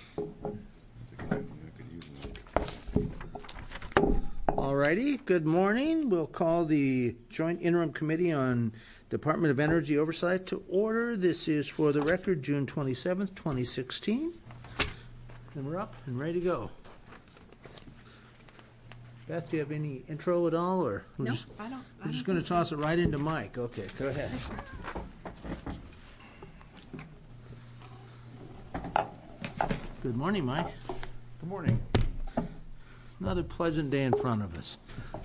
Alrighty, good morning. We'll call the Joint Interim Committee on Department of Energy Oversight to order. This is for the record June 27th, 2016. And we're up and ready to go. Beth, do you have any intro at all? Or No, I don't. We're just going to toss it right into Mike. Okay, go ahead. Good morning, Mike. Good morning. Another pleasant day in front of us.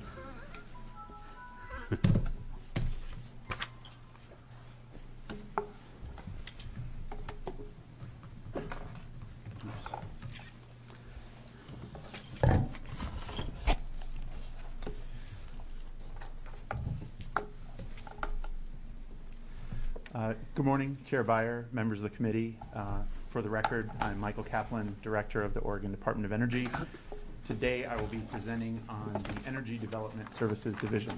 Good morning, Chair Beyer, members of the committee. For the record, I'm Michael Kaplan, Director of the Oregon Department of Energy. Today, I will be presenting on the Energy Development Services Division.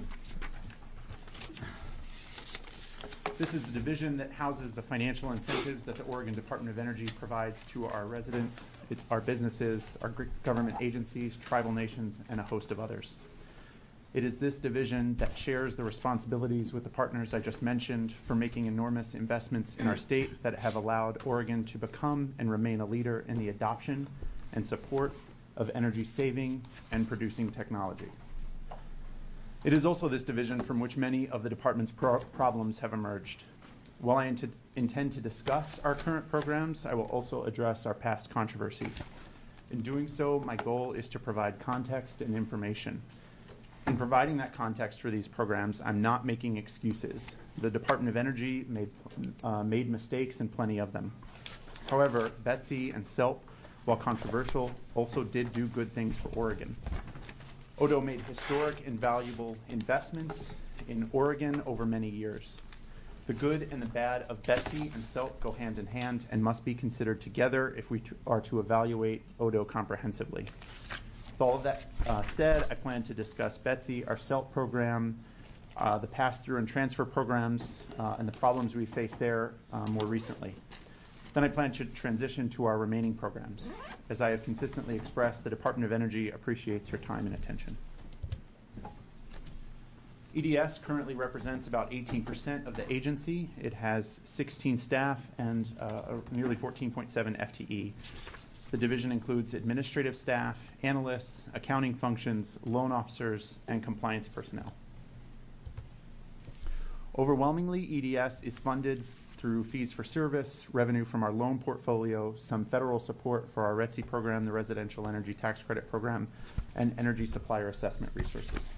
This is the division that houses the financial incentives that the Oregon Department of Energy provides to our residents, our businesses, our government agencies, tribal nations, and a host of others. It is this division that shares the responsibilities with the partners I just mentioned for making enormous investments in our state that have allowed Oregon to become and remain a leader in the adoption and support of energy saving and producing technology. It is also this division from which many of the department's problems have emerged. While I intend to discuss our current programs, I will also address our past controversies. In doing so, my goal is to provide context and information. In providing that context for these programs, I'm not making excuses. The Department of Energy made mistakes, and plenty of them. However, BETC and SELP, while controversial, also did do good things for Oregon. ODO made historic and valuable investments in Oregon over many years. The good and the bad of BETC and SELP go hand in hand and must be considered together if we are to evaluate ODO comprehensively. With all of that said, I plan to discuss BETC, our SELP program, the pass-through and transfer programs, and the problems we faced there more recently. Then I plan to transition to our remaining programs. As I have consistently expressed, the Department of Energy appreciates your time and attention. EDS currently represents about 18% of the agency. It has 16 staff and nearly 14.7 FTE. The division includes administrative staff, analysts, accounting functions, loan officers, and compliance personnel. Overwhelmingly, EDS is funded through fees for service, revenue from our loan portfolio, some federal support for our RETC program, the Residential Energy Tax Credit Program, and energy supplier assessment resources.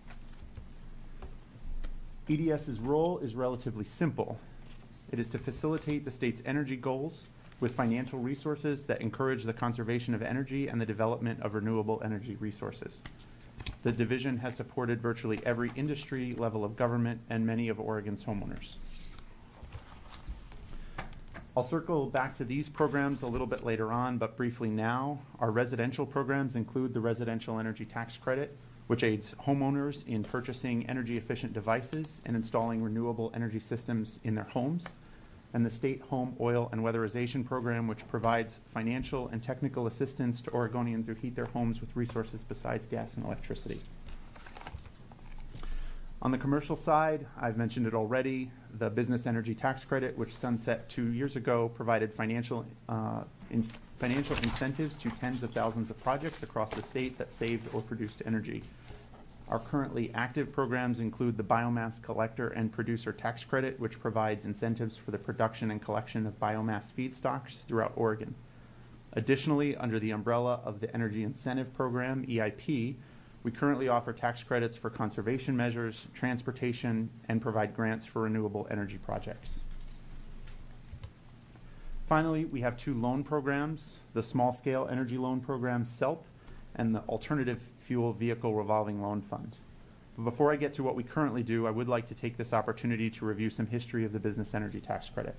EDS's role is relatively simple. It is to facilitate the state's energy goals with financial resources that encourage the conservation of energy and the development of renewable energy resources. The division has supported virtually every industry, level of government, and many of Oregon's homeowners. I'll circle back to these programs a little bit later on, but briefly now, our residential programs include the Residential Energy Tax Credit, which aids homeowners in purchasing energy-efficient devices and installing renewable energy systems in their homes, and the State Home Oil and Weatherization Program, which provides financial and technical assistance to Oregonians who heat their homes with resources besides gas and electricity. On the commercial side, I've mentioned it already, the Business Energy Tax Credit, which sunset 2 years ago, provided financial incentives to tens of thousands of projects across the state that saved or produced energy. Our currently active programs include the Biomass Collector and Producer Tax Credit, which provides incentives for the production and collection of biomass feedstocks throughout Oregon. Additionally, under the umbrella of the Energy Incentive Program, EIP, we currently offer tax credits for conservation measures, transportation, and provide grants for renewable energy projects. Finally, we have two loan programs, the Small Scale Energy Loan Program, SELP, and the Alternative Fuel Vehicle Revolving Loan Fund. But before I get to what we currently do, I would like to take this opportunity to review some history of the Business Energy Tax Credit.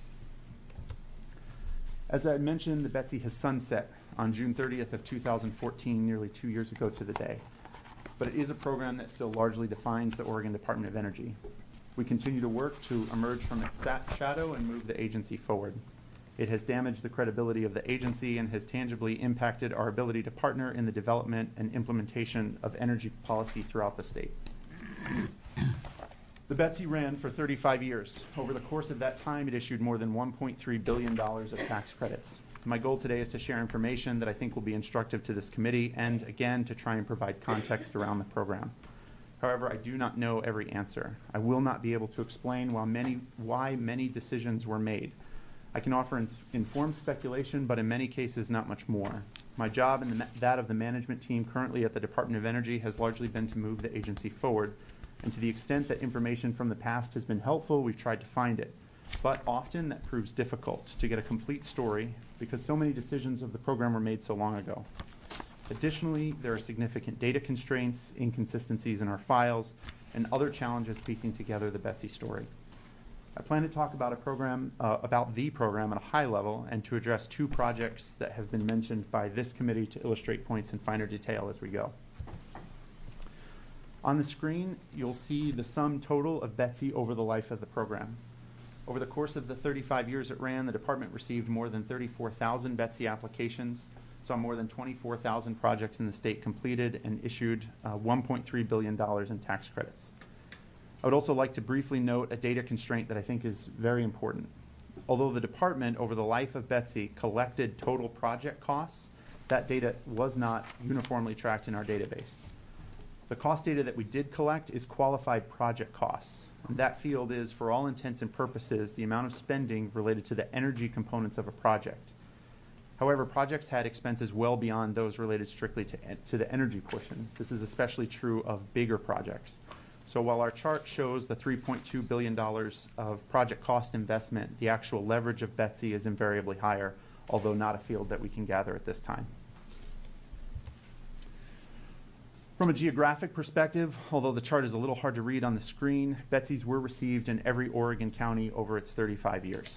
As I mentioned, the BETC has sunset on June 30th of 2014, nearly 2 years ago to the day. But it is a program that still largely defines the Oregon Department of Energy. We continue to work to emerge from its shadow and move the agency forward. It has damaged the credibility of the agency and has tangibly impacted our ability to partner in the development and implementation of energy policy throughout the state. The Betsy ran for 35 years. Over the course of that time, it issued more than $1.3 billion of tax credits. My goal today is to share information that I think will be instructive to this committee and, again, to try and provide context around the program. However, I do not know every answer. I will not be able to explain why many decisions were made. I can offer informed speculation, but in many cases, not much more. My job and that of the management team currently at the Department of Energy has largely been to move the agency forward. And to the extent that information from the past has been helpful, we've tried to find it. But often that proves difficult to get a complete story because so many decisions of the program were made so long ago. Additionally, there are significant data constraints, inconsistencies in our files, and other challenges piecing together the Betsy story. I plan to talk about the program at a high level and to address two projects that have been mentioned by this committee to illustrate points in finer detail as we go. On the screen, you'll see the sum total of Betsy over the life of the program. Over the course of the 35 years it ran, the department received more than 34,000 Betsy applications, saw more than 24,000 projects in the state completed, and issued $1.3 billion in tax credits. I would also like to briefly note a data constraint that I think is very important. Although the department, over the life of Betsy, collected total project costs, that data was not uniformly tracked in our database. The cost data that we did collect is qualified project costs. And that field is, for all intents and purposes, the amount of spending related to the energy components of a project. However, projects had expenses well beyond those related strictly to the energy portion. This is especially true of bigger projects. So while our chart shows the $3.2 billion of project cost investment, the actual leverage of Betsy is invariably higher, although not a field that we can gather at this time. From a geographic perspective, although the chart is a little hard to read on the screen, Betsy's were received in every Oregon county over its 35 years.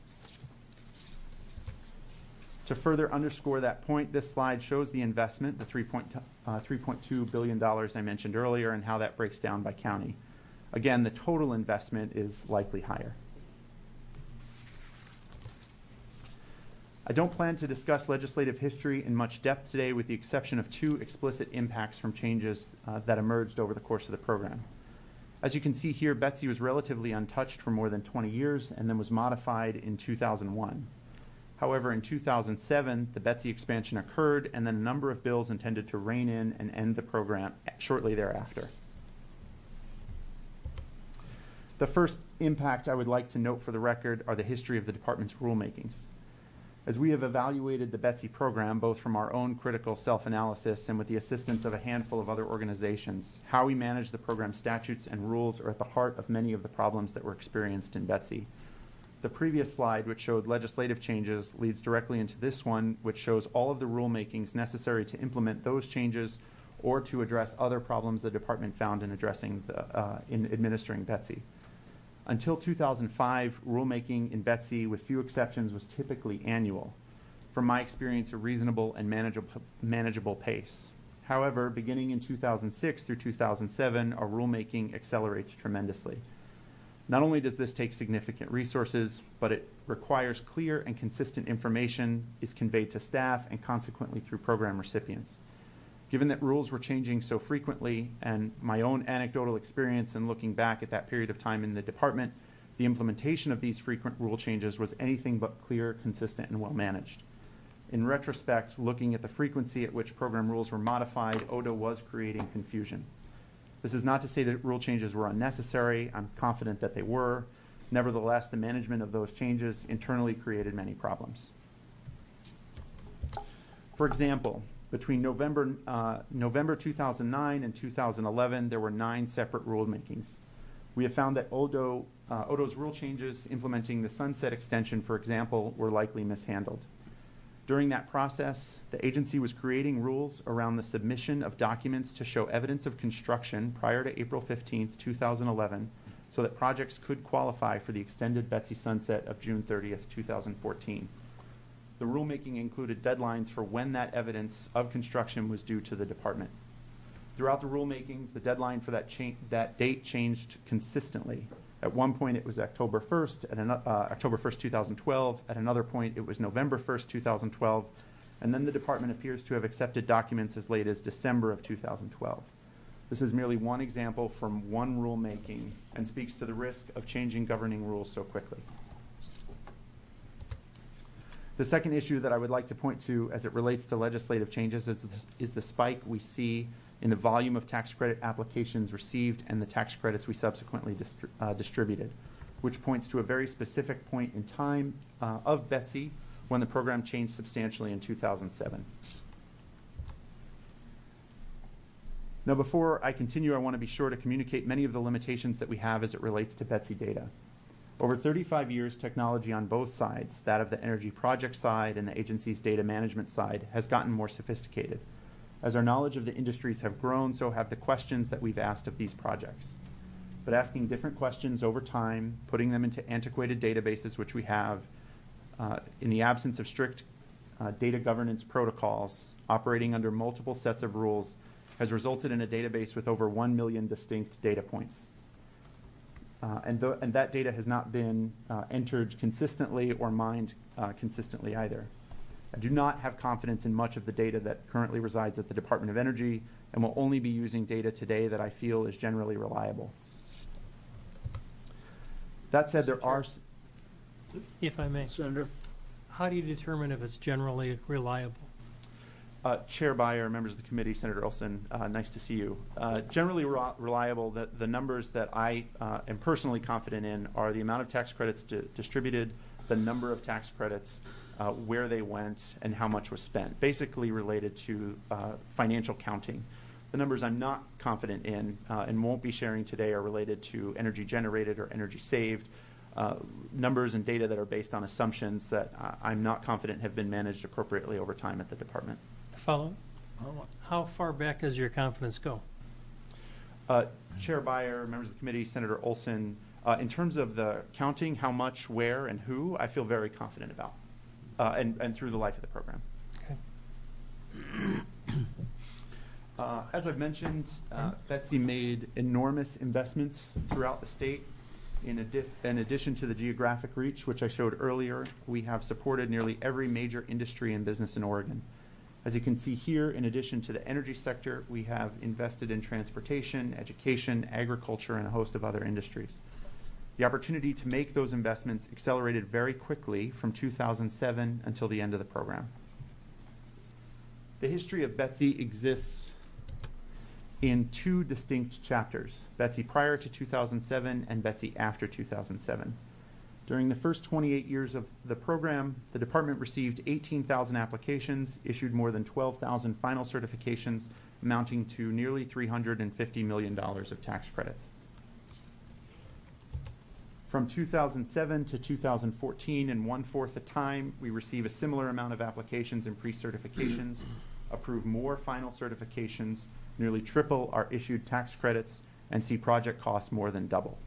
To further underscore that point, this slide shows the investment, the $3.2 billion I mentioned earlier, and how that breaks down by county. Again, the total investment is likely higher. I don't plan to discuss legislative history in much depth today, with the exception of two explicit impacts from changes that emerged over the course of the program. As you can see here, Betsy was relatively untouched for more than 20 years and then was modified in 2001. However, in 2007, the Betsy expansion occurred, and then a number of bills intended to rein in and end the program shortly thereafter. The first impact I would like to note for the record are the history of the department's rulemakings. As we have evaluated the Betsy program, both from our own critical self-analysis and with the assistance of a handful of other organizations, how we manage the program statutes and rules are at the heart of many of the problems that were experienced in Betsy. The previous slide, which showed legislative changes, leads directly into this one, which shows all of the rulemakings necessary to implement those changes or to address other problems the department found in administering Betsy. Until 2005, rulemaking in Betsy, with few exceptions, was typically annual. From my experience, a reasonable and manageable pace. However, beginning in 2006 through 2007, our rulemaking accelerates tremendously. Not only does this take significant resources, but it requires clear and consistent information is conveyed to staff and consequently through program recipients. Given that rules were changing so frequently, and my own anecdotal experience in looking back at that period of time in the department, the implementation of these frequent rule changes was anything but clear, consistent, and well managed. In retrospect, looking at the frequency at which program rules were modified, ODA was creating confusion. This is not to say that rule changes were unnecessary. I'm confident that they were. Nevertheless, the management of those changes internally created many problems. For example, between November 2009 and 2011, there were 9 separate rulemakings. We have found that ODO's rule changes implementing the sunset extension, for example, were likely mishandled. During that process, the agency was creating rules around the submission of documents to show evidence of construction prior to April 15, 2011, so that projects could qualify for the extended Betsy sunset of June 30, 2014. The rulemaking included deadlines for when that evidence of construction was due to the department. Throughout the rulemakings, the deadline for that date changed consistently. At one point, it was October 1st, October 1st, 2012. At another point, it was November 1st, 2012. And then the department appears to have accepted documents as late as December of 2012. This is merely one example from one rulemaking and speaks to the risk of changing governing rules so quickly. The second issue that I would like to point to as it relates to legislative changes is the spike we see in the volume of tax credit applications received and the tax credits we subsequently distributed, which points to a very specific point in time of Betsy when the program changed substantially in 2007. Now, before I continue, I want to be sure to communicate many of the limitations that we have as it relates to Betsy data. Over 35 years, technology on both sides, that of the energy project side and the agency's data management side, has gotten more sophisticated. As our knowledge of the industries have grown, so have the questions that we've asked of these projects. But asking different questions over time, putting them into antiquated databases, which we have, in the absence of strict data governance protocols, operating under multiple sets of rules, has resulted in a database with over 1 million distinct data points. And that data has not been entered consistently or mined consistently either. I do not have confidence in much of the data that currently resides at the Department of Energy and will only be using data today that I feel is generally reliable. That said, there are... If I may. Senator? How do you determine if it's generally reliable? Chair Beyer, members of the committee, Senator Olson, nice to see you. Generally reliable, the numbers that I am personally confident in are the amount of tax credits distributed, the number of tax credits, where they went, and how much was spent, basically related to financial counting. The numbers I'm not confident in and won't be sharing today are related to energy generated or energy saved, numbers and data that are based on assumptions that I'm not confident have been managed appropriately over time at the department. Follow. How far back does your confidence go? Chair Beyer, members of the committee, Senator Olson, in terms of the counting, how much, where, and who, I feel very confident about, and through the life of the program. Okay. As I've mentioned, Betsy made enormous investments throughout the state. In addition to the geographic reach, which I showed earlier, we have supported nearly every major industry and business in Oregon. As you can see here, in addition to the energy sector, we have invested in transportation, education, agriculture, and a host of other industries. The opportunity to make those investments accelerated very quickly from 2007 until the end of the program. The history of Betsy exists in two distinct chapters, Betsy prior to 2007 and Betsy after 2007. During the first 28 years of the program, the department received 18,000 applications, issued more than 12,000 final certifications, amounting to nearly $350 million of tax credits. From 2007 to 2014, in 1/4 the time, we receive a similar amount of applications and pre-certifications, approve more final certifications, nearly triple our issued tax credits, and see project costs more than double.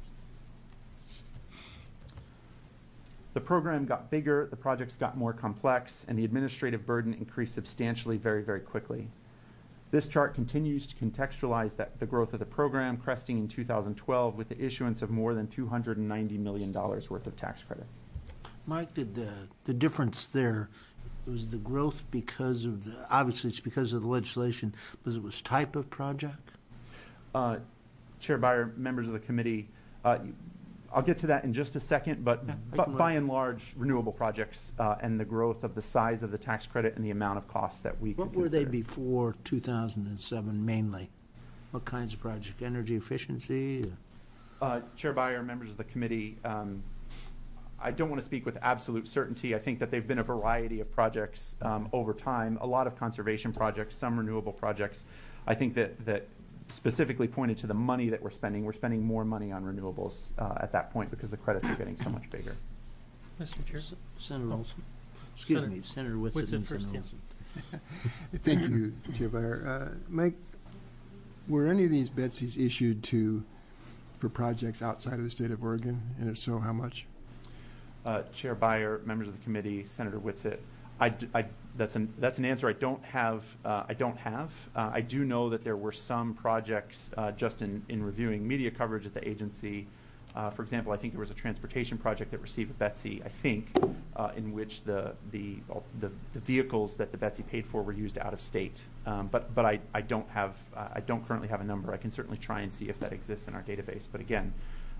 The program got bigger, the projects got more complex, and the administrative burden increased substantially very, very quickly. This chart continues to contextualize the growth of the program, cresting in 2012 with the issuance of more than $290 million worth of tax credits. Mike, did the difference there, was the growth because of the, obviously it's because of the legislation, but it was type of project? Chair Beyer, members of the committee, I'll get to that in just a second, but by and large, renewable projects and the growth of the size of the tax credit and the amount of costs that we could consider. What were they before 2007 mainly? What kinds of projects? Energy efficiency? Chair Beyer, members of the committee, I don't want to speak with absolute certainty. I think that they've been a variety of projects over time, a lot of conservation projects, some renewable projects. I think that specifically pointed to the money that we're spending more money on renewables at that point because the credits are getting so much bigger. Mr. Chair. Senator Olson. Excuse me, Senator Whitsitt and first, Senator yeah. Olson. Thank you, Chair Beyer. Mike, were any of these Betsy's issued for projects outside of the state of Oregon, and if so, how much? Chair Beyer, members of the committee, Senator Whitsitt, that's an answer I don't have. I do know that there were some projects just in reviewing media coverage at the agency For example, I think there was a transportation project that received a Betsy, I think, in which the vehicles that the Betsy paid for were used out of state. But I don't currently have a number. I can certainly try and see if that exists in our database. But again,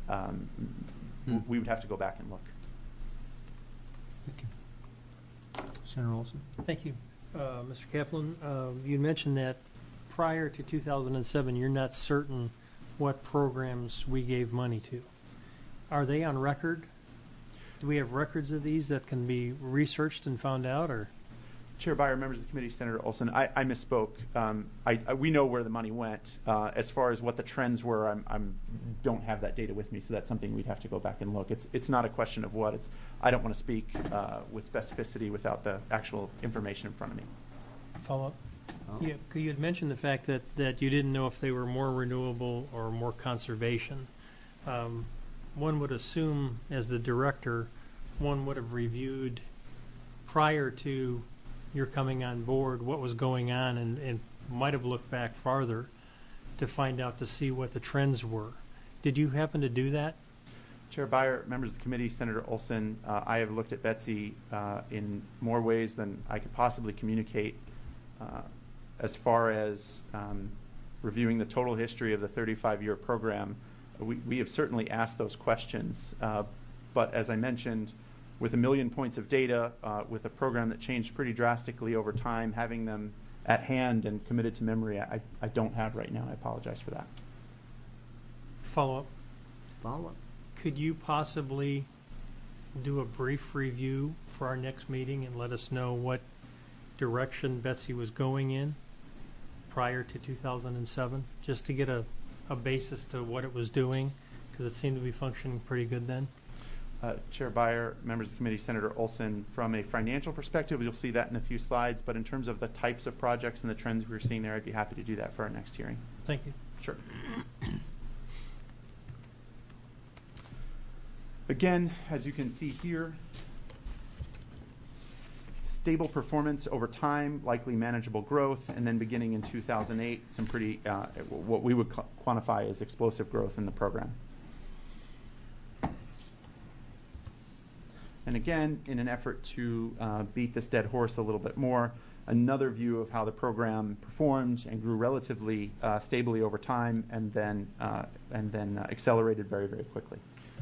we would have to go back and look. Thank you. Senator Olson? Thank you. Mr. Kaplan, you mentioned that prior to 2007, you're not certain what programs we gave money to. Are they on record? Do we have records of these that can be researched and found out, or? Chair Byer, members of the committee, Senator Olson, I misspoke. We know where the money went. As far as what the trends were, I don't have that data with me, so that's something we'd have to go back and look. It's not a question of what. I don't want to speak with specificity without the actual information in front of me. Follow up? Yeah, you had mentioned the fact that you didn't know if they were more renewable or more conservation. One would assume, as the director, one would have reviewed prior to your coming on board what was going on and might have looked back farther to find out to see what the trends were. Did you happen to do that? Chair Byer, members of the committee, Senator Olson, I have looked at Betsy in more ways than I could possibly communicate as far as reviewing the total history of the 35-year program. We have certainly asked those questions, but as I mentioned, with 1 million points of data, with a program that changed pretty drastically over time, having them at hand and committed to memory, I don't have right now. I apologize for that. Follow up. Follow up. Could you possibly do a brief review for our next meeting and let us know what direction Betsy was going in prior to 2007, just to get a basis to what it was doing, because it seemed to be functioning pretty good then? Chair Byer, members of the committee, Senator Olson, from a financial perspective, you'll see that in a few slides, but in terms of the types of projects and the trends we're seeing there, I'd be happy to do that for our next hearing. Thank you. Sure. Again, as you can see here, stable performance over time, likely manageable growth, and then beginning in 2008, some pretty, what we would quantify as explosive growth in the program. And again, in an effort to beat this dead horse a little bit more, another view of how the program performed and grew relatively stably over time, and then accelerated very, very quickly.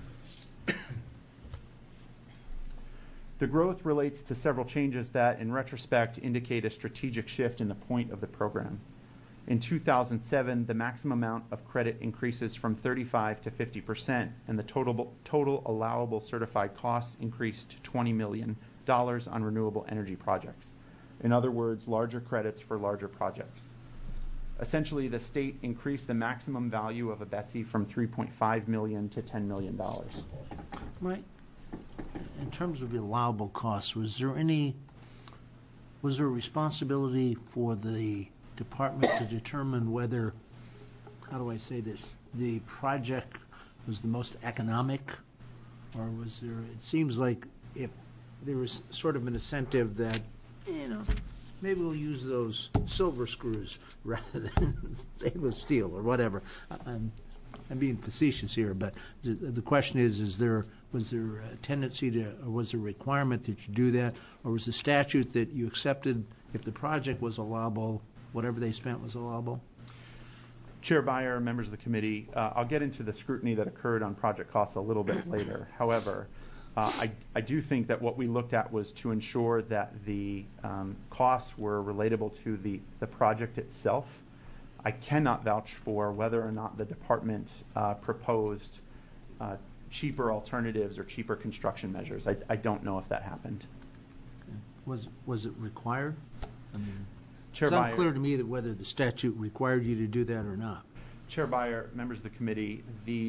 The growth relates to several changes that, in retrospect, indicate a strategic shift in the point of the program. In 2007, the maximum amount of credit increases from 35% to 50%, and the total allowable certified costs increased to $20 million on renewable energy projects. In other words, larger credits for larger projects. Essentially, the state increased the maximum value of a Betsy from $3.5 million to $10 million. Right. In terms of the allowable costs, was there a responsibility for the department to determine whether, how do I say this, the project was the most economic, or was there, it seems like if there was sort of an incentive that, maybe we'll use those silver screws rather than stainless steel or whatever. I'm being facetious here, but the question is was there a tendency to, or was there a requirement that you do that, or was the statute that you accepted if the project was allowable, whatever they spent was allowable? Chair Byer, members of the committee, I'll get into the scrutiny that occurred on project costs a little bit later. However, I do think that what we looked at was to ensure that the costs were relatable to the project itself. I cannot vouch for whether or not the department proposed cheaper alternatives or cheaper construction measures. I don't know if that happened. Was it required? I mean, Chair it's Byer, unclear to me that whether the statute required you to do that or not. Chair Byer, members of the committee,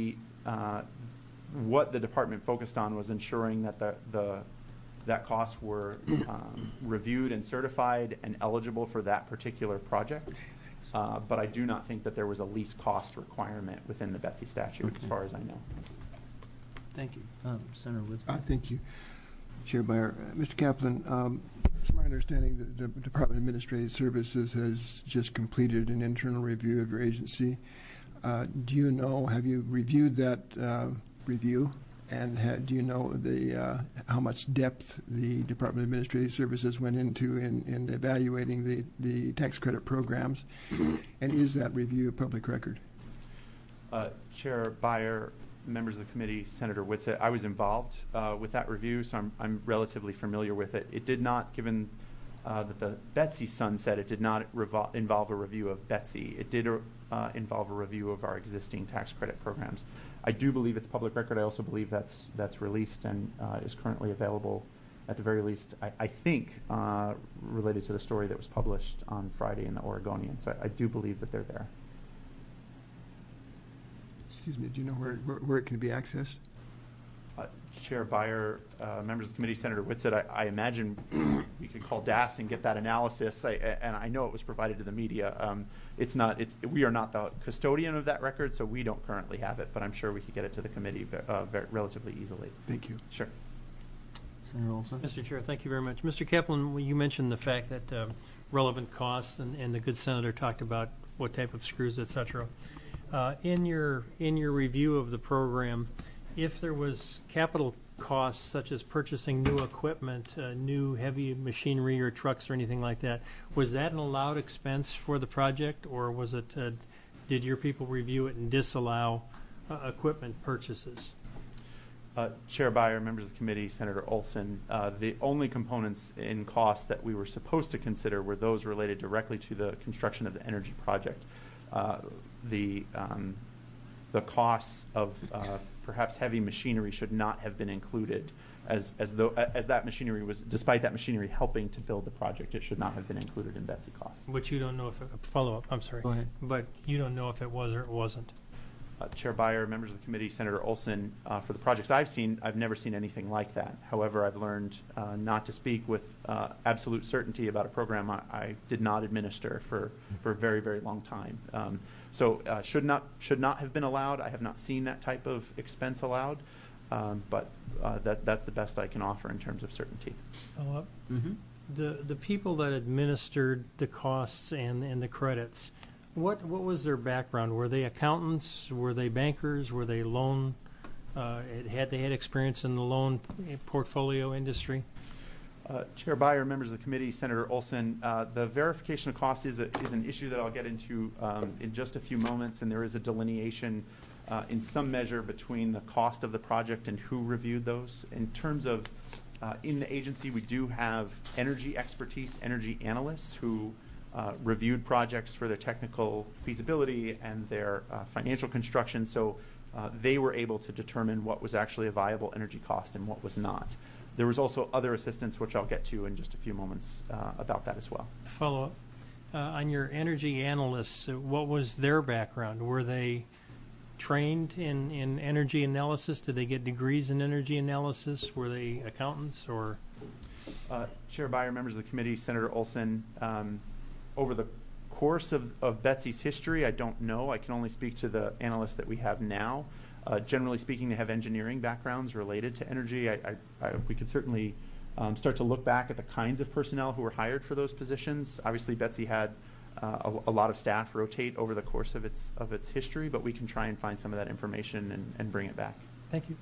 what the department focused on was ensuring that that costs were reviewed and certified and eligible for that particular project. But I do not think that there was a least cost requirement within the Betsy statute, as far as I know. Thank you. Senator Wood. Thank you, Chair Byer. Mr. Kaplan, it's my understanding that the Department of Administrative Services has just completed an internal review of your agency. Do you know, have you reviewed that review? And do you know how much depth the Department of Administrative Services went into in evaluating the tax credit programs? And is that review a public record? Chair Beyer, members of the committee, Senator Whitsett, I was involved with that review, so I'm relatively familiar with it. It did not, given that the Betsy sunset, it did not involve a review of Betsy. It did involve a review of our existing tax credit programs. I do believe it's public record. I also believe that's released and is currently available, at the very least, I think, related to the story that was published on Friday in the Oregonian. So I do believe that they're there. Excuse me, do you know where it can be accessed? Chair Beyer, members of the committee, Senator Whitsett, I imagine we could call DAS and get that analysis, and I know it was provided to the media. We are not the custodian of that record, so we don't currently have it, but I'm sure we could get it to the committee relatively easily. Thank you. Sure. Senator Olson? Mr. Chair, thank you very much. Mr. Kaplan, you mentioned the fact that relevant costs, and the good senator talked about what type of screws, et cetera. In your review of the program, if there was capital costs such as purchasing new equipment, new heavy machinery or trucks or anything like that, was that an allowed expense for the project, or was it? Did your people review it and disallow equipment purchases? Chair Beyer, members of the committee, Senator Olson, the only components in cost that we were supposed to consider were those related directly to the construction of the energy project. The costs of perhaps heavy machinery should not have been included, as that machinery was, despite that machinery helping to build the project, it should not have been included in Betsy costs. But you don't know if follow-up. I'm sorry. Go ahead. But you don't know if it was or it wasn't. Chair Beyer, members of the committee, Senator Olson, for the projects I've seen, I've never seen anything like that. However, I've learned not to speak with absolute certainty about a program I did not administer for a very, very long time. So should not have been allowed. I have not seen that type of expense allowed, but that's the best I can offer in terms of certainty. Follow-up. Mm-hmm. The people that administered the costs and the credits, what was their background? Were they accountants? Were they bankers? Were they loan? Had they had experience in the loan portfolio industry? Chair Beyer, members of the committee, Senator Olson, the verification of costs is an issue that I'll get into in just a few moments, and there is a delineation in some measure between the cost of the project and who reviewed those. In terms of in the agency, we do have energy expertise, energy analysts who reviewed projects for their technical feasibility and their financial construction, so they were able to determine what was actually a viable energy cost and what was not. There was also other assistance, which I'll get to in just a few moments about that as well. Follow-up. On your energy analysts, what was their background? Were they trained in energy analysis? Did they get degrees in energy analysis? Were they accountants or? Chair Beyer, members of the committee, Senator Olson, over the course of Betsy's history, I don't know. I can only speak to the analysts that we have now. Generally speaking, they have engineering backgrounds related to energy. We could certainly start to look back at the kinds of personnel who were hired for those positions. Obviously, Betsy had a lot of staff rotate over the course of its history, but we can try and find some of that information and bring it back. Thank you.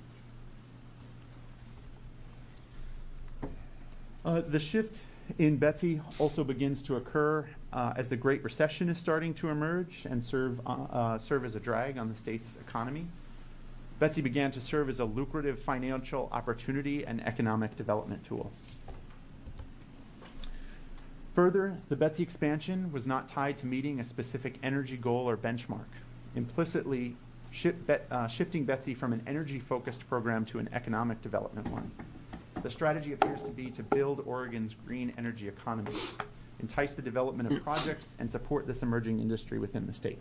The shift in Betsy also begins to occur as the Great Recession is starting to emerge and serve as a drag on the state's economy. Betsy began to serve as a lucrative financial opportunity and economic development tool. Further, the Betsy expansion was not tied to meeting a specific energy goal or benchmark, implicitly shifting Betsy from an energy-focused program to an economic development one. The strategy appears to be to build Oregon's green energy economy, entice the development of projects, and support this emerging industry within the state.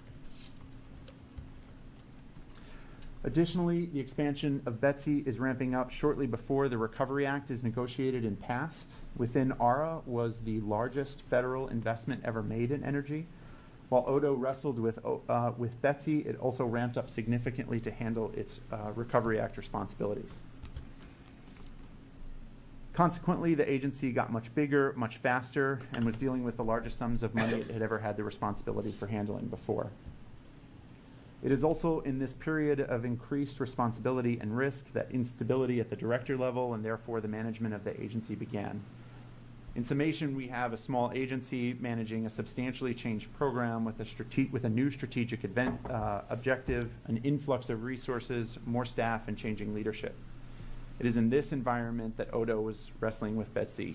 Additionally, the expansion of Betsy is ramping up shortly before the Recovery Act is negotiated and passed. Within ARA was the largest federal investment ever made in energy. While Odo wrestled with Betsy, it also ramped up significantly to handle its Recovery Act responsibilities. Consequently, the agency got much bigger, much faster, and was dealing with the largest sums of money it had ever had the responsibility for handling before. It is also in this period of increased responsibility and risk that instability at the director level and therefore the management of the agency began. In summation, we have a small agency managing a substantially changed program with a new strategic objective, an influx of resources, more staff, and changing leadership. It is in this environment that Odo was wrestling with Betsy.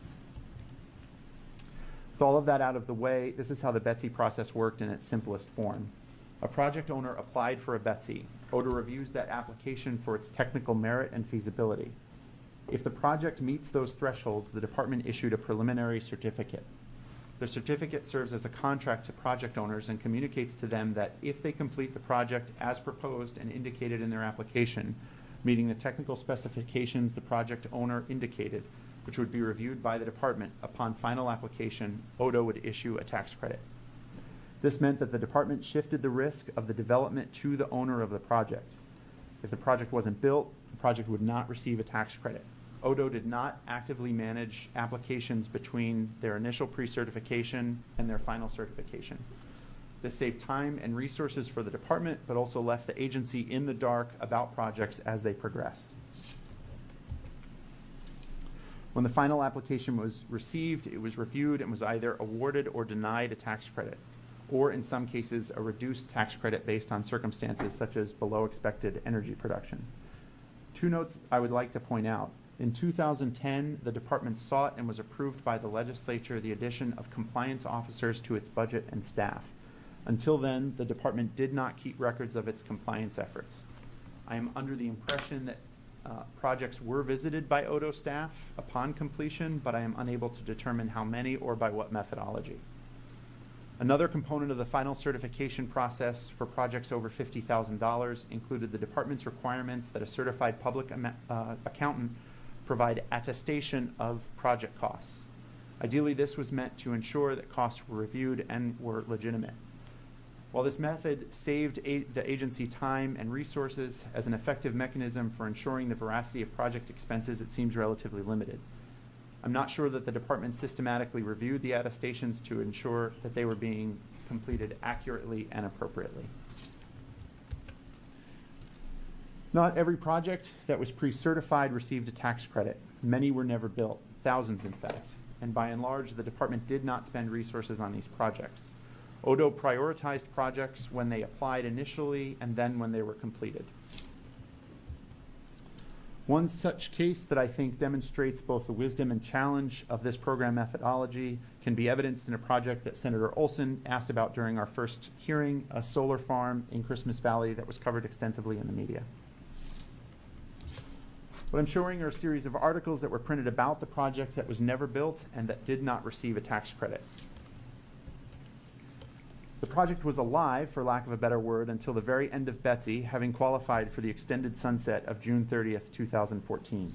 With all of that out of the way, this is how the Betsy process worked in its simplest form. A project owner applied for a Betsy. Odo reviews that application for its technical merit and feasibility. If the project meets those thresholds, the department issued a preliminary certificate. The certificate serves as a contract to project owners and communicates to them that if they complete the project as proposed and indicated in their application, meeting the technical specifications the project owner indicated, which would be reviewed by the department, upon final application, Odo would issue a tax credit. This meant that the department shifted the risk of the development to the owner of the project. If the project wasn't built, the project would not receive a tax credit. Odo did not actively manage applications between their initial pre-certification and their final certification. This saved time and resources for the department, but also left the agency in the dark about projects as they progressed. When the final application was received, it was reviewed and was either awarded or denied a tax credit, or in some cases, a reduced tax credit based on circumstances such as below expected energy production. Two notes I would like to point out. In 2010, the department sought and was approved by the legislature the addition of compliance officers to its budget and staff. Until then, the department did not keep records of its compliance efforts. I am under the impression that projects were visited by Odo staff upon completion, but I am unable to determine how many or by what methodology. Another component of the final certification process for projects over $50,000 included the department's requirements that a certified public accountant provide attestation of project costs. Ideally, this was meant to ensure that costs were reviewed and were legitimate. While this method saved the agency time and resources as an effective mechanism for ensuring the veracity of project expenses, it seems relatively limited. I'm not sure that the department systematically reviewed the attestations to ensure that they were being completed accurately and appropriately. Not every project that was pre-certified received a tax credit. Many were never built, thousands in fact, and by and large, the department did not spend resources on these projects. Odo prioritized projects when they applied initially and then when they were completed. One such case that I think demonstrates both the wisdom and challenge of this program methodology can be evidenced in a project that Senator Olson asked about during our first hearing, a solar farm in Christmas Valley that was covered extensively in the media. What I'm showing are a series of articles that were printed about the project that was never built and that did not receive a tax credit. The project was alive, for lack of a better word, until the very end of Betsy, having qualified for the extended sunset of June 30th, 2014.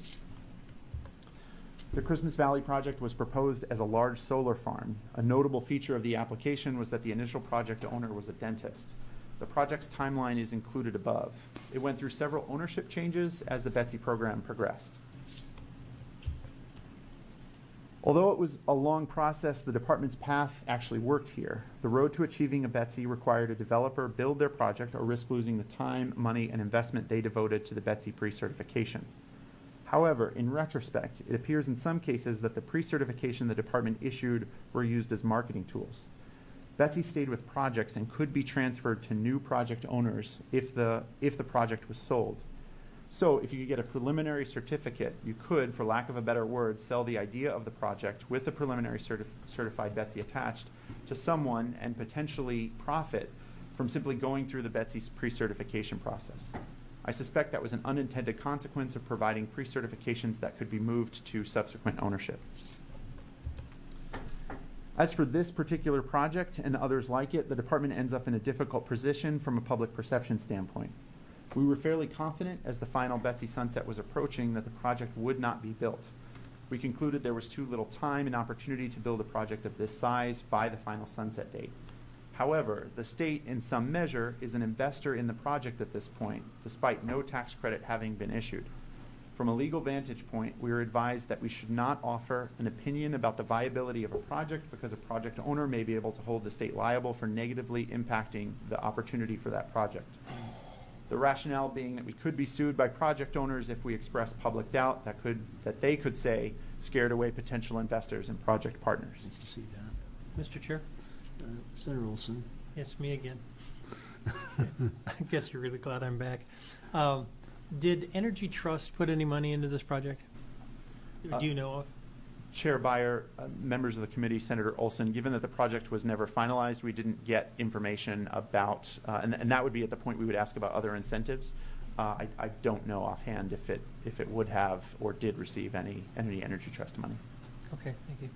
The Christmas Valley project was proposed as a large solar farm. A notable feature of the application was that the initial project owner was a dentist. The project's timeline is included above. It went through several ownership changes as the Betsy program progressed. Although it was a long process, the department's path actually worked here. The road to achieving a Betsy required a developer build their project or risk losing the time, money, and investment they devoted to the Betsy pre-certification. However, in retrospect, it appears in some cases that the pre-certification the department issued were used as marketing tools. Betsy stayed with projects and could be transferred to new project owners if the project was sold. So if you could get a preliminary certificate, you could, for lack of a better word, sell the idea of the project with the preliminary certified Betsy attached to someone and potentially profit from simply going through the Betsy's pre-certification process. I suspect that was an unintended consequence of providing pre-certifications that could be moved to subsequent ownership. As for this particular project and others like it, the department ends up in a difficult position from a public perception standpoint. We were fairly confident as the final Betsy sunset was approaching that the project would not be built. We concluded there was too little time and opportunity to build a project of this size by the final sunset date. However, the state, in some measure, is an investor in the project at this point, despite no tax credit having been issued. From a legal vantage point, we were advised that we should not offer an opinion about the viability of a project because a project owner may be able to hold the state liable for negatively impacting the opportunity for that project. The rationale being that we could be sued by project owners if we express public doubt that they could say scared away potential investors and project partners. Nice to see that. Mr. Chair? Senator Olson. Yes, me again. I guess you're really glad I'm back. Did Energy Trust put any money into this project? Do you know of? Chair Beyer, members of the committee, Senator Olson, given that the project was never finalized, we didn't get information about, and that would be at the point we would ask about other incentives. I don't know offhand if it would have or did receive any Energy Trust money. Okay, thank you.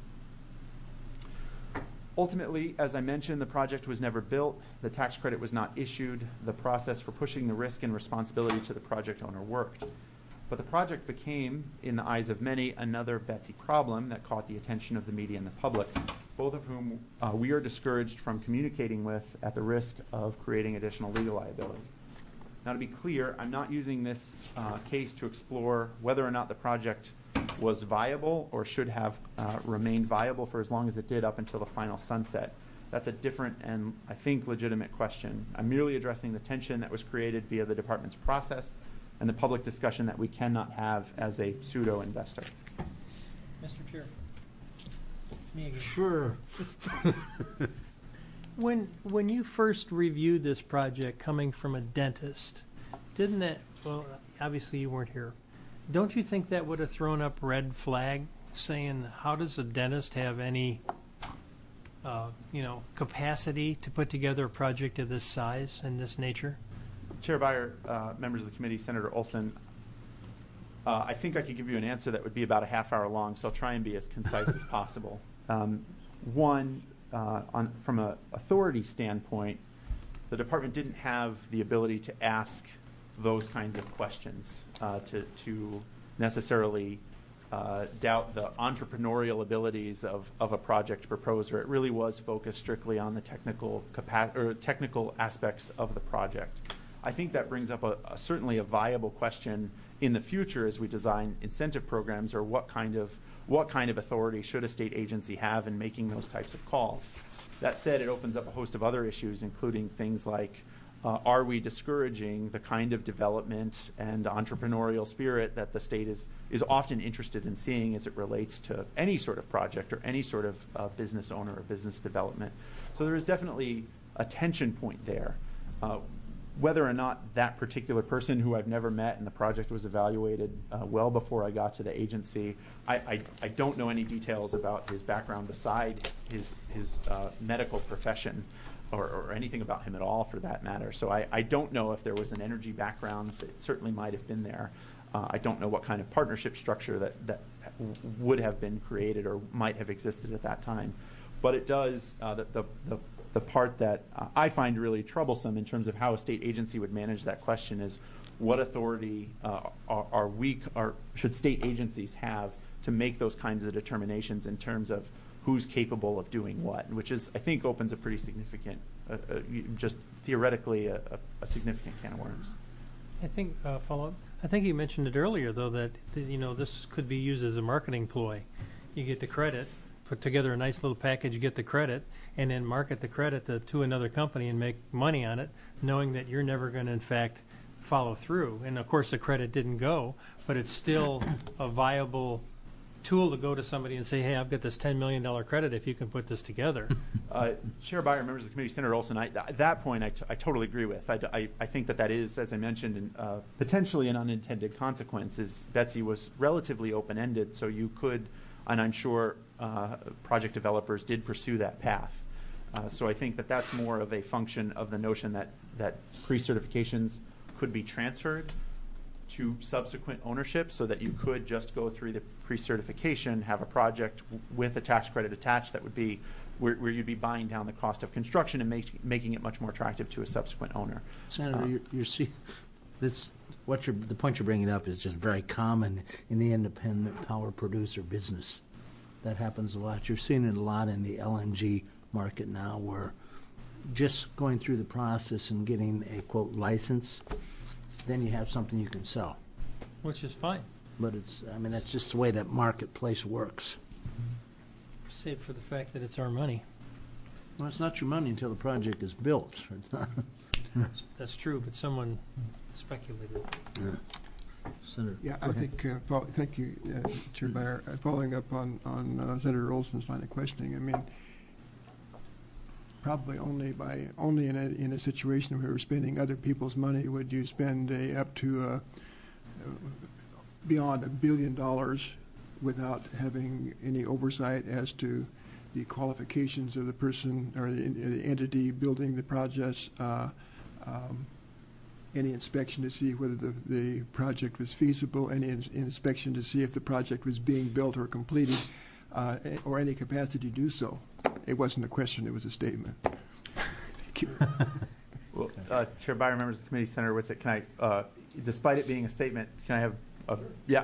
Ultimately, as I mentioned, the project was never built. The tax credit was not issued. The process for pushing the risk and responsibility to the project owner worked. But the project became, in the eyes of many, another Betsy problem that caught the attention of the media and the public, both of whom we are discouraged from communicating with at the risk of creating additional legal liability. Now, to be clear, I'm not using this case to explore whether or not the project was viable or should have remained viable for as long as it did up until the final sunset. That's a different and, I think, legitimate question. I'm merely addressing the tension that was created via the department's process and the public discussion that we cannot have as a pseudo-investor. Mr. Chair? Me again. Sure. When you first reviewed this project coming from a dentist, didn't that, well, obviously you weren't here, don't you think that would have thrown up red flag saying, how does a dentist have any capacity to put together a project of this size and this nature? Chair Beyer, members of the committee, Senator Olson, I think I could give you an answer that would be about a half hour long, so I'll try and be as concise as possible. One, from an authority standpoint, the department didn't have the ability to ask those kinds of questions to necessarily doubt the entrepreneurial abilities of a project proposer. It really was focused strictly on the technical aspects of the project. I think that brings up certainly a viable question in the future as we design incentive programs, or what kind of authority should a state agency have in making those types of calls. That said, it opens up a host of other issues, including things like, are we discouraging the kind of development and entrepreneurial spirit that the state is often interested in seeing as it relates to any sort of project or any sort of business owner or business development? So there is definitely a tension point there. Whether or not that particular person, who I've never met, and the project was evaluated well before I got to the agency, I don't know any details about his background beside his medical profession or anything about him at all, for that matter. So I don't know if there was an energy background. That certainly might have been there. I don't know what kind of partnership structure that would have been created or might have existed at that time. But it does, the part that I find really troublesome in terms of how a state agency would manage that question is, what authority should state agencies have to make those kinds of determinations in terms of who's capable of doing what, which is, I think, opens a pretty significant, just theoretically, a significant can of worms. I think, follow-up, I think you mentioned it earlier, though, that this could be used as a marketing ploy. You get the credit, put together a nice little package, get the credit, and then market the credit to another company and make money on it, knowing that you're never going to, in fact, follow through. And, of course, the credit didn't go, but it's still a viable tool to go to somebody and say, hey, I've got this $10 million credit if you can put this together. Chair Beyer, members of the committee, Senator Olson, at that point I totally agree with. I think that is, as I mentioned, potentially an unintended consequence. Betsy was relatively open-ended, so you could, and I'm sure project developers did pursue that path. So I think that's more of a function of the notion that pre-certifications could be transferred to subsequent ownership, so that you could just go through the pre-certification, have a project with a tax credit attached that would be where you'd be buying down the cost of construction and making it much more attractive to a subsequent owner. Senator, the point you're bringing up is just very common in the independent power producer business. That happens a lot. You're seeing it a lot in the LNG market now, where just going through the process and getting a, quote, license, then you have something you can sell. which is fine. But that's just the way that marketplace works. Save for the fact that it's our money. Well, it's not your money until the project is built. That's true, but someone speculated. Senator. Yeah, I think, thank you, Chair Byer. Following up on Senator Olson's line of questioning, I mean, probably only in a situation where we're spending other people's money would you spend up to beyond $1 billion without having any oversight as to the qualifications of the person or the entity building the projects, any inspection to see whether the project was feasible, any inspection to see if the project was being built or completed, or any capacity to do so. It wasn't a question, it was a statement. Thank you. Well, Chair Byer, members of the committee, Senator Whitsitt, can I, despite it being a statement, can I have a, yeah,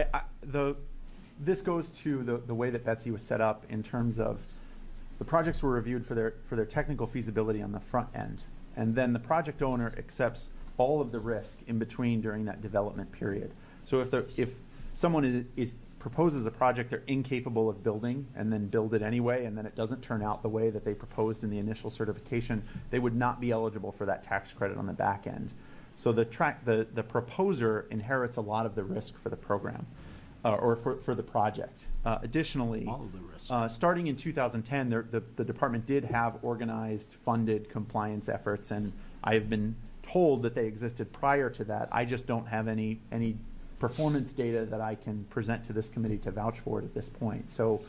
this goes to the way that Betsy was set up in terms of the projects were reviewed for their technical feasibility on the front end, and then the project owner accepts all of the risk in between during that development period. So if someone proposes a project they're incapable of building and then build it anyway, and then it doesn't turn out the way that they proposed in the initial certification, they would not be eligible for that tax credit on the back end. So the proposer inherits a lot of the risk for the program, or for the project. Additionally, all of the risk. Starting in 2010, the department did have organized, funded compliance efforts, and I have been told that they existed prior to that. I just don't have any performance data that I can present to this committee to vouch for it at this point. So,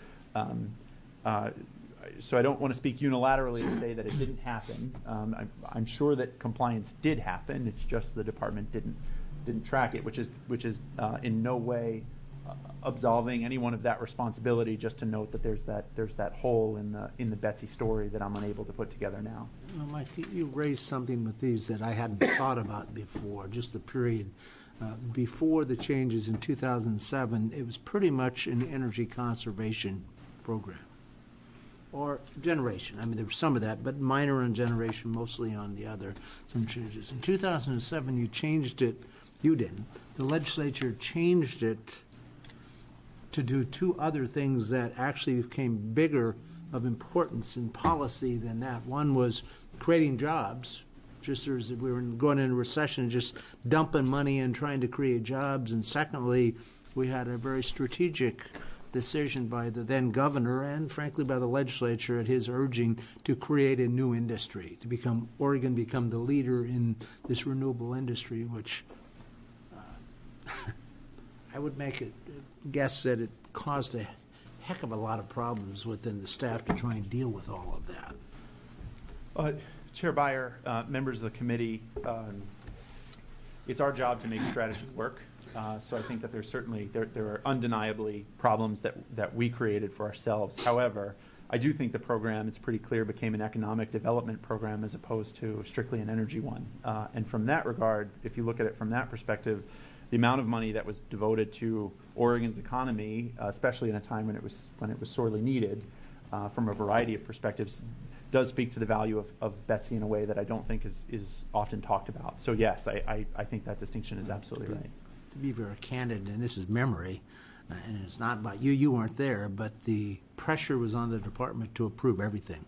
so I don't want to speak unilaterally to say that it didn't happen. I'm sure that compliance did happen. It's just the department didn't track it, which is in no way absolving anyone of that responsibility. Just to note that there's that hole in the Betsy story that I'm unable to put together now. Well, Mike, you raised something with these that I hadn't thought about before. Just the period before the changes in 2007, it was pretty much an energy conservation program or generation. I mean, there was some of that, but minor on generation, mostly on the other some changes. In 2007, you changed it. You didn't. The legislature changed it to do two other things that actually became bigger of importance in policy than that. One was creating jobs, just as we were going into recession, just dumping money and trying to create jobs. And secondly, we had a very strategic decision by the then governor and, frankly, by the legislature at his urging to create a new industry, to Oregon become the leader in this renewable industry, which I would make a guess that it caused a heck of a lot of problems within the staff to try and deal with all of that. Chair Byer, members of the committee, it's our job to make strategy work. So I think that there's certainly, there are undeniably problems that we created for ourselves. However, I do think the program, it's pretty clear, became an economic development program as opposed to strictly an energy one. And from that regard, if you look at it from that perspective, the amount of money that was devoted to Oregon's economy, especially in a time when it was sorely needed, from a variety of perspectives, does speak to the value of Betsy in a way that I don't think is often talked about. So yes, I think that distinction is absolutely right. To be very candid, and this is memory, and it's not about you, you weren't there, but the pressure was on the department to approve everything.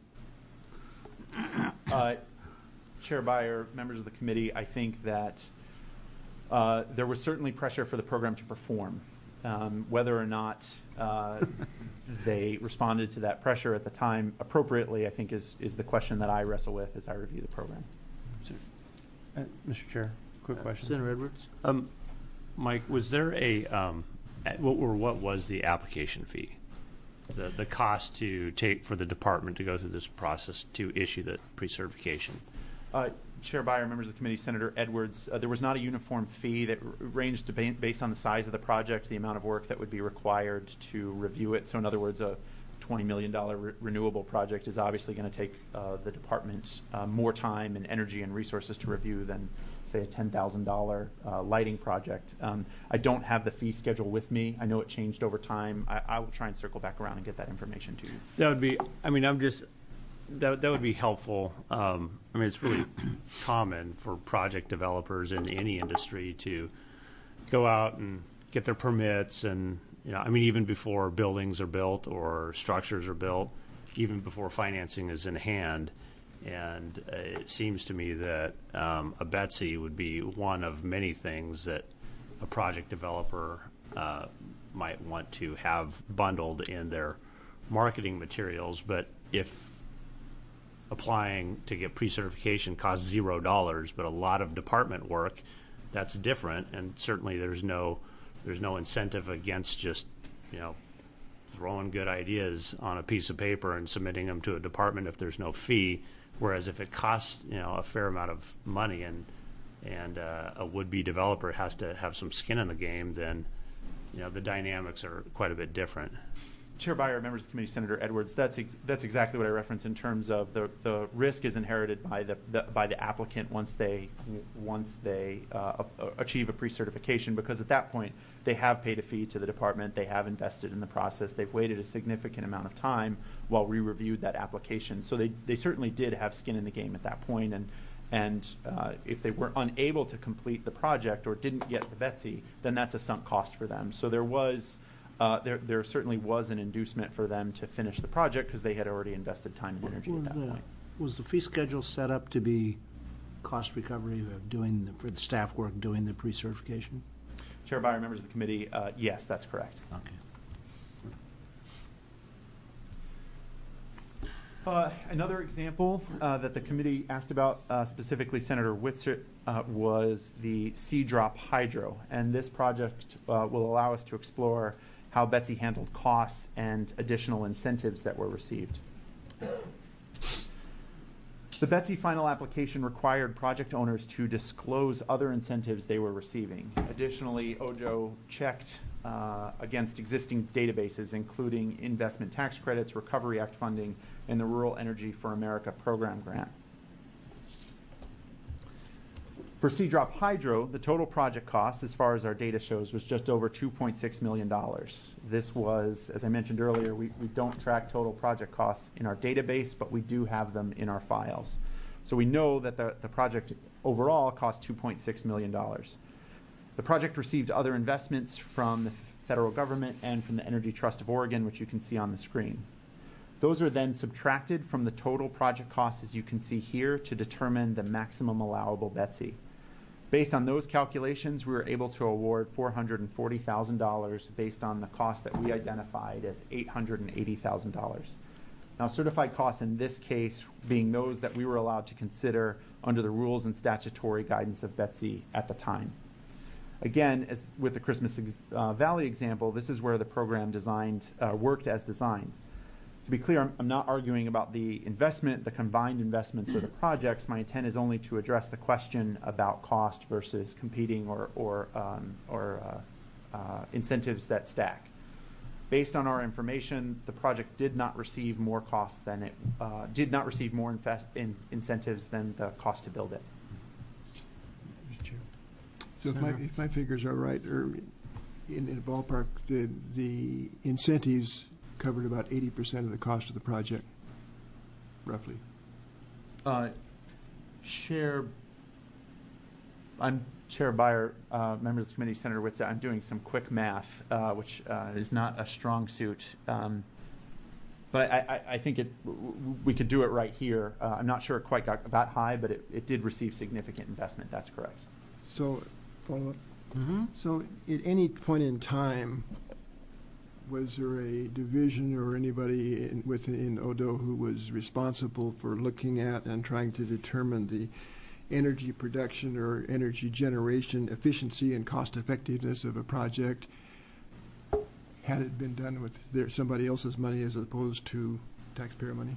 Chair Byer, members of the committee, I think that there was certainly pressure for the program to perform. Whether or not they responded to that pressure at the time appropriately, I think is the question that I wrestle with as I review the program. Mr. Chair, quick question. Senator Edwards? Mike, was there a what was the application fee? The cost to take for the department to go through this process to issue the pre-certification? Chair Byer, members of the committee, Senator Edwards, there was not a uniform fee that ranged based on the size of the project, the amount of work that would be required to review it. So in other words, a $20 million renewable project is obviously going to take the department more time and energy and resources to review than, say, a $10,000 lighting project. I don't have the fee schedule with me. I know it changed over time. I will try and circle back around and get that information to you. That would be, I mean, that would be helpful. I mean, it's really common for project developers in any industry to go out and get their permits, and I mean, even before buildings are built or structures are built, even before financing is in hand. And it seems to me that a Betsy would be one of many things that a project developer might want to have bundled in their marketing materials. But if applying to get pre-certification costs $0, but a lot of department work, that's different. And certainly there's no incentive against just throwing good ideas on a piece of paper and submitting them to a department if there's no fee. Whereas if it costs a fair amount of money and a would-be developer has to have some skin in the game, then the dynamics are quite a bit different. Chair Byer, members of the committee, Senator Edwards, that's exactly what I referenced in terms of the risk is inherited by the applicant once they achieve a pre-certification, because at that point they have paid a fee to the department, they have invested in the process, they've waited a significant amount of time while we reviewed that application. So they certainly did have skin in the game at that point, and if they were unable to complete the project or didn't get the Betsy, then that's a sunk cost for them. So there certainly was an inducement for them to finish the project because they had already invested time and energy at that point. Was the fee schedule set up to be cost recovery of for the staff work doing the pre-certification? Chair Byer, members of the committee, yes, that's correct. Okay. Another example that the committee asked about, specifically Senator Whitsitt, was the Sea Drop Hydro. And this project will allow us to explore how Betsy handled costs and additional incentives that were received. The Betsy final application required project owners to disclose other incentives they were receiving. Additionally, OJO checked against existing databases, including investment tax credits, Recovery Act funding, and the Rural Energy for America program grant. For Sea Drop Hydro, the total project cost, as far as our data shows, was just over $2.6 million. This was, as I mentioned earlier, we don't track total project costs in our database, but we do have them in our files. So we know that the project overall cost $2.6 million. The project received other investments from the federal government and from the Energy Trust of Oregon, which you can see on the screen. Those are then subtracted from the total project costs, as you can see here, to determine the maximum allowable Betsy. Based on those calculations, we were able to award $440,000 based on the cost that we identified as $880,000. Now, certified costs in this case being those that we were allowed to consider under the rules and statutory guidance of Betsy at the time. Again, as with the Christmas Valley example, this is where the program worked as designed. To be clear, I'm not arguing about the investment, the combined investments, or the projects. My intent is only to address the question about cost versus competing or incentives that stack. Based on our information, the project did not receive more costs than it incentives than the cost to build it. So if my figures are right, or in the ballpark, the incentives covered about 80% of the cost of the project, roughly. I'm Chair Byer, members of the committee, Senator Whitsitt. I'm doing some quick math, which is not a strong suit. But I think we could do it right here. I'm not sure it quite got that high, but it did receive significant investment. That's correct. So, follow up. Mm-hmm. So, at any point in time, was there a division or anybody within ODO who was responsible for looking at and trying to determine the energy production or energy generation efficiency and cost effectiveness of a project? Had it been done with somebody else's money as opposed to taxpayer money?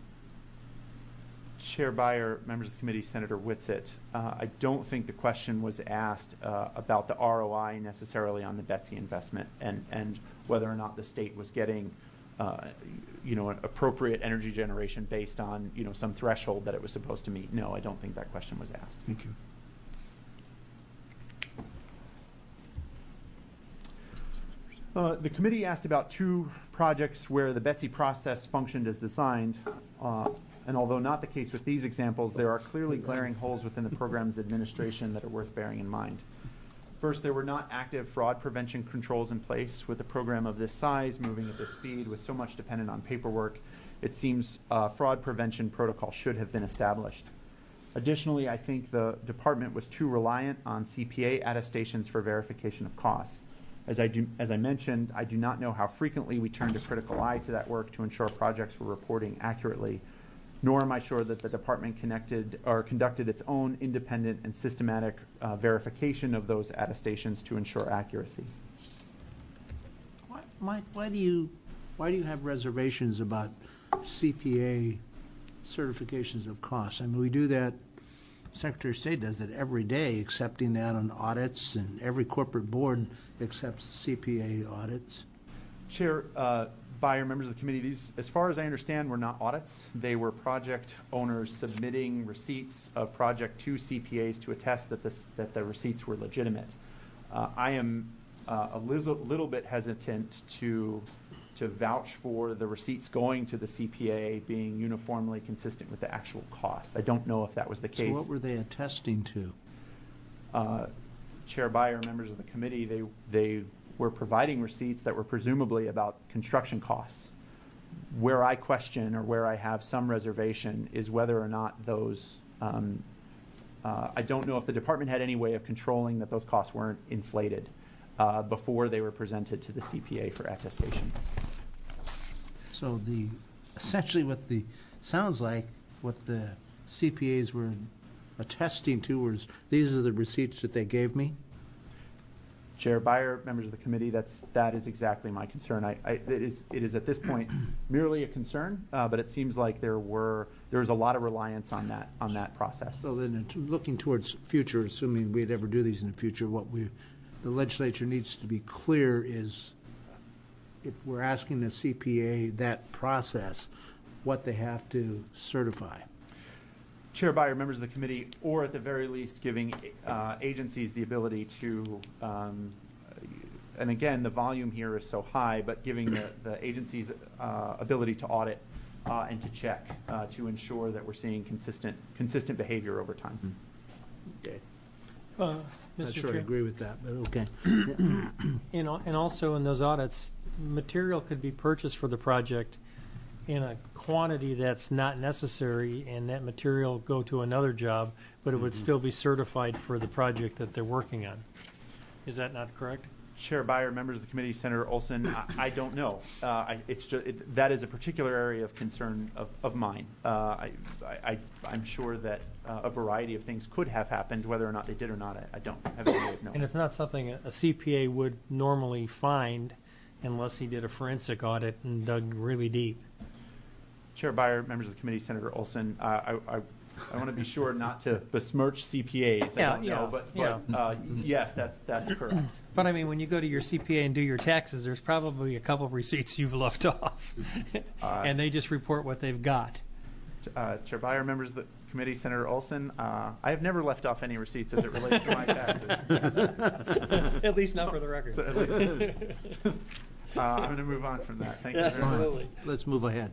Chair Byer, members of the committee, Senator Whitsitt, I don't think the question was asked about the ROI necessarily on the Betsy investment and whether or not the state was getting an appropriate energy generation based on some threshold that it was supposed to meet. No, I don't think that question was asked. Thank you. The committee asked about two projects where the Betsy process functioned as designed. And although not the case with these examples, there are clearly glaring holes within the program's administration that are worth bearing in mind. First, there were not active fraud prevention controls in place. With a program of this size, moving at this speed, with so much dependent on paperwork, it seems fraud prevention protocol should have been established. Additionally, I think the department was too reliant on CPA attestations for verification of costs. As I mentioned, I do not know how frequently we turned a critical eye to that work to ensure projects were reporting accurately, nor am I sure that the department conducted its own independent and systematic verification of those attestations to ensure accuracy. Mike, why do you have reservations about CPA certifications of costs? I mean, we do that. Secretary of State does it every day, accepting that on audits, and every corporate board accepts CPA audits. Chair, Byer, members of the committee, these, as far as I understand, were not audits. They were project owners submitting receipts of project to CPAs to attest that the receipts were legitimate. I am a little bit hesitant to vouch for the receipts going to the CPA being uniformly consistent with the actual costs. I don't know if that was the case. So what were they attesting to? Chair Byer, members of the committee, they were providing receipts that were presumably about construction costs. Where I question or where I have some reservation is whether or not those, I don't know if the department had any way of controlling that those costs weren't inflated before they were presented to the CPA for attestation. So essentially sounds like what the CPAs were attesting to was, these are the receipts that they gave me? Chair Byer, members of the committee, that is exactly my concern. It is at this point merely a concern, but it seems like there was a lot of reliance on that process. So then, looking towards future, assuming we'd ever do these in the future, the legislature needs to be clear is, if we're asking the CPA that process, what they have to certify. Chair Byer, members of the committee, or at the very least giving agencies the ability to, and again, the volume here is so high, but giving the agencies ability to audit and to check to ensure that we're seeing consistent behavior over time. Okay. Mr. Not sure I Chair. agree with that, but okay. And also in those audits, material could be purchased for the project in a quantity that's not necessary, and that material go to another job, but it would still be certified for the project that they're working on. Is that not correct? Chair Byer, members of the committee, Senator Olson, I don't know. That is a particular area of concern of mine. I'm sure that a variety of things could have happened. Whether or not they did or not, I don't have any way of knowing. And it's not something a CPA would normally find unless he did a forensic audit and dug really deep. Chair Byer, members of the committee, Senator Olson, I want to be sure not to besmirch CPAs. I don't know, but yes, that's correct. But I mean, when you go to your CPA and do your taxes, there's probably a couple of receipts you've left off, and they just report what they've got. Chair Byer, members of the committee, Senator Olson, I have never left off any receipts as it relates to my taxes. At least not for the record. I'm going to move on from that. Thank you very much. Absolutely. Let's move ahead.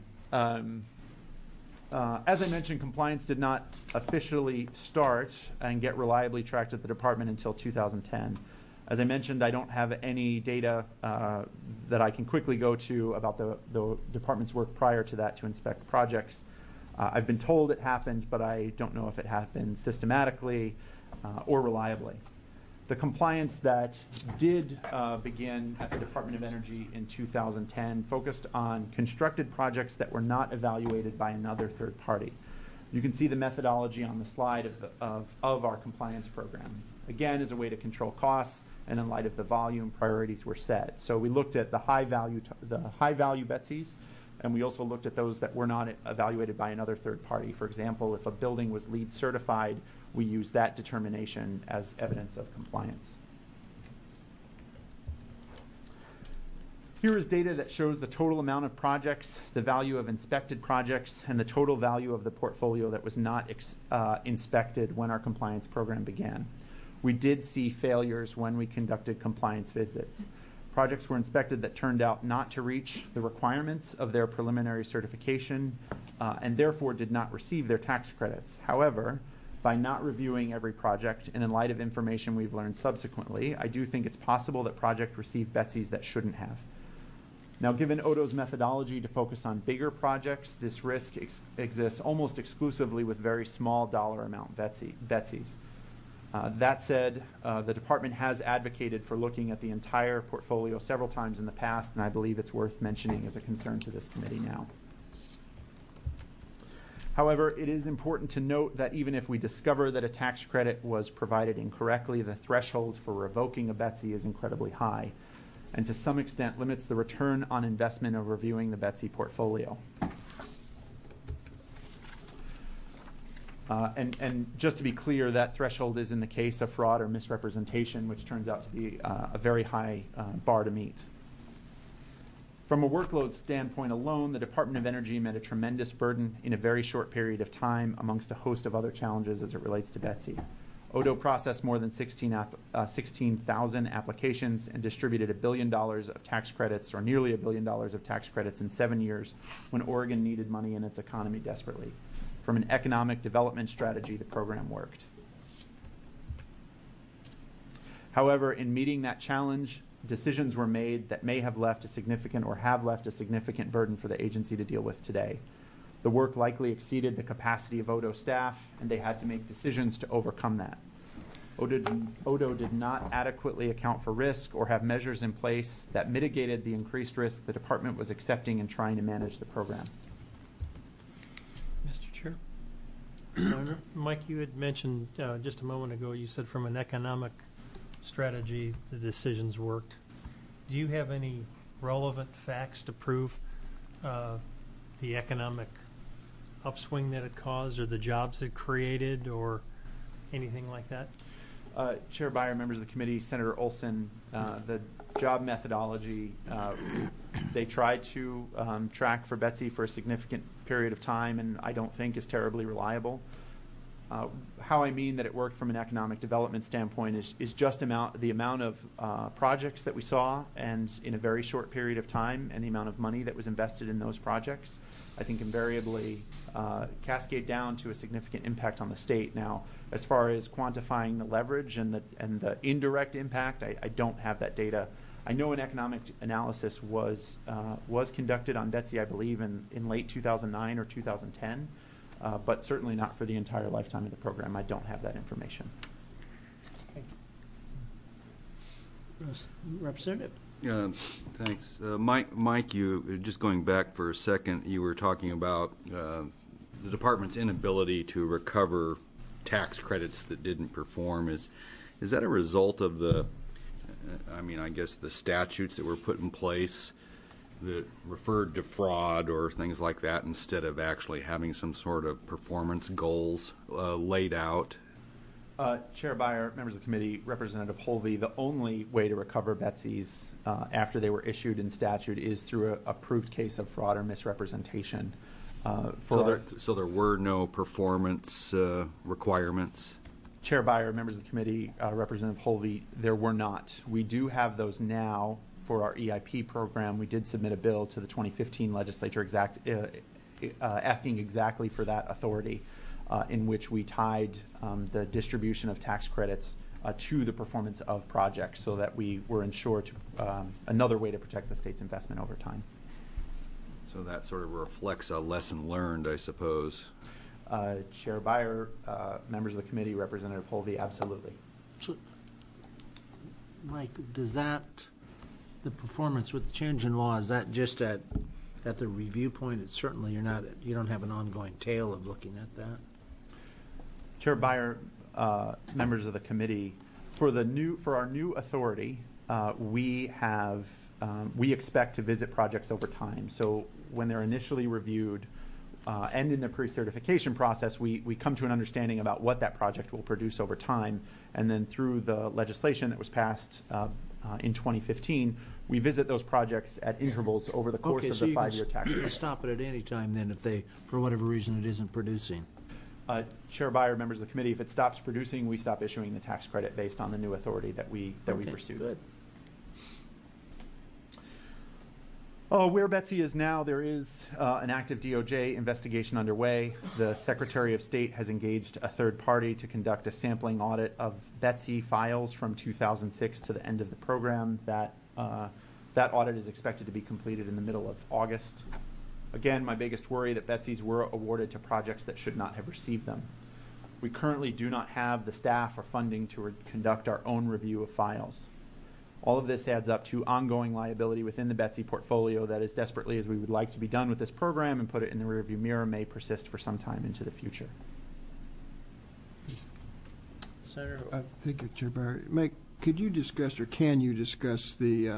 As I mentioned, compliance did not officially start and get reliably tracked at the department until 2010. As I mentioned, I don't have any data that I can quickly go to about the department's work prior to that to inspect projects. I've been told it happened, but I don't know if it happened systematically or reliably. The compliance that did begin at the Department of Energy in 2010 focused on constructed projects that were not evaluated by another third party. You can see the methodology on the slide of our compliance program. Again, as a way to control costs, and in light of the volume, priorities were set. So we looked at the high value BETCs, and we also looked at those that were not evaluated by another third party. For example, if a building was LEED certified, we use that determination as evidence of compliance. Here is data that shows the total amount of projects, the value of inspected projects, and the total value of the portfolio that was not inspected when our compliance program began. We did see failures when we conducted compliance visits. Projects were inspected that turned out not to reach the requirements of their preliminary certification and therefore did not receive their tax credits. However, By not reviewing every project, and in light of information we've learned subsequently, I do think it's possible that projects received BETCs that shouldn't have. Now, given Odo's methodology to focus on bigger projects, this risk exists almost exclusively with very small dollar amount BETCs. That said, the department has advocated for looking at the entire portfolio several times in the past, and I believe it's worth mentioning as a concern to this committee now. However, it is important to note that even if we discover that a tax credit was provided incorrectly, the threshold for revoking a BETC is incredibly high, and to some extent limits the return on investment of reviewing the BETC portfolio. And just to be clear, that threshold is in the case of fraud or misrepresentation, which turns out to be a very high bar to meet. From a workload standpoint alone, the Department of Energy met a tremendous burden in a very short period of time amongst a host of other challenges as it relates to BETC. Odo processed more than 16,000 applications and distributed $1 billion of tax credits, or nearly $1 billion of tax credits in 7 years when Oregon needed money in its economy desperately. From an economic development strategy, the program worked. However, in meeting that challenge, decisions were made that may have left a significant or have left a significant burden for the agency to deal with today. The work likely exceeded the capacity of Odo staff, and they had to make decisions to overcome that. Odo did not adequately account for risk or have measures in place that mitigated the increased risk the department was accepting and trying to manage the program. Mr. Chair. Mike, you had mentioned just a moment ago, you said from an economic strategy, the decisions worked. Do you have any relevant facts to prove the economic upswing that it caused, or the jobs it created, or anything like that? Chair Byer, members of the committee, Senator Olson, the job methodology, they tried to track for BETC for a significant period of time, and I don't think is terribly reliable. How I mean that it worked from an economic development standpoint is just the amount of projects that we saw, and in a very short period of time, and the amount of money that was invested in those projects, I think invariably cascade down to a significant impact on the state. Now, as far as quantifying the leverage and the indirect impact, I don't have that data. I know an economic analysis was conducted on BETC, I believe, in late 2009 or 2010. But certainly not for the entire lifetime of the program. I don't have that information. Representative. Thanks. Mike, you just going back for a second, you were talking about the department's inability to recover tax credits that didn't perform. Is that a result of the statutes that were put in place that referred to fraud or things like that, instead of actually having some sort of performance goals laid out? Chair Byer, members of the committee, Representative Holvey, the only way to recover BETCs after they were issued in statute is through a proved case of fraud or misrepresentation. So there were no performance requirements? Chair Byer, members of the committee, Representative Holvey, there were not. We do have those now. For our EIP program, we did submit a bill to the 2015 legislature asking exactly for that authority, in which we tied the distribution of tax credits to the performance of projects, so that we were ensured another way to protect the state's investment over time. So that sort of reflects a lesson learned, I suppose. Chair Byer, members of the committee, Representative Holvey, absolutely. So, Mike, does that, the performance with the change in law, is that just at the review point? It's certainly you don't have an ongoing tail of looking at that. Chair Byer, members of the committee, for our new authority, we expect to visit projects over time. So when they're initially reviewed and in the pre-certification process, we come to an understanding about what that project will produce over time, and then through the legislation that was passed in 2015, we visit those projects at intervals over the course of the 5-year tax. You can stop it at any time then if they, for whatever reason, it isn't producing. Chair Byer, members of the committee, if it stops producing, we stop issuing the tax credit based on the new authority that we pursued. Good. Where Betsy is now, there is an active DOJ investigation underway. The Secretary of State has engaged a third party to conduct a sampling audit of Betsy files from 2006 to the end of the program. That audit is expected to be completed in the middle of August. Again, my biggest worry that Betsy's were awarded to projects that should not have received them. We currently do not have the staff or funding to conduct our own review of files. All of this adds up to ongoing liability within the Betsy portfolio that, as desperately as we would like to be done with this program and put it in the rearview mirror, may persist for some time into the future. Senator? Thank you, Chair Barry. Mike, could you discuss, or can you discuss the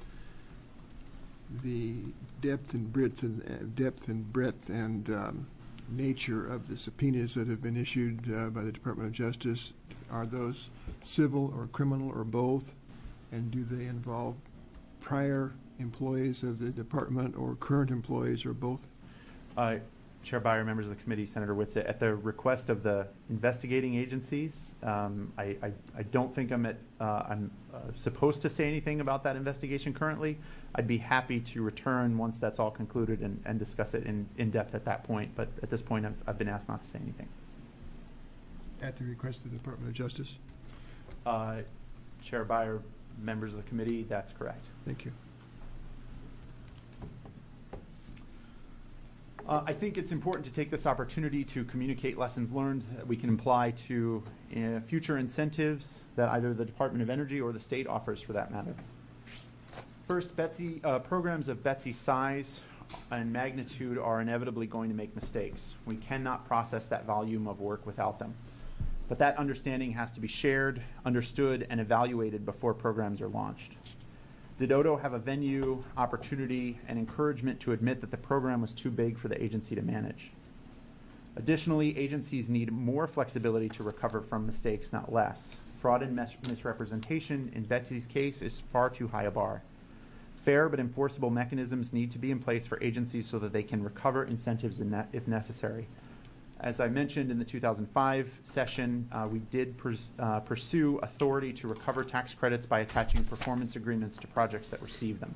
depth and breadth and nature of the subpoenas that have been issued by the Department of Justice? Are those civil or criminal or both? And do they involve prior employees of the department or current employees or both? Chair Byer, members of the committee, Senator Whitsitt, at the request of the investigating agencies, I don't think I'm supposed to say anything about that investigation currently. I'd be happy to return once that's all concluded and discuss it in depth at that point. But at this point, I've been asked not to say anything. At the request of the Department of Justice? Chair Byer, members of the committee, that's correct. Thank you. I think it's important to take this opportunity to communicate lessons learned that we can apply to future incentives that either the Department of Energy or the state offers, for that matter. First, programs of Betsy's size and magnitude are inevitably going to make mistakes. We cannot process that volume of work without them. But that understanding has to be shared, understood, and evaluated before programs are launched. Did Odo have a venue, opportunity, and encouragement to admit that the program was too big for the agency to manage? Additionally, agencies need more flexibility to recover from mistakes, not less. Fraud and misrepresentation, in Betsy's case, is far too high a bar. Fair but enforceable mechanisms need to be in place for agencies so that they can recover incentives if necessary. As I mentioned in the 2005 session, we did pursue authority to recover tax credits by attaching performance agreements to projects that receive them.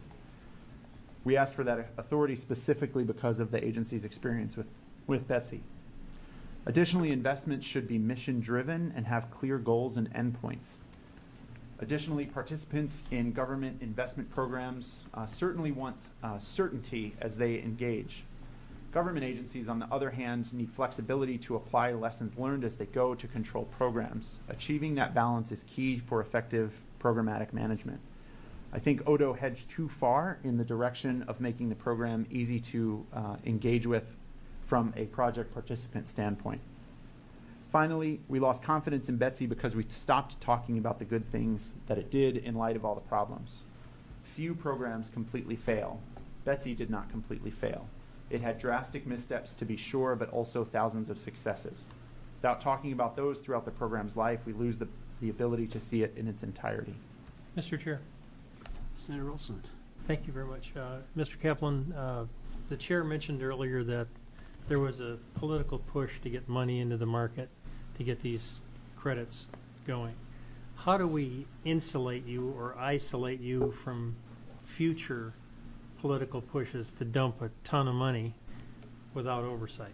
We asked for that authority specifically because of the agency's experience with Betsy. Additionally, investments should be mission-driven and have clear goals and endpoints. Additionally, participants in government investment programs certainly want certainty as they engage. Government agencies, on the other hand, need flexibility to apply lessons learned as they go to control programs. Achieving that balance is key for effective programmatic management. I think Odo hedged too far in the direction of making the program easy to engage with from a project participant standpoint. Finally, we lost confidence in Betsy because we stopped talking about the good things that it did in light of all the problems. Few programs completely fail. Betsy did not completely fail. It had drastic missteps, to be sure, but also thousands of successes. Without talking about those throughout the program's life, we lose the ability to see it in its entirety. Mr. Chair. Senator Olson. Thank you very much. Mr. Kaplan, the chair mentioned earlier that there was a political push to get money into the market to get these credits going. How do we insulate you or isolate you from future political pushes to dump a ton of money without oversight?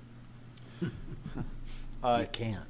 You can't.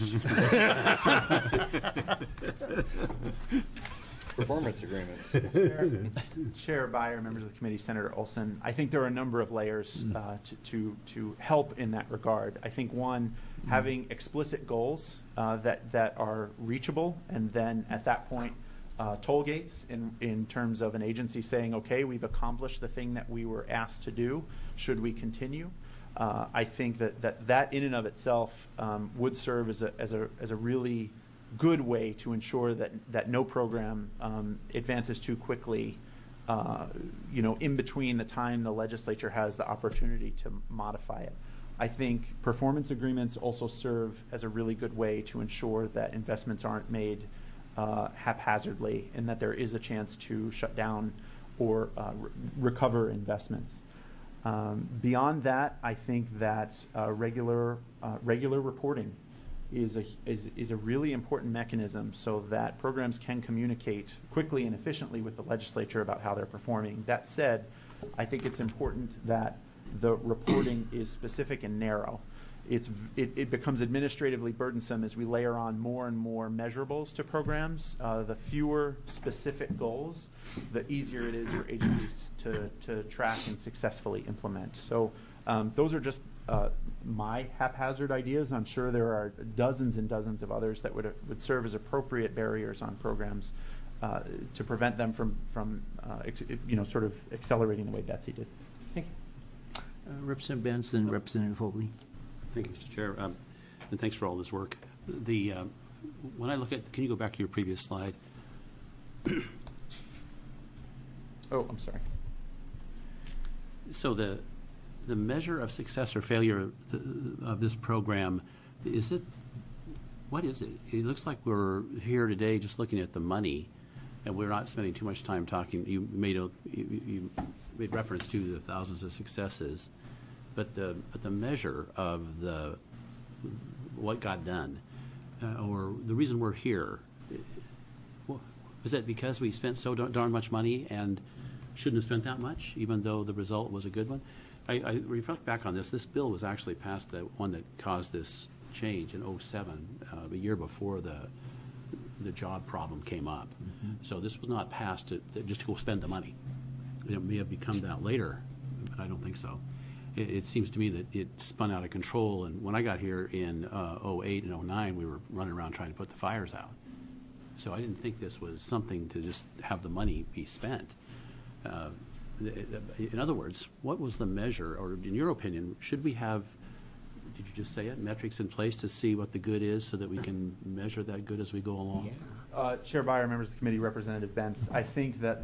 Performance agreements. Chair Byer, members of the committee, Senator Olson, I think there are a number of layers to help in that regard. I think one, having explicit goals that are reachable, and then at that point, toll gates in terms of an agency saying, okay, we've accomplished the thing that we were asked to do. Should we continue? I think that in and of itself would serve as a really good way to ensure that no program advances too quickly, in between the time the legislature has the opportunity to modify it. I think performance agreements also serve as a really good way to ensure that investments aren't made haphazardly, and that there is a chance to shut down or recover investments. Beyond that, I think that regular reporting is a really important mechanism so that programs can communicate quickly and efficiently with the legislature about how they're performing. That said, I think it's important that the reporting is specific and narrow. It becomes administratively burdensome as we layer on more and more measurables to programs. The fewer specific goals, the easier it is for agencies to track and successfully implement. So those are just my haphazard ideas. I'm sure there are dozens and dozens of others that would serve as appropriate barriers on programs to prevent them from sort of accelerating the way Betsy did. Thank you. Representative Benson, Representative Hobley. Thank you, Mr. Chair, and thanks for all this work. When I look at, can you go back to your previous slide? Oh, I'm sorry. So the measure of success or failure of this program, what is it? It looks like we're here today just looking at the money, and we're not spending too much time talking. You made reference to the thousands of successes. But the measure of what got done, or the reason we're here, is that because we spent so darn much money and shouldn't have spent that much, even though the result was a good one? I reflect back on this. This bill was actually passed, the one that caused this change in 2007, a year before the job problem came up. Mm-hmm. So this was not passed just to go spend the money. It may have become that later, but I don't think so. It seems to me that it spun out of control, and when I got here in 2008 and 2009, we were running around trying to put the fires out. So I didn't think this was something to just have the money be spent. In other words, what was the measure, or in your opinion, should we have, did you just say it, metrics in place to see what the good is so that we can measure that good as we go along? Yeah. Chair Byer, members of the committee, Representative Bentz, I think that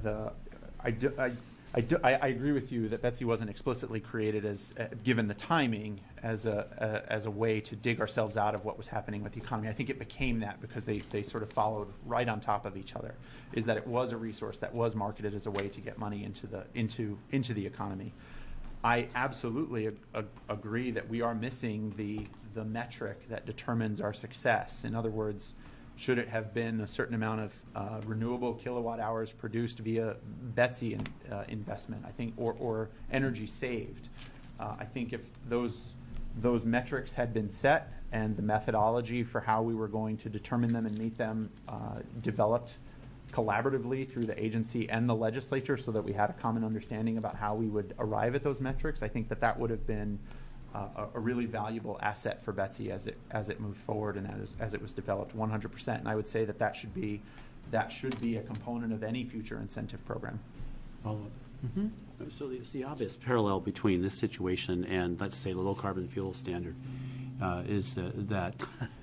I agree with you that Betsy wasn't explicitly created as, given the timing, as a way to dig ourselves out of what was happening with the economy. I think it became that because they sort of followed right on top of each other. Is that it was a resource that was marketed as a way to get money into the economy. I absolutely agree that we are missing the metric that determines our success. In other words, should it have been a certain amount of renewable kilowatt hours produced via Betsy investment, I think, or energy saved? I think if those metrics had been set and the methodology for how we were going to determine them and meet them developed collaboratively through the agency and the legislature so that we had a common understanding about how we would arrive at those metrics, I think that would have been a really valuable asset for Betsy as it moved forward and as it was developed 100%. And I would say that should be a component of any future incentive program. Mm-hmm. So it's the obvious parallel between this situation and, let's say, the low carbon fuel standard is the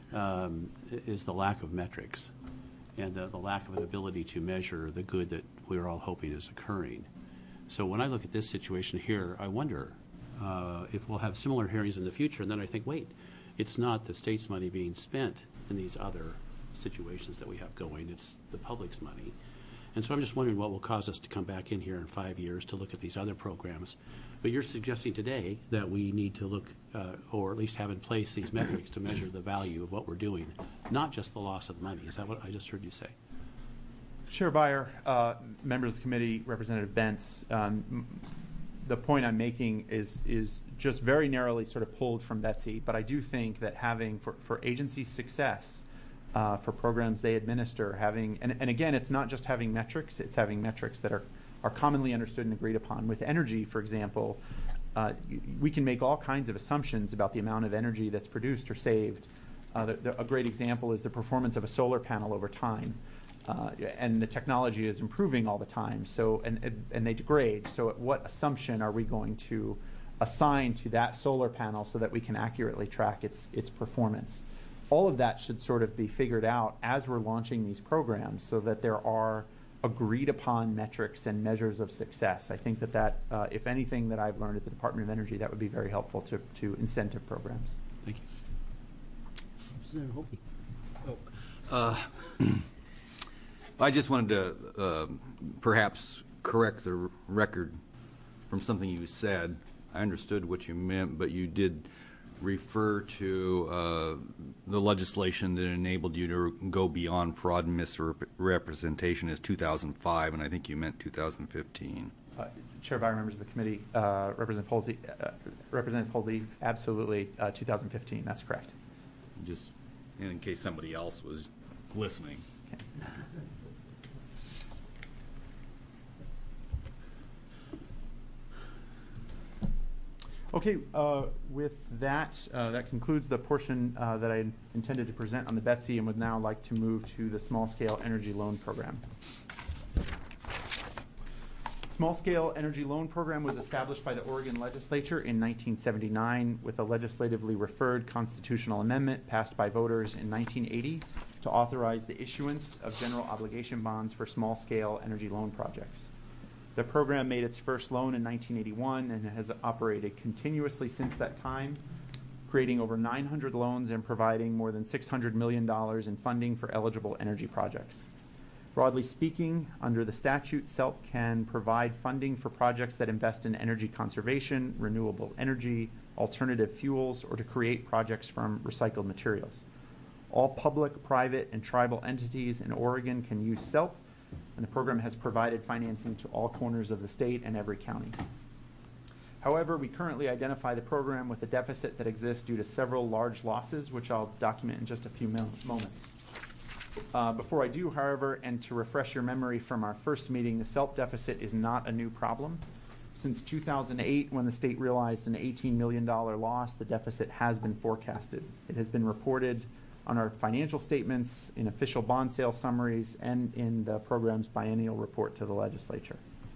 lack of metrics and the lack of an ability to measure the good that we're all hoping is occurring. So when I look at this situation here, I wonder if we'll have similar hearings in the future, and then I think, wait, it's not the state's money being spent in these other situations that we have going, it's the public's money. And so I'm just wondering what will cause us to come back in here in 5 years to look at these other programs. But you're suggesting today that we need to look, or at least have in place these metrics to measure the value of what we're doing, not just the loss of money. Is that what I just heard you say? Chair Byer, members of the committee, Representative Bentz, the point I'm making is just very narrowly sort of pulled from Betsy, but I do think that having, for agency success, for programs they administer, and again, it's not just having metrics, it's having metrics that are commonly understood and agreed upon. With energy, for example, we can make all kinds of assumptions about the amount of energy that's produced or saved. A great example is the performance of a solar panel over time. And the technology is improving all the time, so and they degrade. So what assumption are we going to assign to that solar panel so that we can accurately track its performance? All of that should sort of be figured out as we're launching these programs so that there are agreed upon metrics and measures of success. I think that if anything that I've learned at the Department of Energy, that would be very helpful to incentive programs. Thank you. Oh. I just wanted to perhaps correct the record from something you said. I understood what you meant, but you did refer to the legislation that enabled you to go beyond fraud and misrepresentation as 2005, and I think you meant 2015. Chair Byer, members of the committee, Representative Holdy, absolutely, 2015. That's correct. Just in case somebody else was listening. Okay, with that, that concludes the portion that I intended to present on the Betsy, and would now like to move to the Small Scale Energy Loan Program. Small Scale Energy Loan Program was established by the Oregon Legislature in 1979 with a legislatively referred constitutional amendment passed by voters in 1980 to authorize the issuance of general obligation bonds for small-scale energy loan projects. The program made its first loan in 1981 and has operated continuously since that time, creating over 900 loans and providing more than $600 million in funding for eligible energy projects. Broadly speaking, under the statute, SELP can provide funding for projects that invest in energy conservation, renewable energy, alternative fuels, or to create projects from recycled materials. All public, private, and tribal entities in Oregon can use SELP, and the program has provided financing to all corners of the state and every county. However, we currently identify the program with a deficit that exists due to several large losses, which I'll document in just a few moments. Before I do, however, and to refresh your memory from our first meeting, the SELP deficit is not a new problem. Since 2008, when the state realized an $18 million loss, the deficit has been forecasted. It has been reported on our financial statements, in official bond sale summaries, and in the program's biennial report to the legislature.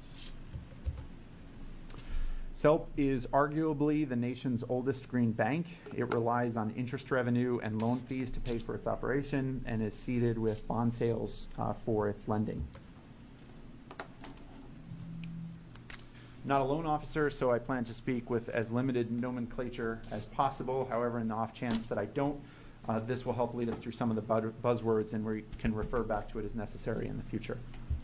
SELP is arguably the nation's oldest green bank. It relies on interest revenue and loan fees to pay for its operation and is seeded with bond sales for its lending. Not a loan officer, so I plan to speak with as limited nomenclature as possible. However, in the off chance that I don't, this will help lead us through some of the buzzwords, and we can refer back to it as necessary in the future.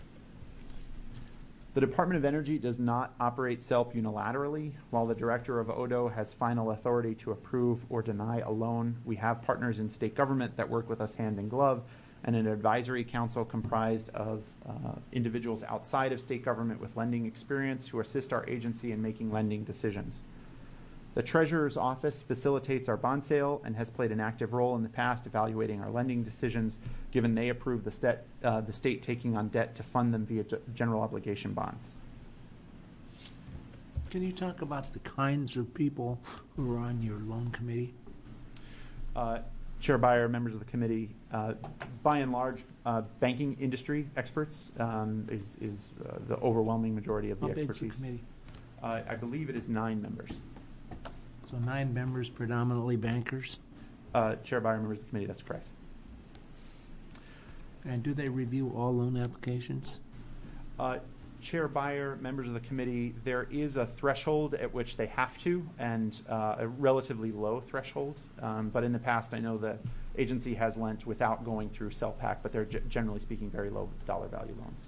The Department of Energy does not operate SELP unilaterally. While the director of ODO has final authority to approve or deny a loan, we have partners in state government that work with us hand in glove, and an advisory council comprised of individuals outside of state government with lending experience who assist our agency in making lending decisions. The Treasurer's Office facilitates our bond sale and has played an active role in the past evaluating our lending decisions, given they approve the state taking on debt to fund them via general obligation bonds. Can you talk about the kinds of people who are on your loan committee? Chair Byer, members of the committee, by and large, banking industry experts is the overwhelming majority of the expertise. How big's the committee? I believe it is 9 members. So 9 members, predominantly bankers? Chair Byer, members of the committee, that's correct. And do they review all loan applications? Chair Byer, members of the committee, there is a threshold at which they have to, and a relatively low threshold. But in the past, I know the agency has lent without going through SELPAC, but they're generally speaking very low dollar value loans.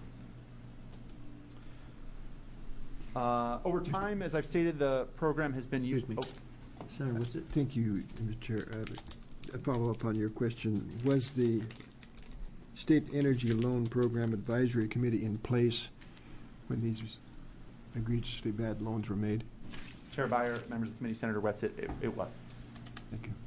Over time, as I've stated, the program has been used. Excuse me. Senator, what's it? Thank you, Mr. Chair. A follow-up on your question. Was the State Energy Loan Program Advisory Committee in place when these egregiously bad loans were made? Chair Byer, members of the committee, Senator Wetzel, it was. Thank you.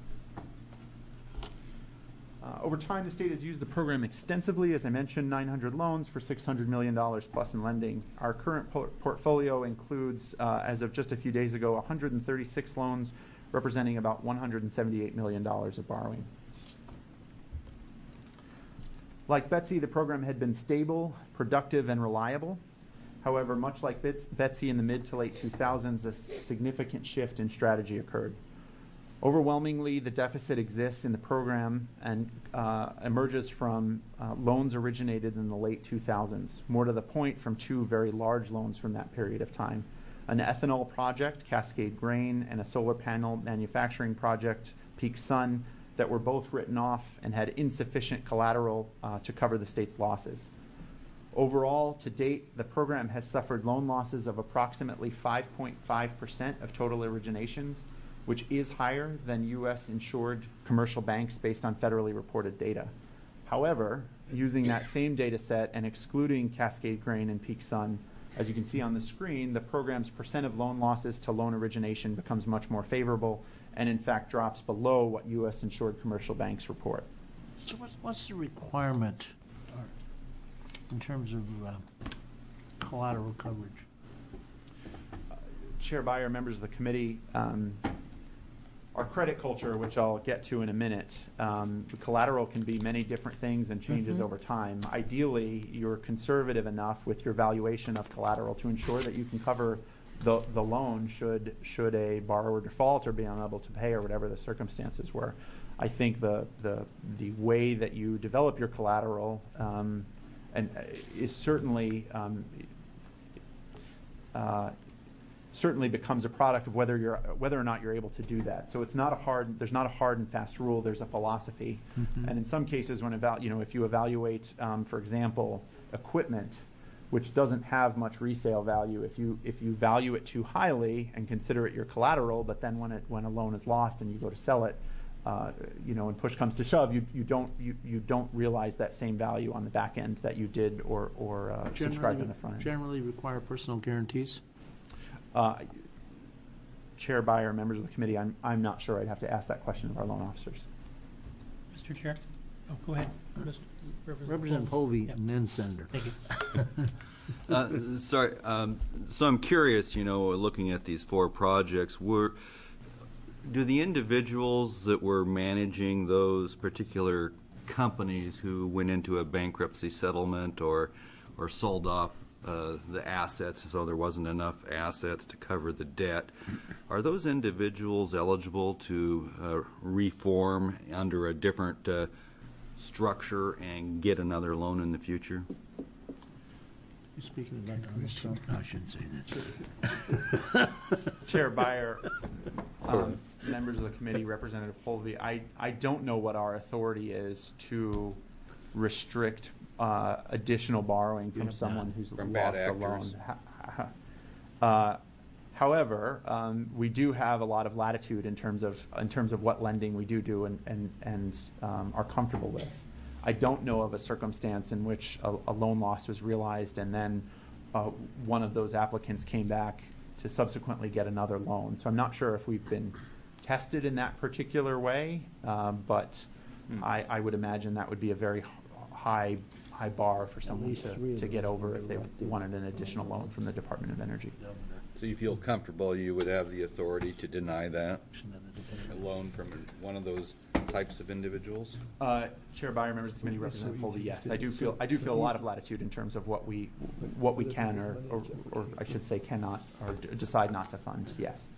Over time, the state has used the program extensively. As I mentioned, 900 loans for $600 million plus in lending. Our current portfolio includes, as of just a few days ago, 136 loans representing about $178 million of borrowing. Like Betsy, the program had been stable, productive, and reliable. However, much like Betsy in the mid to late 2000s, a significant shift in strategy occurred. Overwhelmingly, the deficit exists in the program and emerges from loans originated in the late 2000s, more to the point from 2 very large loans from that period of time. An ethanol project, Cascade Grain, and a solar panel manufacturing project, Peak Sun, that were both written off and had insufficient collateral to cover the state's losses. Overall, to date, the program has suffered loan losses of approximately 5.5% of total originations, which is higher than U.S. insured commercial banks based on federally reported data. However, using that same data set and excluding Cascade Grain and Peak Sun, As you can see on the screen, the program's percent of loan losses to loan origination becomes much more favorable and in fact drops below what U.S. insured commercial banks report. So what's the requirement in terms of collateral coverage? Chair Byer, members of the committee, our credit culture, which I'll get to in a minute, the collateral can be many different things and changes over time. Ideally, you're conservative enough with your valuation of collateral to ensure that you can cover the loan should a borrower default or be unable to pay or whatever the circumstances were. I think the way that you develop your collateral is certainly certainly becomes a product of whether or not you're able to do that. So it's not there's not a hard and fast rule. There's a philosophy, and in some cases, when if you evaluate, for example, equipment, which doesn't have much resale value, if you value it too highly and consider it your collateral, but then when a loan is lost and you go to sell it, when push comes to shove, you don't realize that same value on the back end that you did or subscribed on the front end. Generally require personal guarantees? Chair Byer, members of the committee, I'm not sure. I'd have to ask that question of our loan officers. Mr. Chair? Oh, go ahead. Representative Hovey, Yeah. and then Senator. Thank you. Sorry. So I'm curious, looking at these 4 projects, do the individuals that were managing those particular companies who went into a bankruptcy settlement or sold off the assets, so there wasn't enough assets to cover the debt, are those individuals eligible to reform under a different structure and get another loan in the future? You speaking about the question? I shouldn't say that. Chair Byer, members of the committee, Representative Holvey, I don't know what our authority is to restrict additional borrowing from someone who's lost a loan. However, we do have a lot of latitude in terms of what lending we do and are comfortable with. I don't know of a circumstance in which a loan loss was realized and then one of those applicants came back to subsequently get another loan. So I'm not sure if we've been tested in that particular way, but I would imagine that would be a very high bar for someone to get over if they wanted an additional loan from the Department of Energy. So you feel comfortable you would have the authority to deny that, a loan from one of those types of individuals? Chair Byer, members of the committee, Representative Foley, yes, I do feel a lot of latitude in terms of what we can or I should say cannot or decide not to fund. Yes.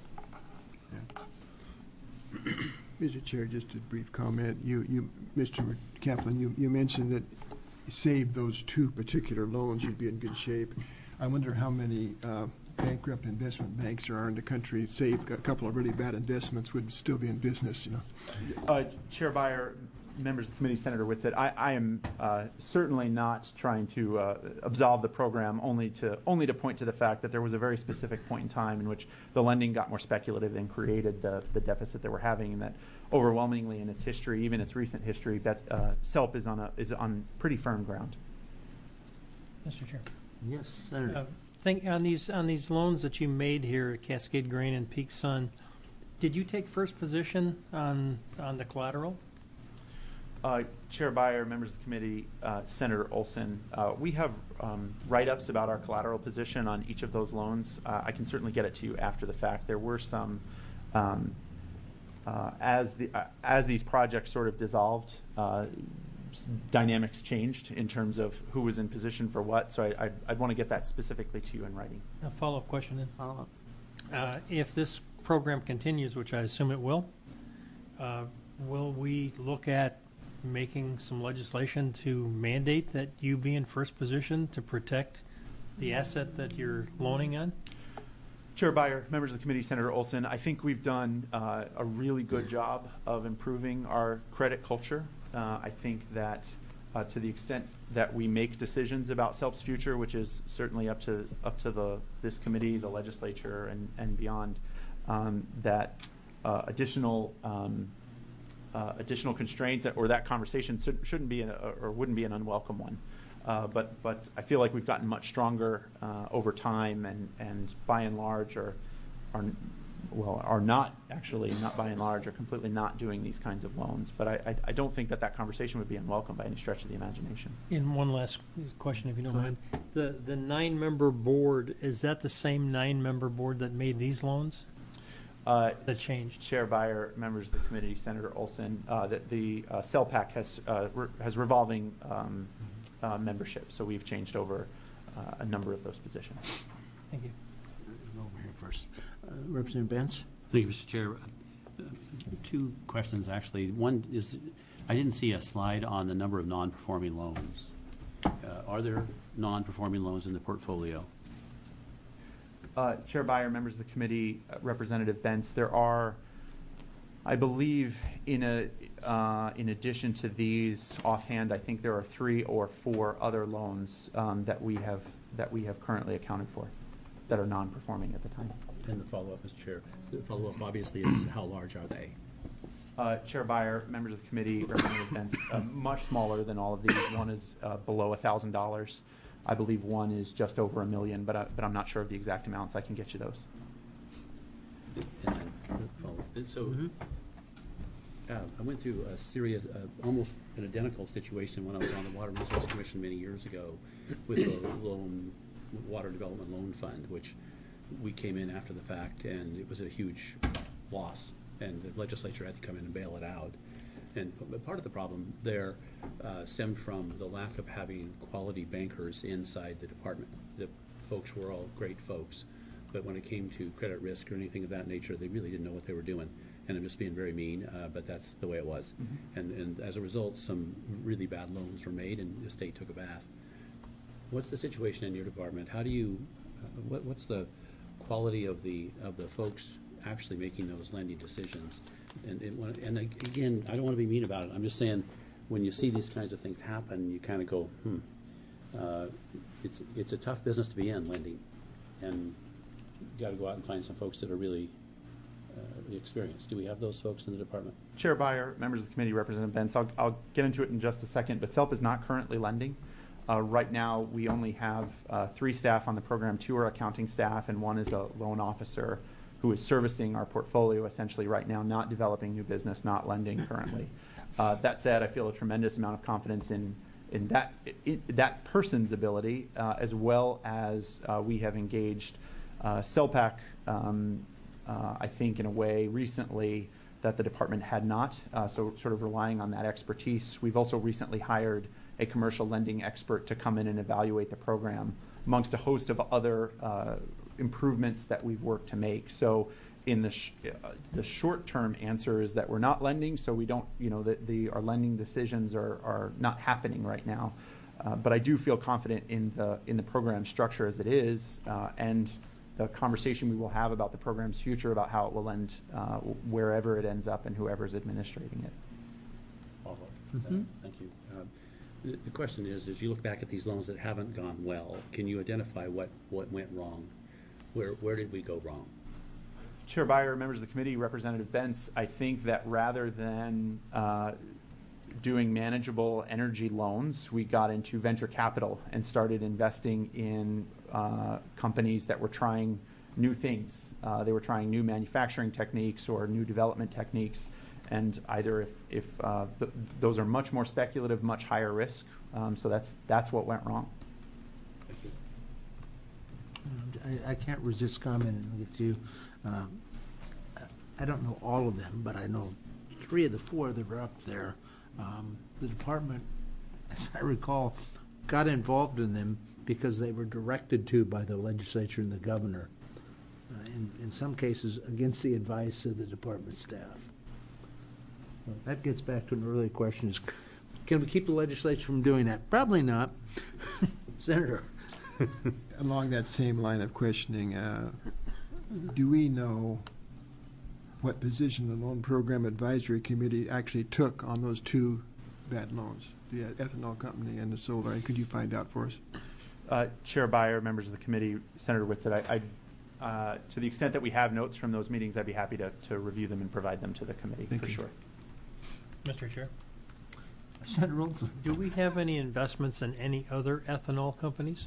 Mr. Chair, just a brief comment. You Mr. Kaplan, you mentioned that save those 2 particular loans, you'd be in good shape. I wonder how many bankrupt investment banks there are in the country. Save a couple of really bad investments, would still be in business, Chair Byer, members of the committee, Senator Whitsitt, I am certainly not trying to absolve the program, only to point to the fact that there was a very specific point in time in which the lending got more speculative and created the deficit that we're having, and that overwhelmingly in its history, even its recent history, SELP is on pretty firm ground. Mr. Chair. Yes, Senator. On these loans that you made here at Cascade Grain and Peak Sun, did you take first position on the collateral? Chair Byer, members of the committee, Senator Olson, we have write-ups about our collateral position on each of those loans. I can certainly get it to you after the fact. There were some, as these projects sort of dissolved, dynamics changed in terms of who was in position for what. So I'd want to get that specifically to you in writing. A follow-up question then. If this program continues, which I assume it will we look at making some legislation to mandate that you be in first position to protect the asset that you're loaning on? Chair Byer, members of the committee, Senator Olson, I think we've done a really good job of improving our credit culture. I think that to the extent that we make decisions about SELP's future, which is certainly up to this committee, the legislature, and beyond, that additional constraints or that conversation shouldn't be or wouldn't be an unwelcome one. But I feel like we've gotten much stronger over time, and by and large are not actually, not by and large, are completely not doing these kinds of loans. But I don't think that conversation would be unwelcome by any stretch of the imagination. And one last question, if you don't mind. The 9-member board, is that the same 9-member board that made these loans? That changed? Chair Beyer, members of the committee, Senator Olson, that the CELPAC has revolving membership, so we've changed over a number of those positions. Thank you. Over here first. Representative Benz? Thank you, Mr. Chair. Two questions, actually. One is, I didn't see a slide on the number of non-performing loans. Are there non-performing loans in the portfolio? Chair Beyer, members of the committee, Representative Benz, there are, I believe, in addition to these offhand, I think there are 3 or 4 other loans that we have currently accounted for that are non-performing at the time. And the follow-up, Mr. Chair. The follow-up, obviously, is how large are they? Chair Beyer, members of the committee, Representative Benz, much smaller than all of these. One is below $1,000. I believe one is just over $1 million, but I'm not sure of the exact amounts. I can get you those. And then follow-up. So I went through a serious, almost an identical situation when I was on the Water Resource Commission many years ago with a water development loan fund, which we came in after the fact, and it was a huge loss, and the legislature had to come in and bail it out. And part of the problem there stemmed from the lack of having quality bankers inside the department. The folks were all great folks, but when it came to credit risk or anything of that nature, they really didn't know what they were doing. And I'm just being very mean, but that's the way it was. Mm-hmm. And as a result, some really bad loans were made, and the state took a bath. What's the situation in your department? How do you, what's the quality of the folks actually making those lending decisions? And again, I don't want to be mean about it. I'm just saying, when you see these kinds of things happen, you kind of go, it's a tough business to be in, lending, and you got to go out and find some folks that are really experienced. Do we have those folks in the department? Chair Beyer, members of the committee, Representative Benz, I'll get into it in just a second, but CELP is not currently lending. Right now, we only have 3 staff on the program. 2 are accounting staff, and 1 is a loan officer who is servicing our portfolio essentially right now, not developing new business, not lending currently. That said, I feel a tremendous amount of confidence in that person's ability, as well as we have engaged CELPAC, I think, in a way recently that the department had not, so sort of relying on that expertise. We've also recently hired a commercial lending expert to come in and evaluate the program, amongst a host of other improvements that we've worked to make. So in the short-term answer is that we're not lending, so we don't, our lending decisions are not happening right now. But I do feel confident in the program structure as it is, and the conversation we will have about the program's future, about how it will end wherever it ends up and whoever's administrating it. Thank you. The question is, as you look back at these loans that haven't gone well, can you identify what went wrong? Where did we go wrong? Chair Beyer, members of the committee, Representative Benz, I think that rather than doing manageable energy loans, we got into venture capital and started investing in companies that were trying new things. They were trying new manufacturing techniques or new development techniques, and either if those are much more speculative, much higher risk. So that's what went wrong. I can't resist commenting with you. I don't know all of them, but I know 3 of the 4 that are up there. The department, as I recall, got involved in them because they were directed to by the legislature and the governor, in some cases against the advice of the department staff. Well, that gets back to an earlier question: is can we keep the legislature from doing that? Probably not. Senator. Along that same line of questioning, do we know what position the Loan Program Advisory Committee actually took on those 2 bad loans, the ethanol company and the solar? And could you find out for us? Chair Beyer, members of the committee, Senator Whitsitt, to the extent that we have notes from those meetings, I'd be happy to review them and provide them to the committee. Thank for you. Sure. Mr. Chair? Senator Olson. Do we have any investments in any other ethanol companies?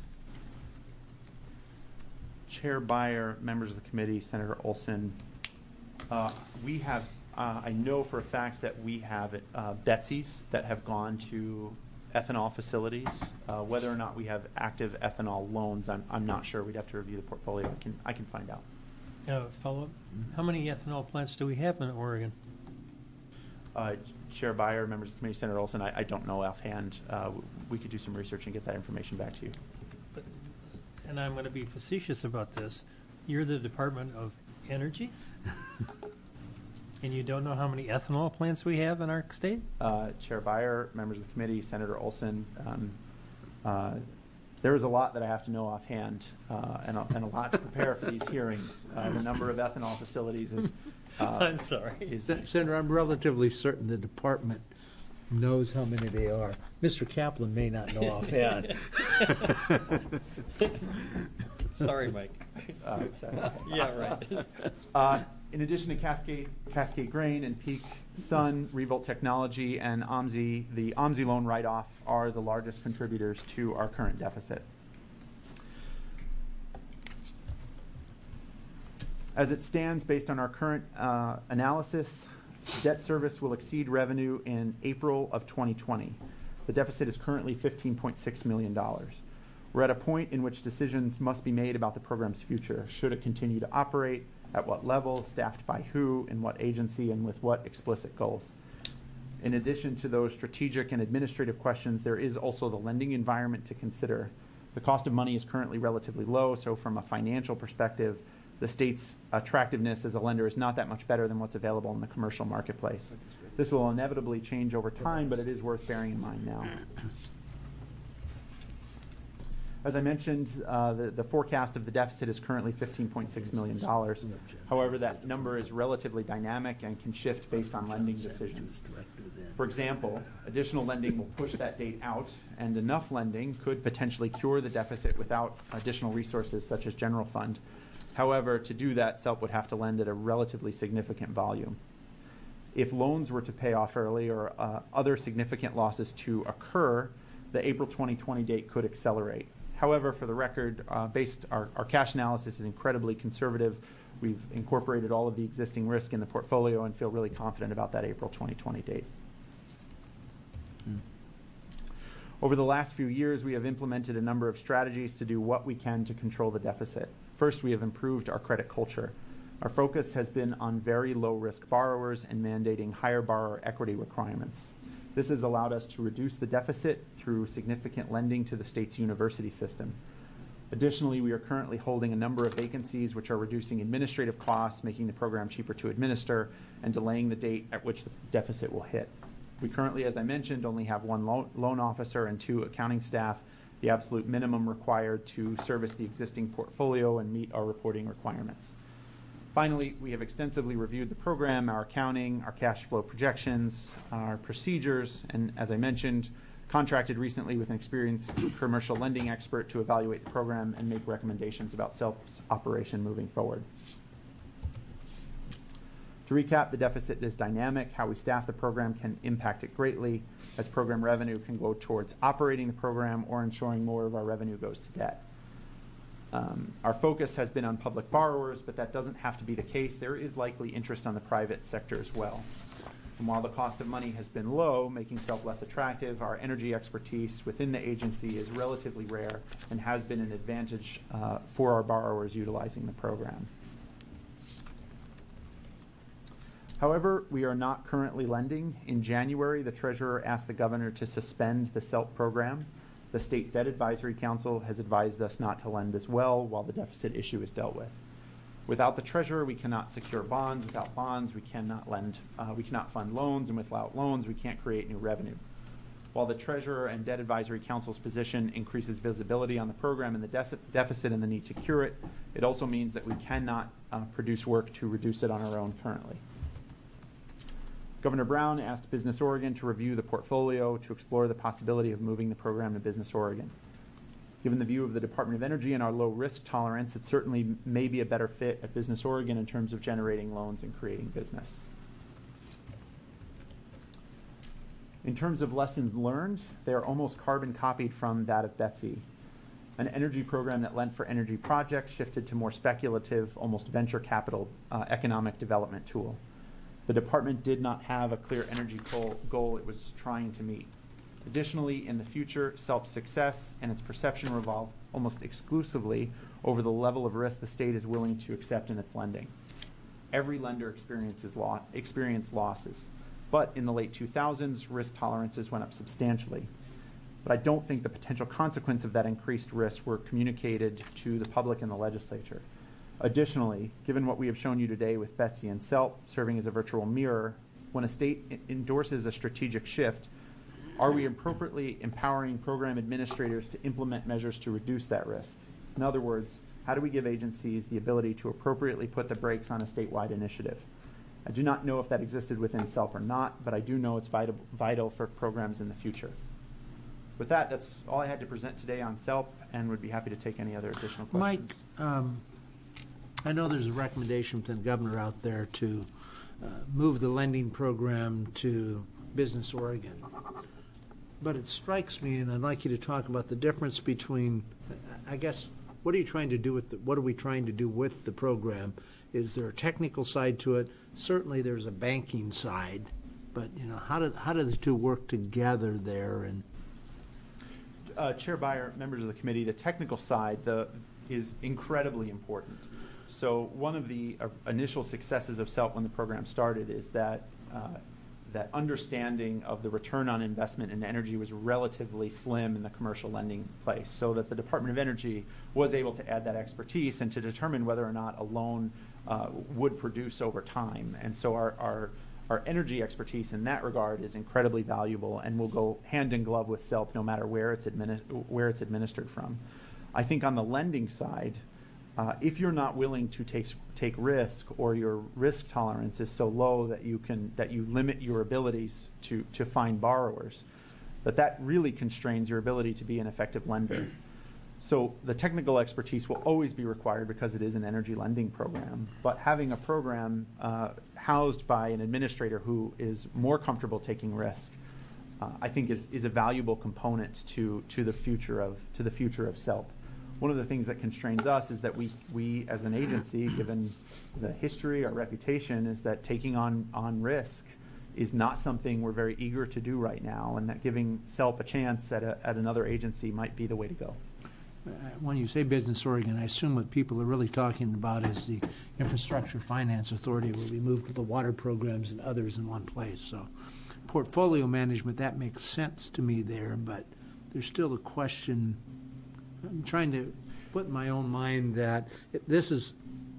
Chair Byer, members of the committee, Senator Olson, we have, I know for a fact that we have Betsy's that have gone to ethanol facilities. Whether or not we have active ethanol loans, I'm not sure. We'd have to review the portfolio. I can find out. Follow-up, how many ethanol plants do we have in Oregon? Chair Byer, members of the committee, Senator Olson, I don't know offhand. We could do some research and get that information back to you. And I'm going to be facetious about this. You're the Department of Energy? And you don't know how many ethanol plants we have in our state? Chair Byer, members of the committee, Senator Olson, there is a lot that I have to know offhand and a lot to prepare for these hearings. The number of ethanol facilities is... I'm sorry. Senator, I'm relatively certain the department knows how many they are. Mr. Kaplan may not know offhand. Sorry, Mike. Yeah, right. In addition to Cascade Grain and Peak Sun, Revolt Technology, and OMSI, the OMSI loan write-off are the largest contributors to our current deficit. As it stands, based on our current analysis, debt service will exceed revenue in April of 2020. The deficit is currently $15.6 million. We're at a point in which decisions must be made about the program's future. Should it continue to operate? At what level? Staffed by who? In what agency? And with what explicit goals? In addition to those strategic and administrative questions, there is also the lending environment to consider. The cost of money is currently relatively low, so from a financial perspective, the state's attractiveness as a lender is not that much better than what's available in the commercial marketplace. This will inevitably change over time, but it is worth bearing in mind now. As I mentioned, the forecast of the deficit is currently $15.6 million. However, that number is relatively dynamic and can shift based on lending decisions. For example, additional lending will push that date out, and enough lending could potentially cure the deficit without additional resources such as general fund. However, to do that, SELP would have to lend at a relatively significant volume. If loans were to pay off early or other significant losses to occur, the April 2020 date could accelerate. However, for the record, our cash analysis is incredibly conservative. We've incorporated all of the existing risk in the portfolio and feel really confident about that April 2020 date. Over the last few years, we have implemented a number of strategies to do what we can to control the deficit. First, we have improved our credit culture. Our focus has been on very low-risk borrowers and mandating higher borrower equity requirements. This has allowed us to reduce the deficit through significant lending to the state's university system. Additionally, we are currently holding a number of vacancies which are reducing administrative costs, making the program cheaper to administer, and delaying the date at which the deficit will hit. We currently, as I mentioned, only have one loan officer and 2 accounting staff, the absolute minimum required to service the existing portfolio and meet our reporting requirements. Finally, we have extensively reviewed the program, our accounting, our cash flow projections, our procedures, and as I mentioned, contracted recently with an experienced commercial lending expert to evaluate the program and make recommendations about SELP's operation moving forward. To recap, the deficit is dynamic. How we staff the program can impact it greatly, as program revenue can go towards operating the program or ensuring more of our revenue goes to debt. Our focus has been on public borrowers, but that doesn't have to be the case. There is likely interest on the private sector as well. And while the cost of money has been low, making SELP less attractive, our energy expertise within the agency is relatively rare and has been an advantage for our borrowers utilizing the program. However, we are not currently lending. In January, the Treasurer asked the Governor to suspend the SELP program. The State Debt Advisory Council has advised us not to lend as well while the deficit issue is dealt with. Without the Treasurer, we cannot secure bonds. Without bonds, we cannot lend. We cannot fund loans, and without loans, we can't create new revenue. While the Treasurer and Debt Advisory Council's position increases visibility on the program and the deficit and the need to cure it, it also means that we cannot produce work to reduce it on our own currently. Governor Brown asked Business Oregon to review the portfolio to explore the possibility of moving the program to Business Oregon. Given the view of the Department of Energy and our low risk tolerance, it certainly may be a better fit at Business Oregon in terms of generating loans and creating business. In terms of lessons learned, they are almost carbon copied from that of Betsy. An energy program that lent for energy projects shifted to more speculative, almost venture capital economic development tool. The department did not have a clear energy goal it was trying to meet. Additionally, in the future, SELP's success and its perception revolve almost exclusively over the level of risk the state is willing to accept in its lending. Every lender experienced losses, but in the late 2000s, risk tolerances went up substantially. But I don't think the potential consequence of that increased risk were communicated to the public and the legislature. Additionally, given what we have shown you today with Betsy and SELP serving as a virtual mirror, when a state endorses a strategic shift, are we appropriately empowering program administrators to implement measures to reduce that risk? In other words, how do we give agencies the ability to appropriately put the brakes on a statewide initiative? I do not know if that existed within SELP or not, but I do know it's vital for programs in the future. With that, that's all I had to present today on SELP, and would be happy to take any other additional questions. Mike, I know there's a recommendation from the governor out there to move the lending program to Business Oregon. But it strikes me, and I'd like you to talk about the difference between, I guess, what are you trying to do with what are we trying to do with the program? Is there a technical side to it? Certainly there's a banking side, but how do the two work together there? And Chair Beyer, members of the committee, the technical side is incredibly important. So one of the initial successes of SELP when the program started is that that understanding of the return on investment in energy was relatively slim in the commercial lending place, so that the Department of Energy was able to add that expertise and to determine whether or not a loan would produce over time. And so our energy expertise in that regard is incredibly valuable and will go hand in glove with SELP no matter where it's administered from. I think on the lending side, if you're not willing to take risk, or your risk tolerance is so low that you limit your abilities to find borrowers, that really constrains your ability to be an effective lender. So the technical expertise will always be required because it is an energy lending program. But having a program housed by an administrator who is more comfortable taking risk, I think is a valuable component to the future of SELP. One of the things that constrains us is that we as an agency, given the history, our reputation, is that taking on risk is not something we're very eager to do right now, and that giving SELP a chance at another agency might be the way to go. When you say Business Oregon, I assume what people are really talking about is the Infrastructure Finance Authority, where we moved the water programs and others in one place. So portfolio management, that makes sense to me there, but there's still a question. I'm trying to put in my own mind that this is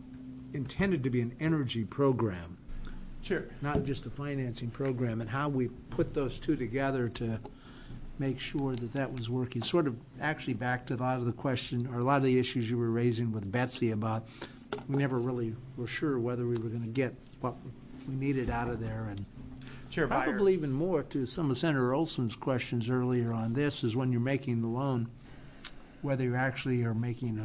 intended to be an energy program, Sure. not just a financing program, and how we put those two together to make sure that was working. Sort of actually back to a lot of the question, or a lot of the issues you were raising with Betsy about we never really were sure whether we were going to get what we needed out of there. And Chair Beyer. probably even more to some of Senator Olson's questions earlier on this is when you're making the loan, whether you actually are making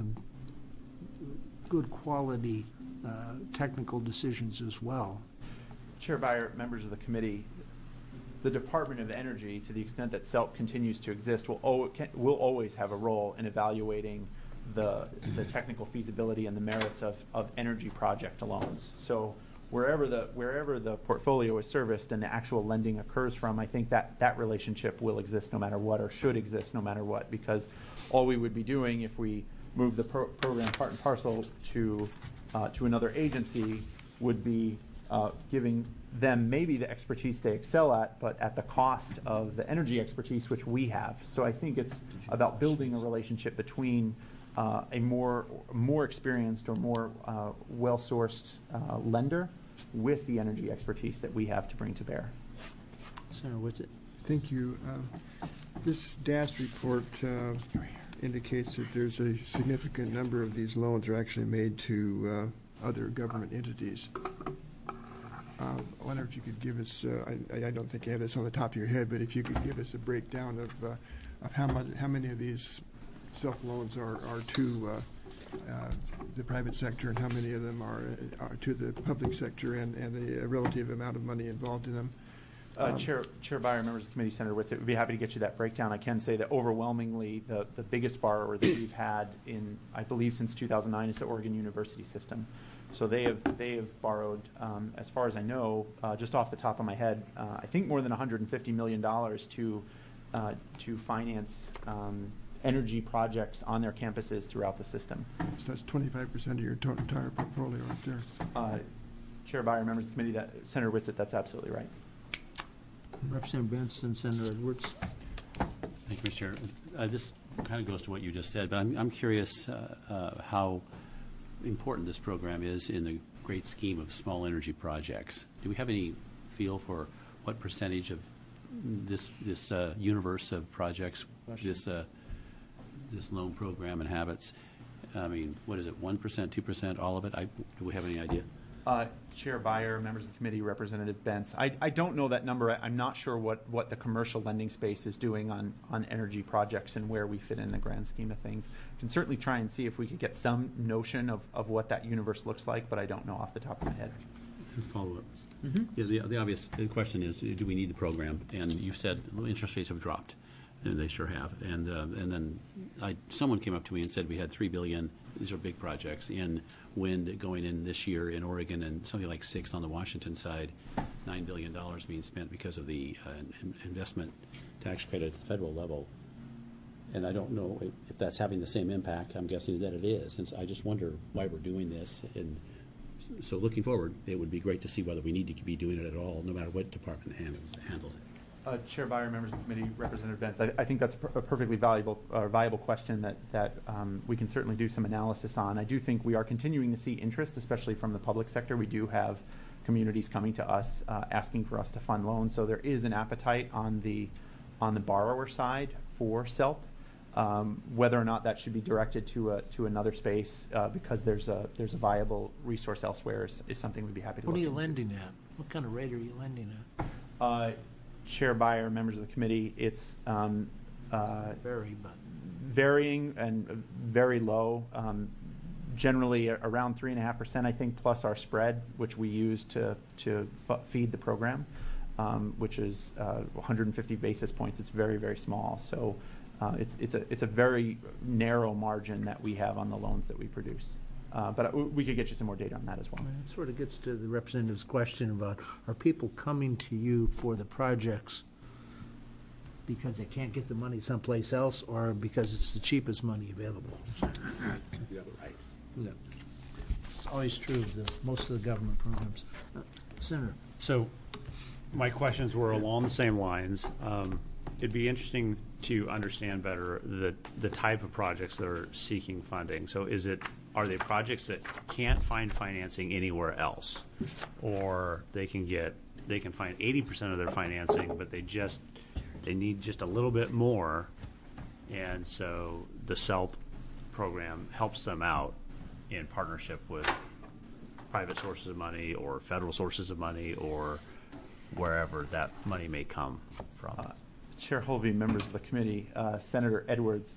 a good quality technical decisions as well. Chair Beyer, members of the committee, the Department of Energy, to the extent that SELP continues to exist, will always have a role in evaluating the technical feasibility and the merits of energy project loans. So wherever the portfolio is serviced and the actual lending occurs from, I think that relationship will exist no matter what, or should exist no matter what, because all we would be doing if we move the program part and parcel to another agency would be giving them maybe the expertise they excel at, but at the cost of the energy expertise which we have. So I think it's about building a relationship between a more experienced or more well-sourced lender with the energy expertise that we have to bring to bear. Senator Whitsitt. Thank you. This DAS report indicates that there's a significant number of these loans are actually made to other government entities. I wonder if you could give us, I don't think you have this on the top of your head, but if you could give us a breakdown of how many of these SELP loans are to the private sector, and how many of them are to the public sector, and the relative amount of money involved in them. Chair Byer, members of the committee, Senator Whitsitt, would be happy to get you that breakdown. I can say that overwhelmingly the biggest borrower that we've had in, I believe, since 2009 is the Oregon University System. So they have borrowed, as far as I know, just off the top of my head, I think more than $150 million to finance energy projects on their campuses throughout the system. So that's 25% of your entire portfolio right there. Chair Byer, members of the committee, Senator Whitsitt, that's absolutely right. Representative Benson, Senator Edwards. Thank you, Mr. Chair. This kind of goes to what you just said, but I'm curious how important this program is in the great scheme of small energy projects. Do we have any feel for what percentage of this universe of projects this loan program inhabits? I mean, what is it, 1%, 2%, all of it? Do we have any idea? Chair Byer, members of the committee, Representative Bentz. I don't know that number. I'm not sure what the commercial lending space is doing on energy projects and where we fit in the grand scheme of things. Can certainly try and see if we could get some notion of what that universe looks like, but I don't know off the top of my head. Follow up. Yeah, the obvious question is, do we need the program? And you said interest rates have dropped, and they sure have. And then someone came up to me and said we had $3 billion. These are big projects in wind going in this year in Oregon, and something like $6 billion on the Washington side. $9 billion being spent because of the investment tax credit at the federal level. And I don't know if that's having the same impact. I'm guessing that it is. And so I just wonder why we're doing this. And so looking forward, it would be great to see whether we need to be doing it at all, no matter what department handles it. Chair Byer, members of the committee, Representative Bentz, I think that's a perfectly viable question that we can certainly do some analysis on. I do think we are continuing to see interest, especially from the public sector. We do have communities coming to us asking for us to fund loans, so there is an appetite on the borrower side for SELP. Whether or not that should be directed to another space because there's a viable resource elsewhere is something we'd be happy to look into. What are you lending at? What kind of rate are you lending at? Chair Byer, members of the committee, it's varying and very low. Generally around 3.5%, I think, plus our spread, which we use to feed the program, which is 150 basis points. It's very, very small. So it's a very narrow margin that we have on the loans that we produce. But we could get you some more data on that as well. It sort of gets to the representative's question about, are people coming to you for the projects because they can't get the money someplace else, or because it's the cheapest money available? You have it right. Yeah. It's always true of most of the government programs. Senator. So my questions were along the same lines. It'd be interesting to understand better the type of projects that are seeking funding. So are they projects that can't find financing anywhere else, or they can find 80% of their financing, but they need just a little bit more, and so the SELP program helps them out in partnership with private sources of money or federal sources of money or wherever that money may come from. Chair Holvey, members of the committee, Senator Edwards,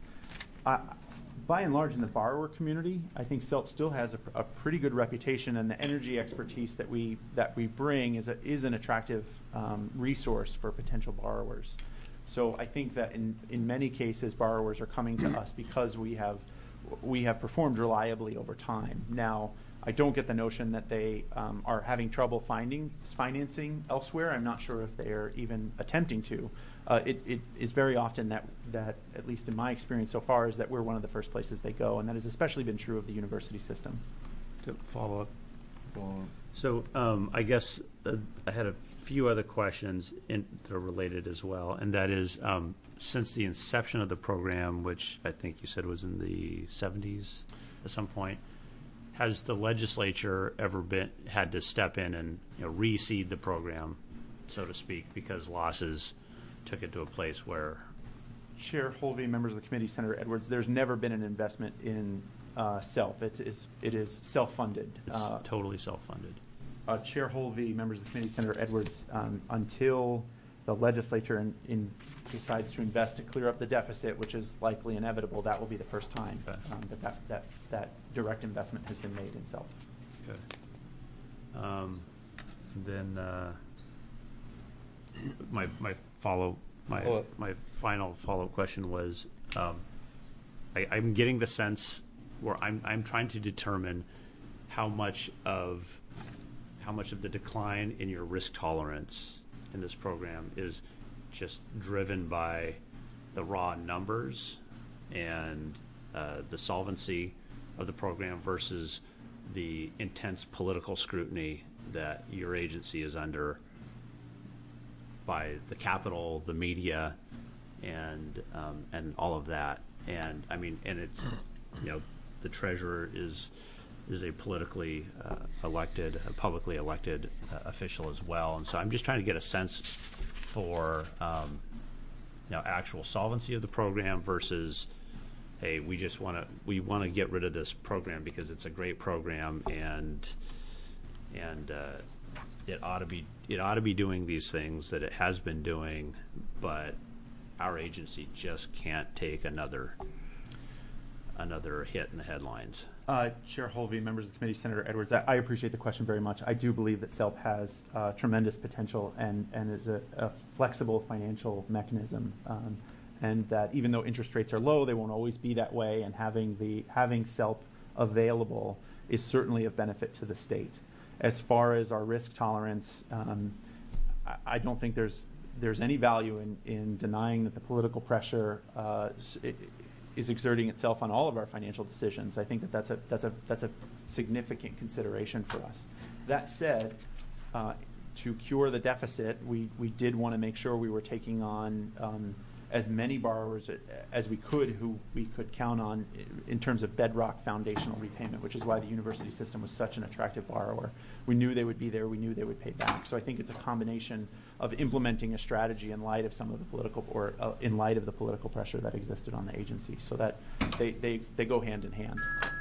by and large in the borrower community, I think SELP still has a pretty good reputation, and the energy expertise that we bring is an attractive resource for potential borrowers. So I think that in many cases borrowers are coming to us because we have performed reliably over time. Now, I don't get the notion that they are having trouble finding financing elsewhere. I'm not sure if they are even attempting to. It is very often that, at least in my experience so far, is that we're one of the first places they go, and that has especially been true of the university system. To follow up. So I guess I had a few other questions that are related as well, and that is, since the inception of the program, which I think you said was in the 70s at some point, has the legislature ever had to step in and reseed the program, so to speak, because losses took it to a place where? Chair Holvey, members of the committee, Senator Edwards, there's never been an investment in SELP. It is self-funded. It's totally self-funded. Chair Holvey, members of the committee, Senator Edwards, until the legislature decides to invest to clear up the deficit, which is likely inevitable, that will be the first time that direct investment has been made in SELP. Then my final follow-up question was, I'm getting the sense where I'm trying to determine how much of the decline in your risk tolerance in this program is just driven by the raw numbers and the solvency of the program versus the intense political scrutiny that your agency is under by the capital, the media, and all of that. And I mean, and it's, you know, the treasurer is a politically elected, a publicly elected official as well. And so I'm just trying to get a sense for actual solvency of the program versus, hey, we want to get rid of this program because it's a great program and it ought to be doing these things that it has been doing, but our agency just can't take another hit in the headlines. Chair Holvey, members of the committee, Senator Edwards, I appreciate the question very much. I do believe that SELP has tremendous potential and is a flexible financial mechanism, and that even though interest rates are low, they won't always be that way, and having SELP available is certainly of benefit to the state. As far as our risk tolerance, I don't think there's any value in denying that the political pressure is exerting itself on all of our financial decisions. I think that's a significant consideration for us. That said, to cure the deficit, we did want to make sure we were taking on as many borrowers as we could who we could count on in terms of bedrock foundational repayment, which is why the university system was such an attractive borrower. We knew they would be there. We knew they would pay back. So I think it's a combination of implementing a strategy in light of some of the political, in light of the political pressure that existed on the agency, so that they go hand in hand.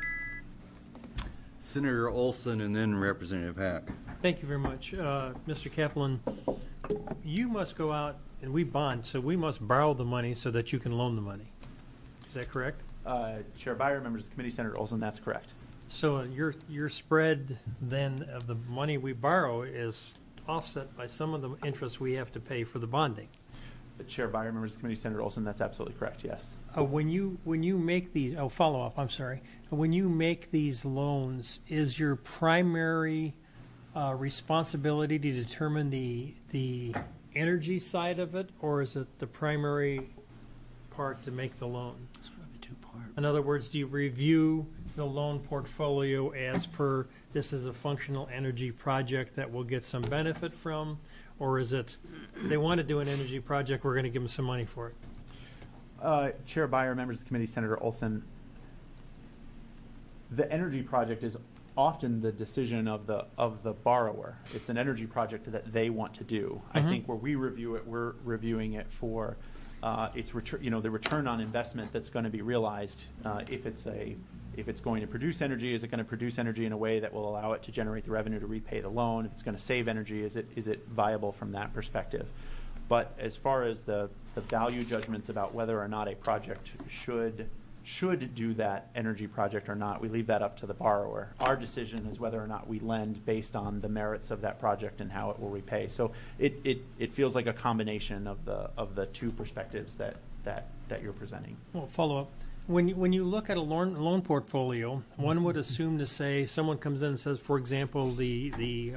Senator Olson and then Representative Hack. Thank you very much. Mr. Kaplan, you must go out and we bond, so we must borrow the money so that you can loan the money. Is that correct? Chair Byer, members of the committee, Senator Olson, that's correct. So your spread then of the money we borrow is offset by some of the interest we have to pay for the bonding. Chair Byer, members of the committee, Senator Olson, that's absolutely correct, yes. When you make these, follow up, I'm sorry. When you make these loans, is your primary responsibility to determine the energy side of it, or is it the primary part to make the loan? It's probably two-part. In other words, do you review the loan portfolio as per this is a functional energy project that we'll get some benefit from, or is it they want to do an energy project, we're going to give them some money for it? Chair Byer, members of the committee, Senator Olson, the energy project is often the decision of the borrower. It's an energy project that they want to do. I think where we review it, we're reviewing it for its return, the return on investment that's going to be realized. If it's going to produce energy, is it going to produce energy in a way that will allow it to generate the revenue to repay the loan? If it's going to save energy, is it viable from that perspective? But as far as the value judgments about whether or not a project should do that energy project or not, we leave that up to the borrower. Our decision is whether or not we lend based on the merits of that project and how it will repay. So it feels like a combination of the two perspectives that you're presenting. Well, follow up. When you look at a loan portfolio, one would assume to say someone comes in and says, for example, the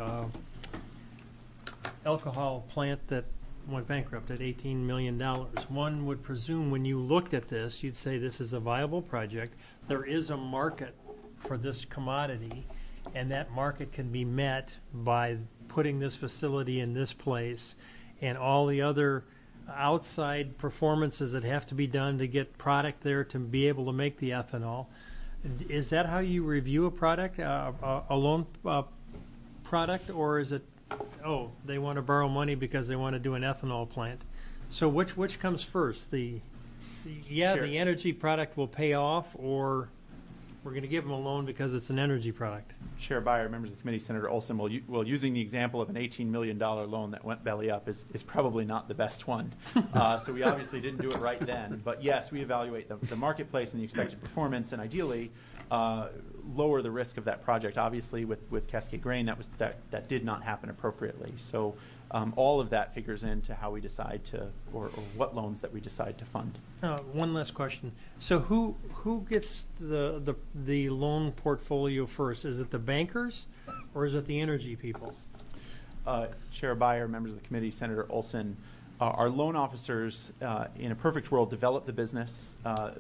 alcohol plant that went bankrupt at $18 million. One would presume when you looked at this, you'd say this is a viable project. There is a market for this commodity, and that market can be met by putting this facility in this place and all the other outside performances that have to be done to get product there to be able to make the ethanol. Is that how you review a product, a loan product, or is it, they want to borrow money because they want to do an ethanol plant? So which comes first? The energy product will pay off, or we're going to give them a loan because it's an energy product? Chair Byer, members of the committee, Senator Olson, well, using the example of an $18 million loan that went belly up is probably not the best one. So we obviously didn't do it right then. But yes, we evaluate the marketplace and the expected performance, and ideally lower the risk of that project. Obviously, with Cascade Grain, that did not happen appropriately. So all of that figures into how we decide to, or what loans that we decide to fund. One last question. So who gets the loan portfolio first? Is it the bankers or is it the energy people? Chair Beyer, members of the committee, Senator Olson, our loan officers in a perfect world develop the business,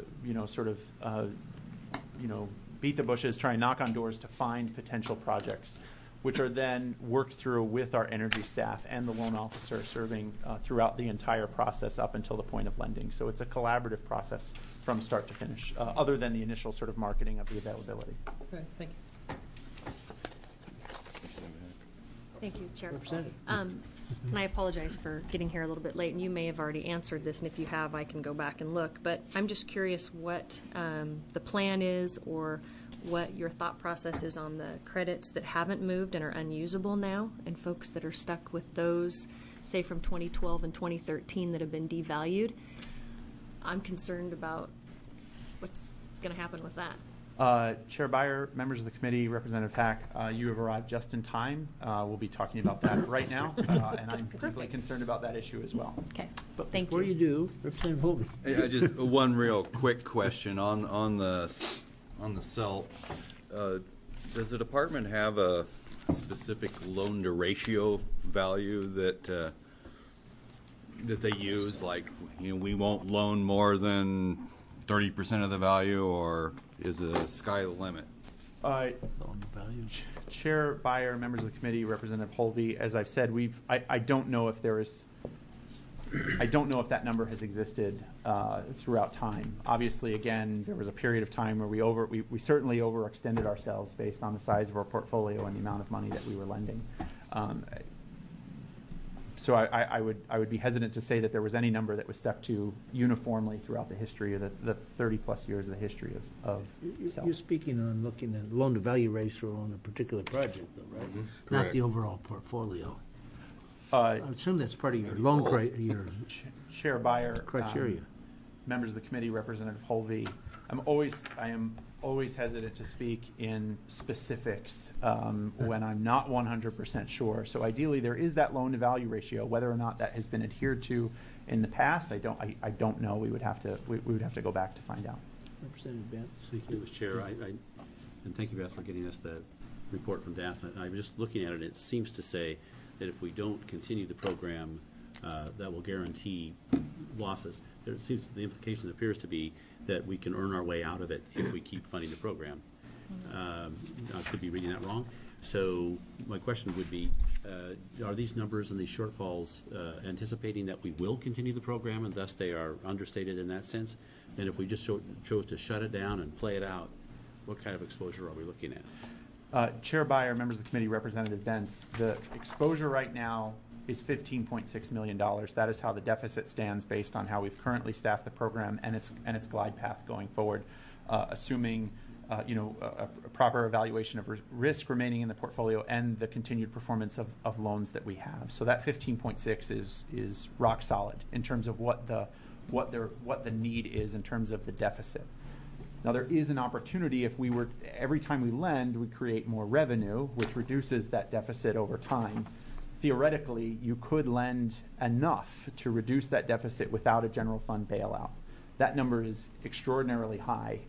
beat the bushes, try and knock on doors to find potential projects, which are then worked through with our energy staff and the loan officer serving throughout the entire process up until the point of lending. So it's a collaborative process from start to finish, other than the initial sort of marketing of the availability. Okay, thank you. Thank you, Chair. Representative. And I apologize for getting here a little bit late, and you may have already answered this, and if you have, I can go back and look. But I'm just curious what the plan is, or what your thought process is on the credits that haven't moved and are unusable now, and folks that are stuck with those, say, from 2012 and 2013 that have been devalued. I'm concerned about what's going to happen with that. Chair Beyer, members of the committee, Representative Pack, you have arrived just in time. We'll be talking about that right now, and I'm particularly concerned about that issue as well. Okay, But thank before you. you do, Representative Holden. I just one real quick question on the CELT. Does the department have a specific loan to ratio value that they use? Like, we won't loan more than 30% of the value, or is the sky the limit? Chair Beyer, members of the committee, Representative Holvey, as I've said, I don't know if there is. I don't know if that number has existed throughout time. Obviously, again, there was a period of time where we certainly overextended ourselves based on the size of our portfolio and the amount of money that we were lending. So I would be hesitant to say that there was any number that was stuck to uniformly throughout the history of the 30-plus years of the history of CELT. You're speaking on looking at loan-to-value ratio on a particular project, though, right? Not Correct. the overall portfolio. I assume that's part of your loan your Chair Beyer, criteria. members of the committee, Representative Holvey, I am always hesitant to speak in specifics when I'm not 100% sure. So ideally, there is that loan-to-value ratio. Whether or not that has been adhered to in the past, I don't know. We would have to go back to find out. Representative Bentz. Thank you, Mr. Chair. And thank you, Beth, for getting us the report from DAS. I'm just looking at it. It seems to say that if we don't continue the program, that will guarantee losses. The implication appears to be that we can earn our way out of it if we keep funding the program. I could be reading that wrong. So my question would be, are these numbers and these shortfalls anticipating that we will continue the program, and thus they are understated in that sense? And if we just chose to shut it down and play it out, what kind of exposure are we looking at? Chair Beyer, members of the committee, Representative Bentz, the exposure right now is $15.6 million. That is how the deficit stands based on how we've currently staffed the program and its glide path going forward, assuming a proper evaluation of risk remaining in the portfolio and the continued performance of loans that we have. So that 15.6 is rock solid in terms of what the need is in terms of the deficit. Now, there is an opportunity if every time we lend, we create more revenue, which reduces that deficit over time. Theoretically, you could lend enough to reduce that deficit without a general fund bailout. That number is extraordinarily high,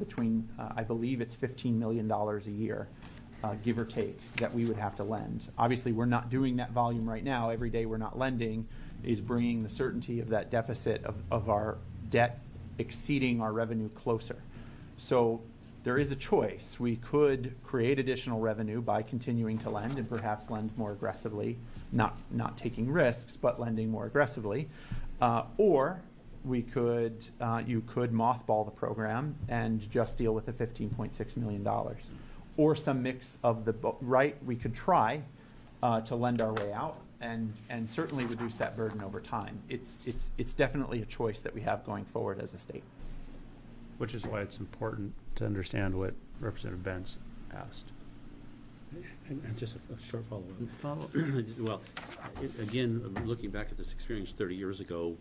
I believe it's $15 million a year, give or take, that we would have to lend. Obviously, we're not doing that volume right now. Every day we're not lending is bringing the certainty of that deficit of our debt exceeding our revenue closer. So there is a choice. We could create additional revenue by continuing to lend and perhaps lend more aggressively, not taking risks, but lending more aggressively. Or you could mothball the program and just deal with the $15.6 million. Or some mix of we could try to lend our way out and certainly reduce that burden over time. It's definitely a choice that we have going forward as a state. Which is why it's important to understand what Representative Bentz asked. And just a short follow-up. Well, again, looking back at this experience 30 years ago,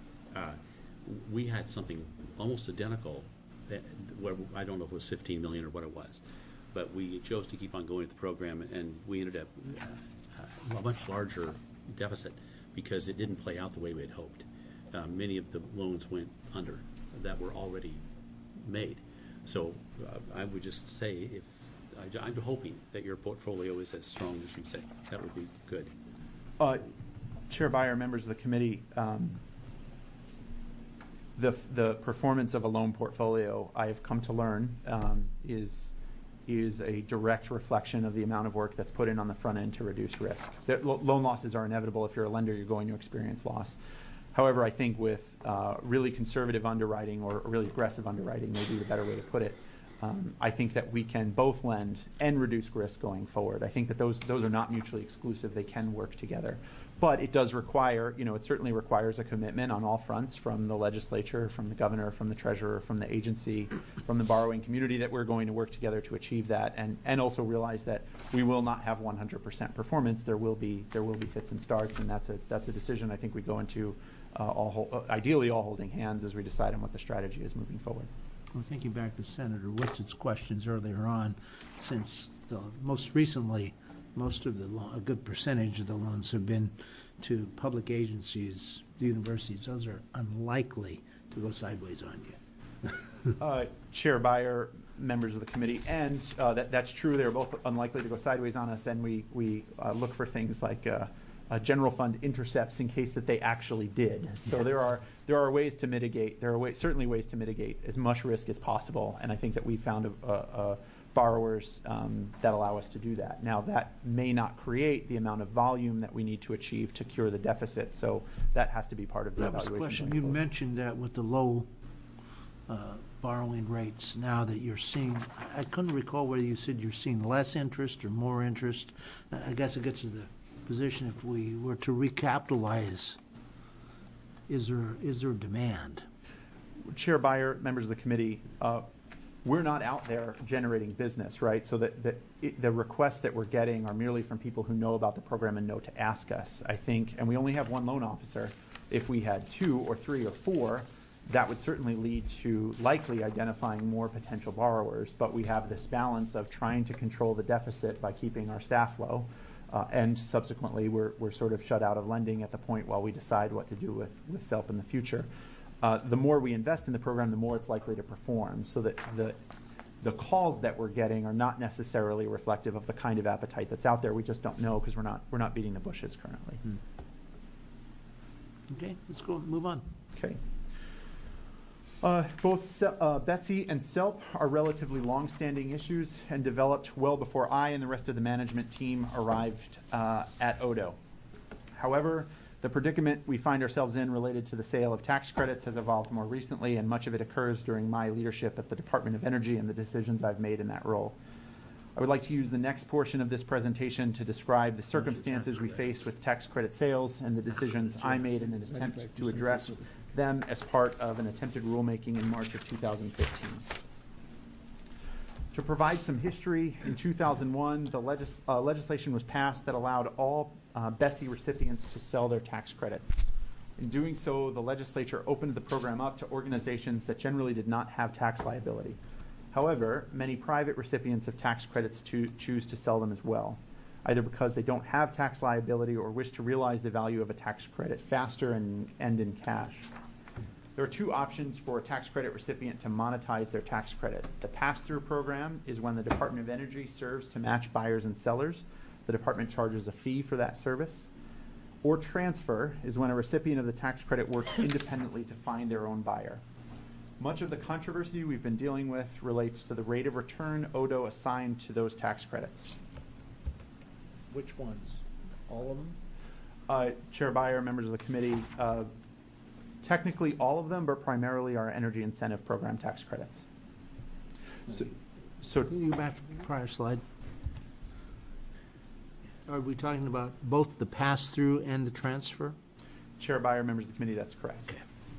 we had something almost identical, where I don't know if it was 15 million or what it was, but we chose to keep on going with the program, and we ended up a much larger deficit because it didn't play out the way we had hoped. Many of the loans went under that were already made. So I would just say I'm hoping that your portfolio is as strong as you say. That would be good. Chair Byer, members of the committee, the performance of a loan portfolio, I have come to learn, is a direct reflection of the amount of work that's put in on the front end to reduce risk. Loan losses are inevitable. If you're a lender, you're going to experience loss. However, I think with really conservative underwriting or really aggressive underwriting, maybe the better way to put it, I think that we can both lend and reduce risk going forward. I think that those are not mutually exclusive. They can work together. But it does require, it certainly requires a commitment on all fronts from the legislature, from the governor, from the treasurer, from the agency, from the borrowing community, that we're going to work together to achieve that, and also realize that we will not have 100% performance. There will be fits and starts, and that's a decision I think we go into ideally all holding hands as we decide on what the strategy is moving forward. Well, thinking back to Senator Woodson's questions earlier on, since most recently, a good percentage of the loans have been to public agencies, the universities. Those are unlikely to go sideways on you. Chair Byer, members of the committee, and that's true. They're both unlikely to go sideways on us, and we look for things like general fund intercepts in case that they actually did. So there are ways to mitigate. There are certainly ways to mitigate as much risk as possible, and I think that we found borrowers that allow us to do that. Now, that may not create the amount of volume that we need to achieve to cure the deficit, so that has to be part of the evaluation. That was the question. You mentioned that with the low borrowing rates now that you're seeing. I couldn't recall whether you said you're seeing less interest or more interest. I guess it gets to the position, if we were to recapitalize, is there demand? Chair Byer, members of the committee, we're not out there generating business, right? So the requests that we're getting are merely from people who know about the program and know to ask us, I think. And we only have one loan officer. If we had 2 or 3 or 4, that would certainly lead to likely identifying more potential borrowers. But we have this balance of trying to control the deficit by keeping our staff low. And subsequently, we're sort of shut out of lending at the point while we decide what to do with SELP in the future. The more we invest in the program, the more it's likely to perform, so that the calls that we're getting are not necessarily reflective of the kind of appetite that's out there. We just don't know because we're not beating the bushes currently. Okay, let's go move on. Okay. Both Betsy and SELP are relatively long-standing issues and developed well before I and the rest of the management team arrived at Odo. However, the predicament we find ourselves in related to the sale of tax credits has evolved more recently, and much of it occurs during my leadership at the Department of Energy and the decisions I've made in that role. I would like to use the next portion of this presentation to describe the circumstances we faced with tax credit sales and the decisions I made in an attempt to address them as part of an attempted rulemaking in March of 2015. To provide some history, in 2001, the legislation was passed that allowed all Betsy recipients to sell their tax credits. In doing so, the legislature opened the program up to organizations that generally did not have tax liability. However, many private recipients of tax credits choose to sell them as well, either because they don't have tax liability or wish to realize the value of a tax credit faster and in cash. There are 2 options for a tax credit recipient to monetize their tax credit. The pass-through program is when the Department of Energy serves to match buyers and sellers. The department charges a fee for that service. Or transfer is when a recipient of the tax credit works independently to find their own buyer. Much of the controversy we've been dealing with relates to the rate of return Odo assigned to those tax credits. Which ones? All of them? Chair Byer, members of the committee, technically all of them, but primarily our energy incentive program tax credits. So Can you go back to the prior slide? Are we talking about both the pass-through and the transfer? Chair Byer, members of the committee, that's correct.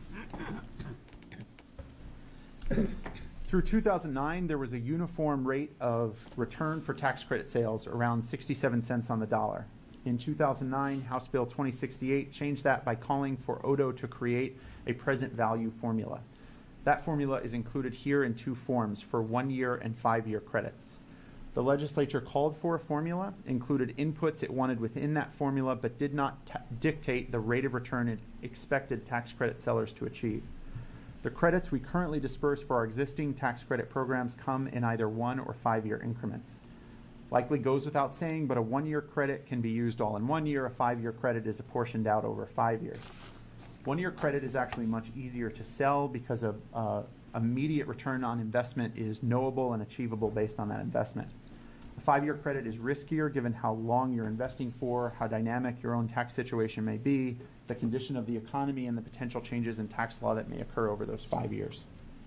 Through 2009, there was a uniform rate of return for tax credit sales around 67 cents on the dollar. In 2009, House Bill 2068 changed that by calling for Odo to create a present value formula. That formula is included here in 2 forms for 1-year and 5-year credits. The legislature called for a formula, included inputs it wanted within that formula, but did not dictate the rate of return it expected tax credit sellers to achieve. The credits we currently disperse for our existing tax credit programs come in either 1 or 5 year increments. Likely goes without saying, but a 1 year credit can be used all in 1 year. A 5 year credit is apportioned out over 5 years. 1 year credit is actually much easier to sell because a immediate return on investment is knowable and achievable based on that investment. A 5 year credit is riskier given how long you're investing for, how dynamic your own tax situation may be, the condition of the economy, and the potential changes in tax law that may occur over those 5 years.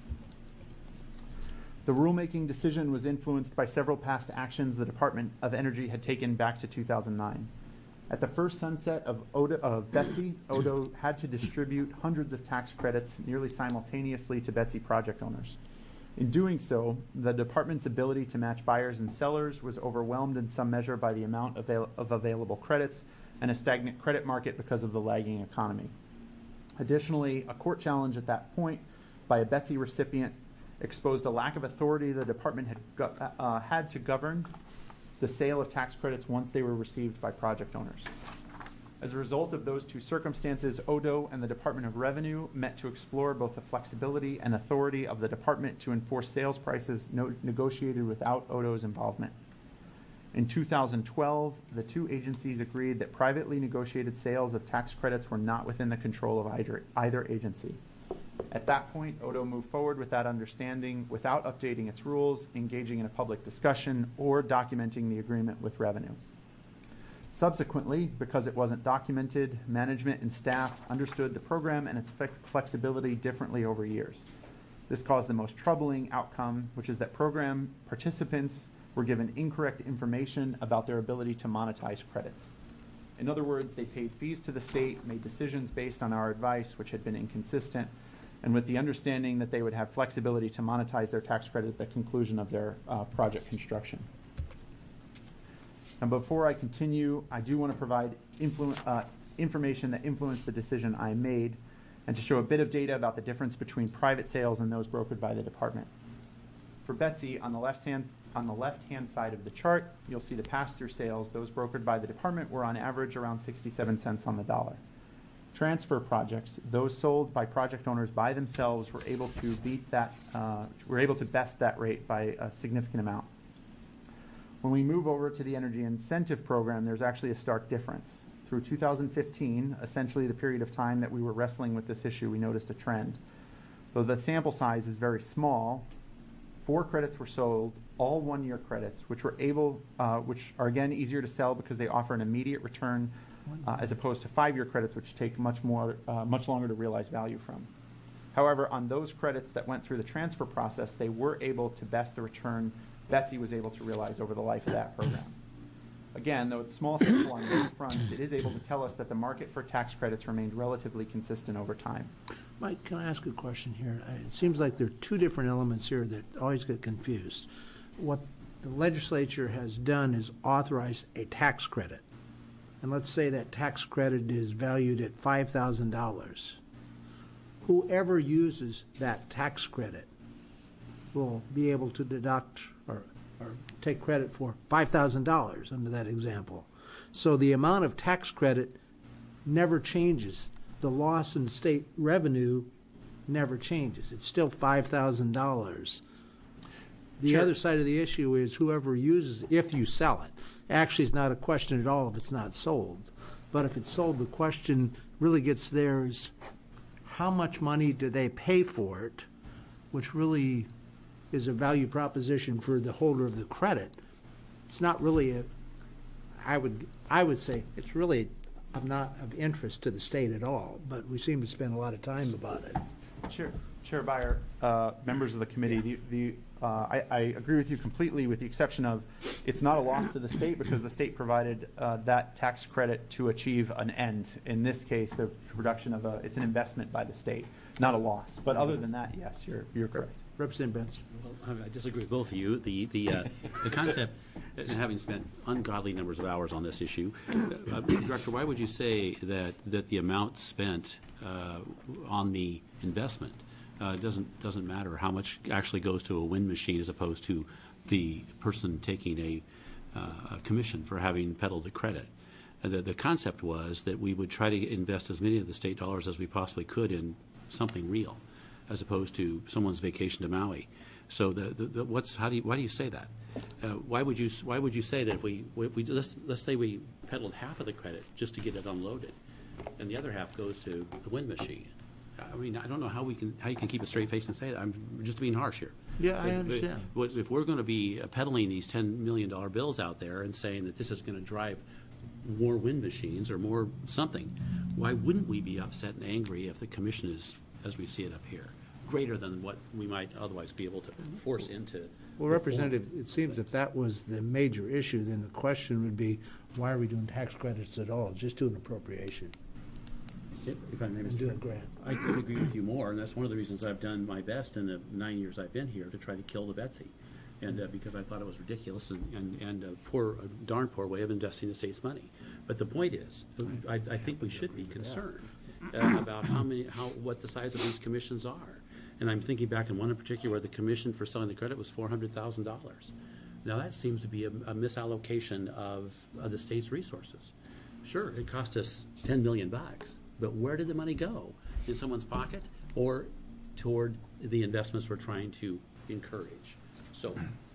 The rulemaking decision was influenced by several past actions the Department of Energy had taken back to 2009. At the first sunset of Betsy, Odo had to distribute hundreds of tax credits nearly simultaneously to Betsy project owners. In doing so, the department's ability to match buyers and sellers was overwhelmed in some measure by the amount of available credits and a stagnant credit market because of the lagging economy. Additionally, a court challenge at that point by a Betsy recipient exposed a lack of authority the department had to govern the sale of tax credits once they were received by project owners. As a result of those two circumstances, Odo and the Department of Revenue met to explore both the flexibility and authority of the department to enforce sales prices negotiated without Odo's involvement. In 2012, the two agencies agreed that privately negotiated sales of tax credits were not within the control of either agency. At that point, Odo moved forward with that understanding without updating its rules, engaging in a public discussion, or documenting the agreement with Revenue. Subsequently, because it wasn't documented, management and staff understood the program and its flexibility differently over years. This caused the most troubling outcome, which is that program participants were given incorrect information about their ability to monetize credits. In other words, they paid fees to the state, made decisions based on our advice, which had been inconsistent, and with the understanding that they would have flexibility to monetize their tax credit at the conclusion of their project construction. And before I continue, I do want to provide information that influenced the decision I made and to show a bit of data about the difference between private sales and those brokered by the department. For Betsy, on the left-hand side of the chart, you'll see the pass-through sales. Those brokered by the department were on average around 67 cents on the dollar. Transfer projects, those sold by project owners by themselves, were able to beat that, best that rate by a significant amount. When we move over to the energy incentive program, there's actually a stark difference. Through 2015, essentially the period of time that we were wrestling with this issue, we noticed a trend. Though the sample size is very small, 4 credits were sold, all 1 year credits, which are again easier to sell because they offer an immediate return as opposed to 5 year credits, which take much longer to realize value from. However, on those credits that went through the transfer process, they were able to best the return Betsy was able to realize over the life of that program. Again, though it's small sample on both fronts, it is able to tell us that the market for tax credits remained relatively consistent over time. Mike, can I ask a question here? It seems like there are two different elements here that always get confused. What the legislature has done is authorized a tax credit. And let's say that tax credit is valued at $5,000. Whoever uses that tax credit will be able to deduct or take credit for $5,000 under that example. So the amount of tax credit never changes. The loss in state revenue never changes. It's still $5,000. The other side of the issue is whoever uses it, if you sell it. Actually, it's not a question at all if it's not sold. But if it's sold, the question really gets there is how much money do they pay for it, which really is a value proposition for the holder of the credit. It's not really I would say it's really not of interest to the state at all, but we seem to spend a lot of time about it. Chair Beyer, members of the committee, I agree with you completely with the exception of it's not a loss to the state because the state provided that tax credit to achieve an end. In this case, the production of it's an investment by the state, not a loss. But other than that, yes, you're correct. Representative Benz. Well, I disagree with both of you. The concept, and having spent ungodly numbers of hours on this issue, Director, why would you say that the amount spent on the investment It doesn't matter how much actually goes to a wind machine as opposed to the person taking a commission for having peddled the credit. The concept was that we would try to invest as many of the state dollars as we possibly could in something real, as opposed to someone's vacation to Maui. So why do you say that? Why would you say that if we let's say we peddled half of the credit just to get it unloaded, and the other half goes to the wind machine? I mean, I don't know how you can keep a straight face and say that. I'm just being harsh here. Yeah, I understand. If we're going to be peddling these $10 million bills out there and saying that this is going to drive more wind machines or more something, why wouldn't we be upset and angry if the commission is, as we see it up here, greater than what we might otherwise be able to force into? Well, Representative, it seems if that was the major issue, then the question would be, why are we doing tax credits at all? Just do an appropriation. If I may, And Mr. do a Chair. grant. I could agree with you more, and that's one of the reasons I've done my best in the 9 years I've been here to try to kill the Betsy, and because I thought it was ridiculous and a darn poor way of investing the state's money. But the point is, I think we should be concerned about what the size of these commissions are. And I'm thinking back in one in particular where the commission for selling the credit was $400,000. Now that seems to be a misallocation of the state's resources. Sure, it cost us $10 million. But where did the money go? In someone's pocket or toward the investments we're trying to encourage? So,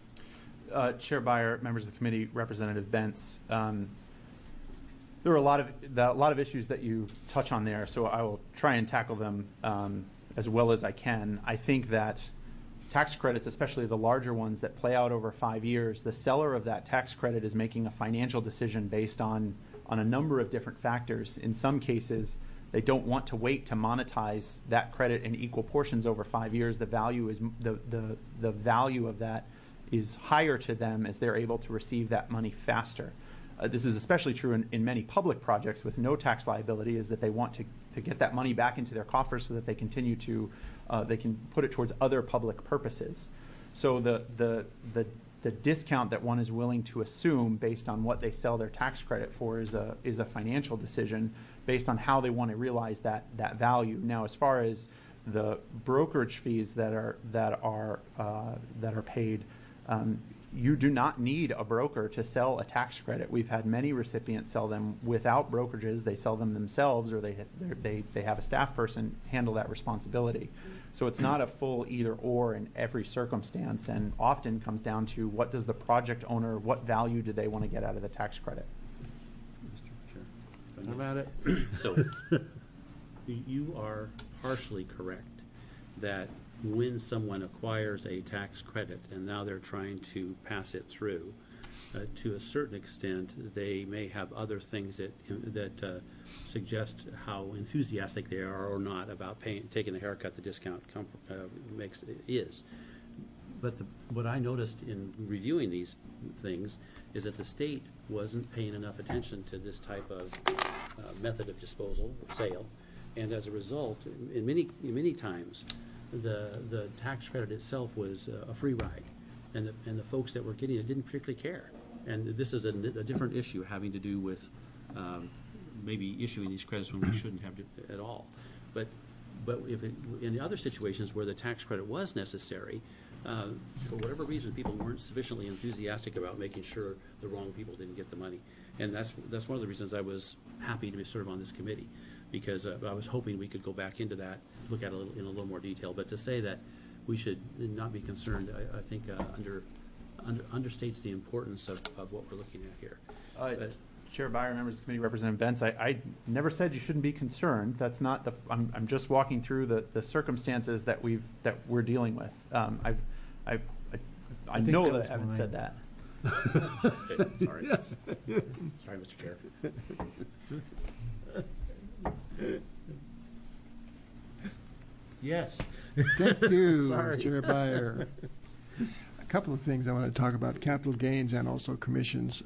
Chair Byer, members of the committee, Representative Bentz, there were a lot of issues that you touch on there, so I will try and tackle them as well as I can. I think that tax credits, especially the larger ones that play out over 5 years, the seller of that tax credit is making a financial decision based on a number of different factors. In some cases, they don't want to wait to monetize that credit in equal portions over 5 years. The value is the value of that is higher to them as they're able to receive that money faster. This is especially true in many public projects with no tax liability, is that they want to get that money back into their coffers so that they continue to they can put it towards other public purposes. So the discount that one is willing to assume based on what they sell their tax credit for is a financial decision based on how they want to realize that value. Now, as far as the brokerage fees that are paid, you do not need a broker to sell a tax credit. We've had many recipients sell them without brokerages. They sell them themselves, or they have a staff person handle that responsibility. So it's not a full either or in every circumstance, and often comes down to what does the project owner, what value do they want to get out of the tax credit? Mr. Chair. How about it? So, you are partially correct that when someone acquires a tax credit and now they're trying to pass it through, to a certain extent, they may have other things that suggest how enthusiastic they are or not about taking the haircut the discount is. But what I noticed in reviewing these things is that the state wasn't paying enough attention to this type of method of disposal or sale, and as a result, in many times, the tax credit itself was a free ride, and the folks that were getting it didn't particularly care. And this is a different issue having to do with maybe issuing these credits when we shouldn't have to at all. But if in the other situations where the tax credit was necessary, for whatever reason, people weren't sufficiently enthusiastic about making sure the wrong people didn't get the money. And that's one of the reasons I was happy to serve on this committee, because I was hoping we could go back into that, look at it in a little more detail. But to say that we should not be concerned, I think understates the importance of what we're looking at here. Chair Byer, members of the committee, Representative Bentz, I never said you shouldn't be concerned. That's not the. I'm just walking through the circumstances that we're dealing with. I know that I haven't said that. Okay, sorry. Sorry, Mr. Chair. Yes. Thank you, Sorry. Chair Byer. A couple of things I want to talk about: capital gains and also commissions.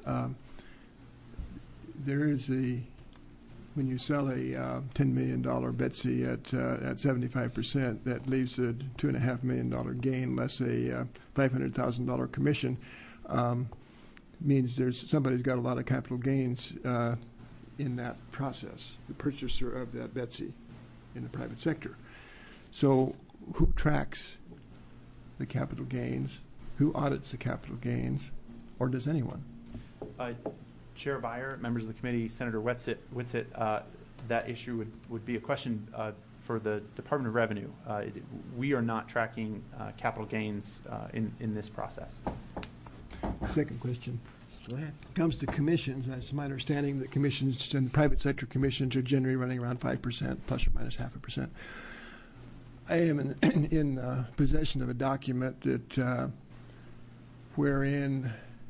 There is when you sell a $10 million Betsy at 75%, that leaves a $2.5 million gain less a $500,000 commission. Means somebody's got a lot of capital gains in that process, the purchaser of that Betsy in the private sector. So who tracks the capital gains? Who audits the capital gains? Or does anyone? Chair Byer, members of the committee, Senator Whitsitt, that issue would be a question for the Department of Revenue. We are not tracking capital gains in this process. Second question. Go ahead. Comes to commissions. That's my understanding that commissions and private sector commissions are generally running around 5%, plus or minus 0.5%. I am in possession of a document that wherein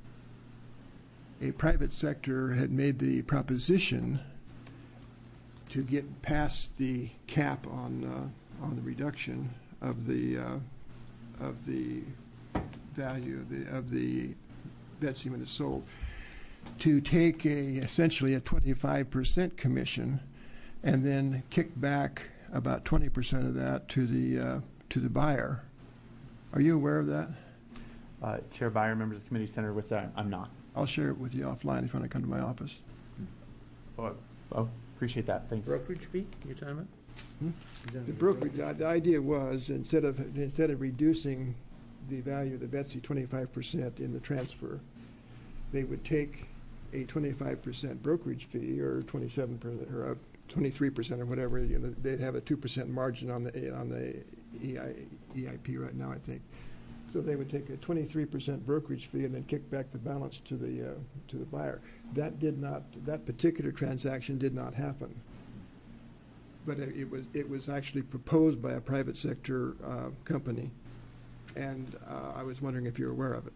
a private sector had made the proposition to get past the cap on the reduction of the value of the Betsy when it's sold, to take essentially a 25% commission, and then kick back about 20% of that to the buyer. Are you aware of that? Chair Byer, members of the committee, Senator Whitsitt, I'm not. I'll share it with you offline if you want to come to my office. Oh, appreciate that. Thanks. Brokerage fee, you're talking about? The brokerage, the idea was instead of reducing the value of the Betsy 25% in the transfer, they would take a 25% brokerage fee, or 27% or 23% or whatever. They'd have a 2% margin on the EIP right now, I think. So they would take a 23% brokerage fee and then kick back the balance to the buyer. That particular transaction did not happen. But it was actually proposed by a private sector company, and I was wondering if you're aware of it.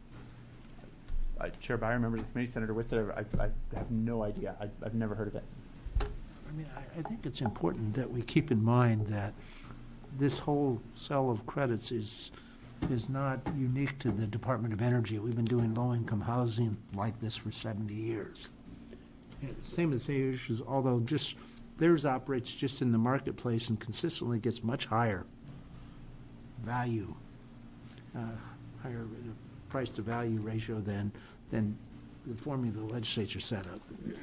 Chair Byer, members of the committee, Senator Whitsitt, I have no idea. I've never heard of it. I mean, I think it's important that we keep in mind that this whole sale of credits is not unique to the Department of Energy. We've been doing low-income housing like this for 70 years. Same as the issues, although just theirs operates just in the marketplace and consistently gets much higher value, higher price-to-value ratio than the formula the legislature set up.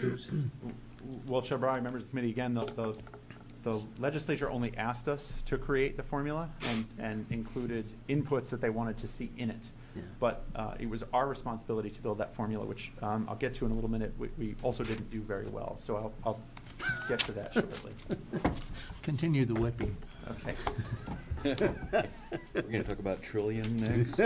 Well, Chair Byer, members of the committee, again, the legislature only asked us to create the formula and included inputs that they wanted to see in it. Yeah. But it was our responsibility to build that formula, which I'll get to in a little minute. We also didn't do very well, so I'll get to that shortly. Continue the whipping. Okay. We're going to talk about trillion next.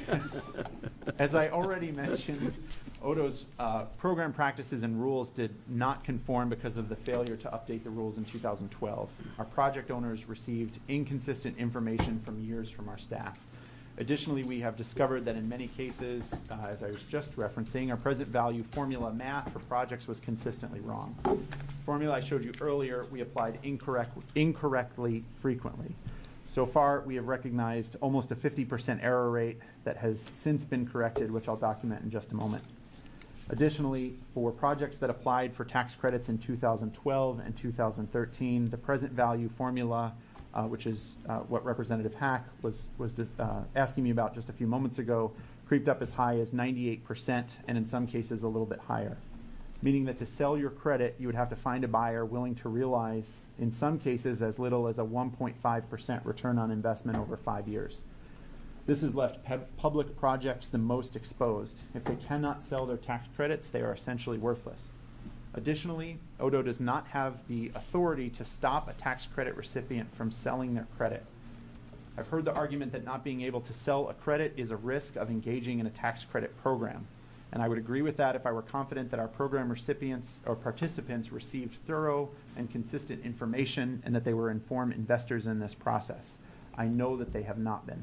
As I already mentioned, ODO's program practices and rules did not conform because of the failure to update the rules in 2012. Our project owners received inconsistent information from years from our staff. Additionally, we have discovered that in many cases, as I was just referencing, our present value formula math for projects was consistently wrong. The formula I showed you earlier, we applied incorrectly frequently. So far, we have recognized almost a 50% error rate that has since been corrected, which I'll document in just a moment. Additionally, for projects that applied for tax credits in 2012 and 2013, the present value formula, which is what Representative Hack was asking me about just a few moments ago, creeped up as high as 98%, and in some cases a little bit higher. Meaning that to sell your credit, you would have to find a buyer willing to realize, in some cases, as little as a 1.5% return on investment over 5 years. This has left public projects the most exposed. If they cannot sell their tax credits, they are essentially worthless. Additionally, ODO does not have the authority to stop a tax credit recipient from selling their credit. I've heard the argument that not being able to sell a credit is a risk of engaging in a tax credit program. And I would agree with that if I were confident that our program recipients or participants received thorough and consistent information and that they were informed investors in this process. I know that they have not been.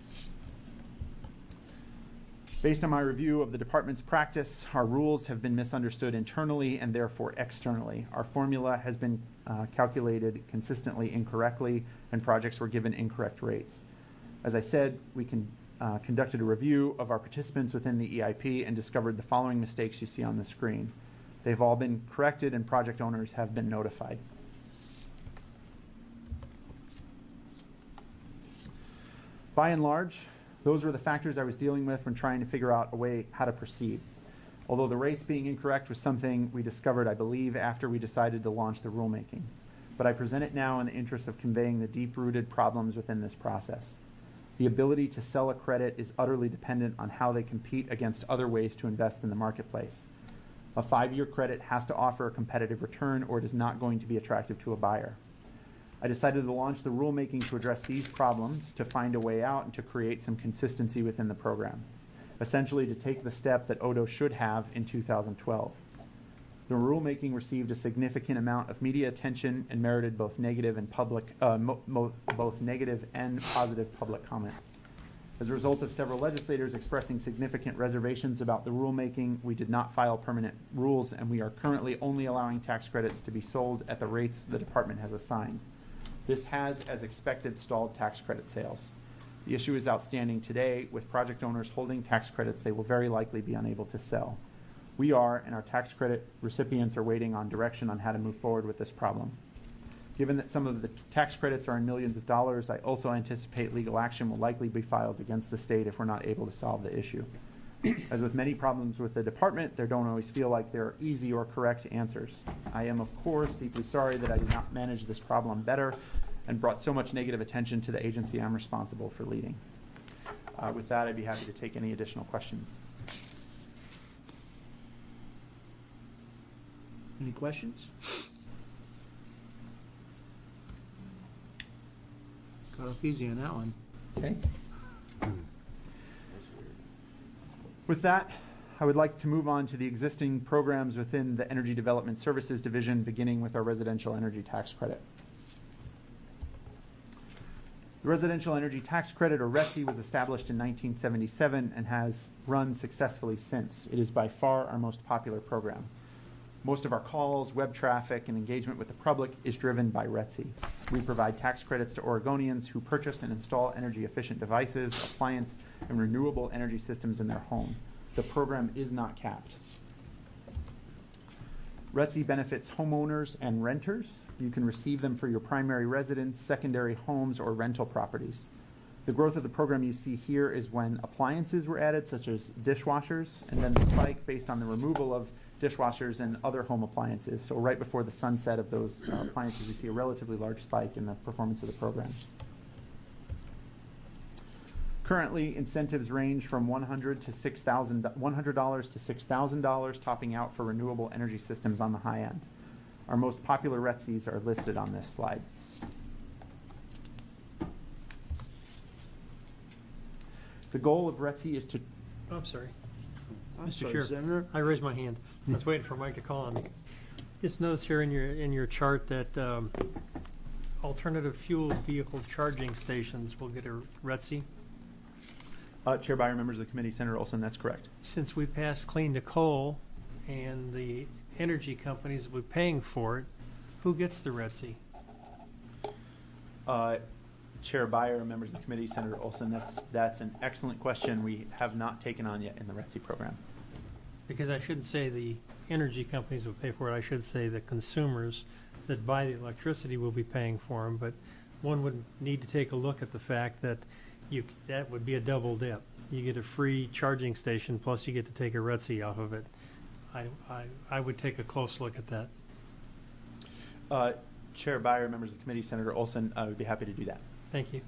Based on my review of the department's practice, our rules have been misunderstood internally and therefore externally. Our formula has been calculated consistently incorrectly, and projects were given incorrect rates. As I said, we conducted a review of our participants within the EIP and discovered the following mistakes you see on the screen. They've all been corrected and project owners have been notified. By and large, those were the factors I was dealing with when trying to figure out a way how to proceed. Although the rates being incorrect was something we discovered, I believe, after we decided to launch the rulemaking. but I present it now in the interest of conveying the deep-rooted problems within this process. The ability to sell a credit is utterly dependent on how they compete against other ways to invest in the marketplace. A 5-year credit has to offer a competitive return or it is not going to be attractive to a buyer. I decided to launch the rulemaking to address these problems, to find a way out, and to create some consistency within the program. Essentially, to take the step that Odo should have in 2012. The rulemaking received a significant amount of media attention and merited both negative and both negative and positive public comment. As a result of several legislators expressing significant reservations about the rulemaking, we did not file permanent rules, and we are currently only allowing tax credits to be sold at the rates the department has assigned. This has, as expected, stalled tax credit sales. The issue is outstanding today. With project owners holding tax credits they will very likely be unable to sell. We are, and our tax credit recipients are waiting on direction on how to move forward with this problem. Given that some of the tax credits are in millions of dollars, I also anticipate legal action will likely be filed against the state if we're not able to solve the issue. As with many problems with the department, there don't always feel like there are easy or correct answers. I am, of course, deeply sorry that I did not manage this problem better and brought so much negative attention to the agency I'm responsible for leading. With that, I'd be happy to take any additional questions. Any questions? Got off easy on that one. Okay. With that, I would like to move on to the existing programs within the Energy Development Services Division, beginning with our Residential Energy Tax Credit. The Residential Energy Tax Credit, or RETSI, was established in 1977 and has run successfully since. It is by far our most popular program. Most of our calls, web traffic, and engagement with the public is driven by RETSI. We provide tax credits to Oregonians who purchase and install energy-efficient devices, appliance, and renewable energy systems in their home. The program is not capped. RETSI benefits homeowners and renters. You can receive them for your primary residence, secondary homes, or rental properties. The growth of the program you see here is when appliances were added, such as dishwashers, and then the spike based on the removal of dishwashers and other home appliances. So right before the sunset of those appliances, we see a relatively large spike in the performance of the program. Currently, incentives range from $100 to $6,000, topping out for renewable energy systems on the high end. Our most popular RETSIs are listed on this slide. The goal of RETSI is to... Oh, I'm sorry. I'm Mr. sorry, Chair, Senator. I raised my hand. I was waiting for Mike to call on me. Just notice here in your chart that alternative fuel vehicle charging stations will get a RETSI. Chair Byer, members of the committee, Senator Olson, that's correct. Since we passed clean to coal and the energy companies will be paying for it, who gets the RETSI? Chair Byer, members of the committee, Senator Olson, that's an excellent question we have not taken on yet in the RETSI program. Because I shouldn't say the energy companies will pay for it. I should say the consumers that buy the electricity will be paying for them. But one would need to take a look at the fact that that would be a double dip. You get a free charging station, plus you get to take a RETSI off of it. I would take a close look at that. Chair Byer, members of the committee, Senator Olson, I would be happy to do that. Thank you.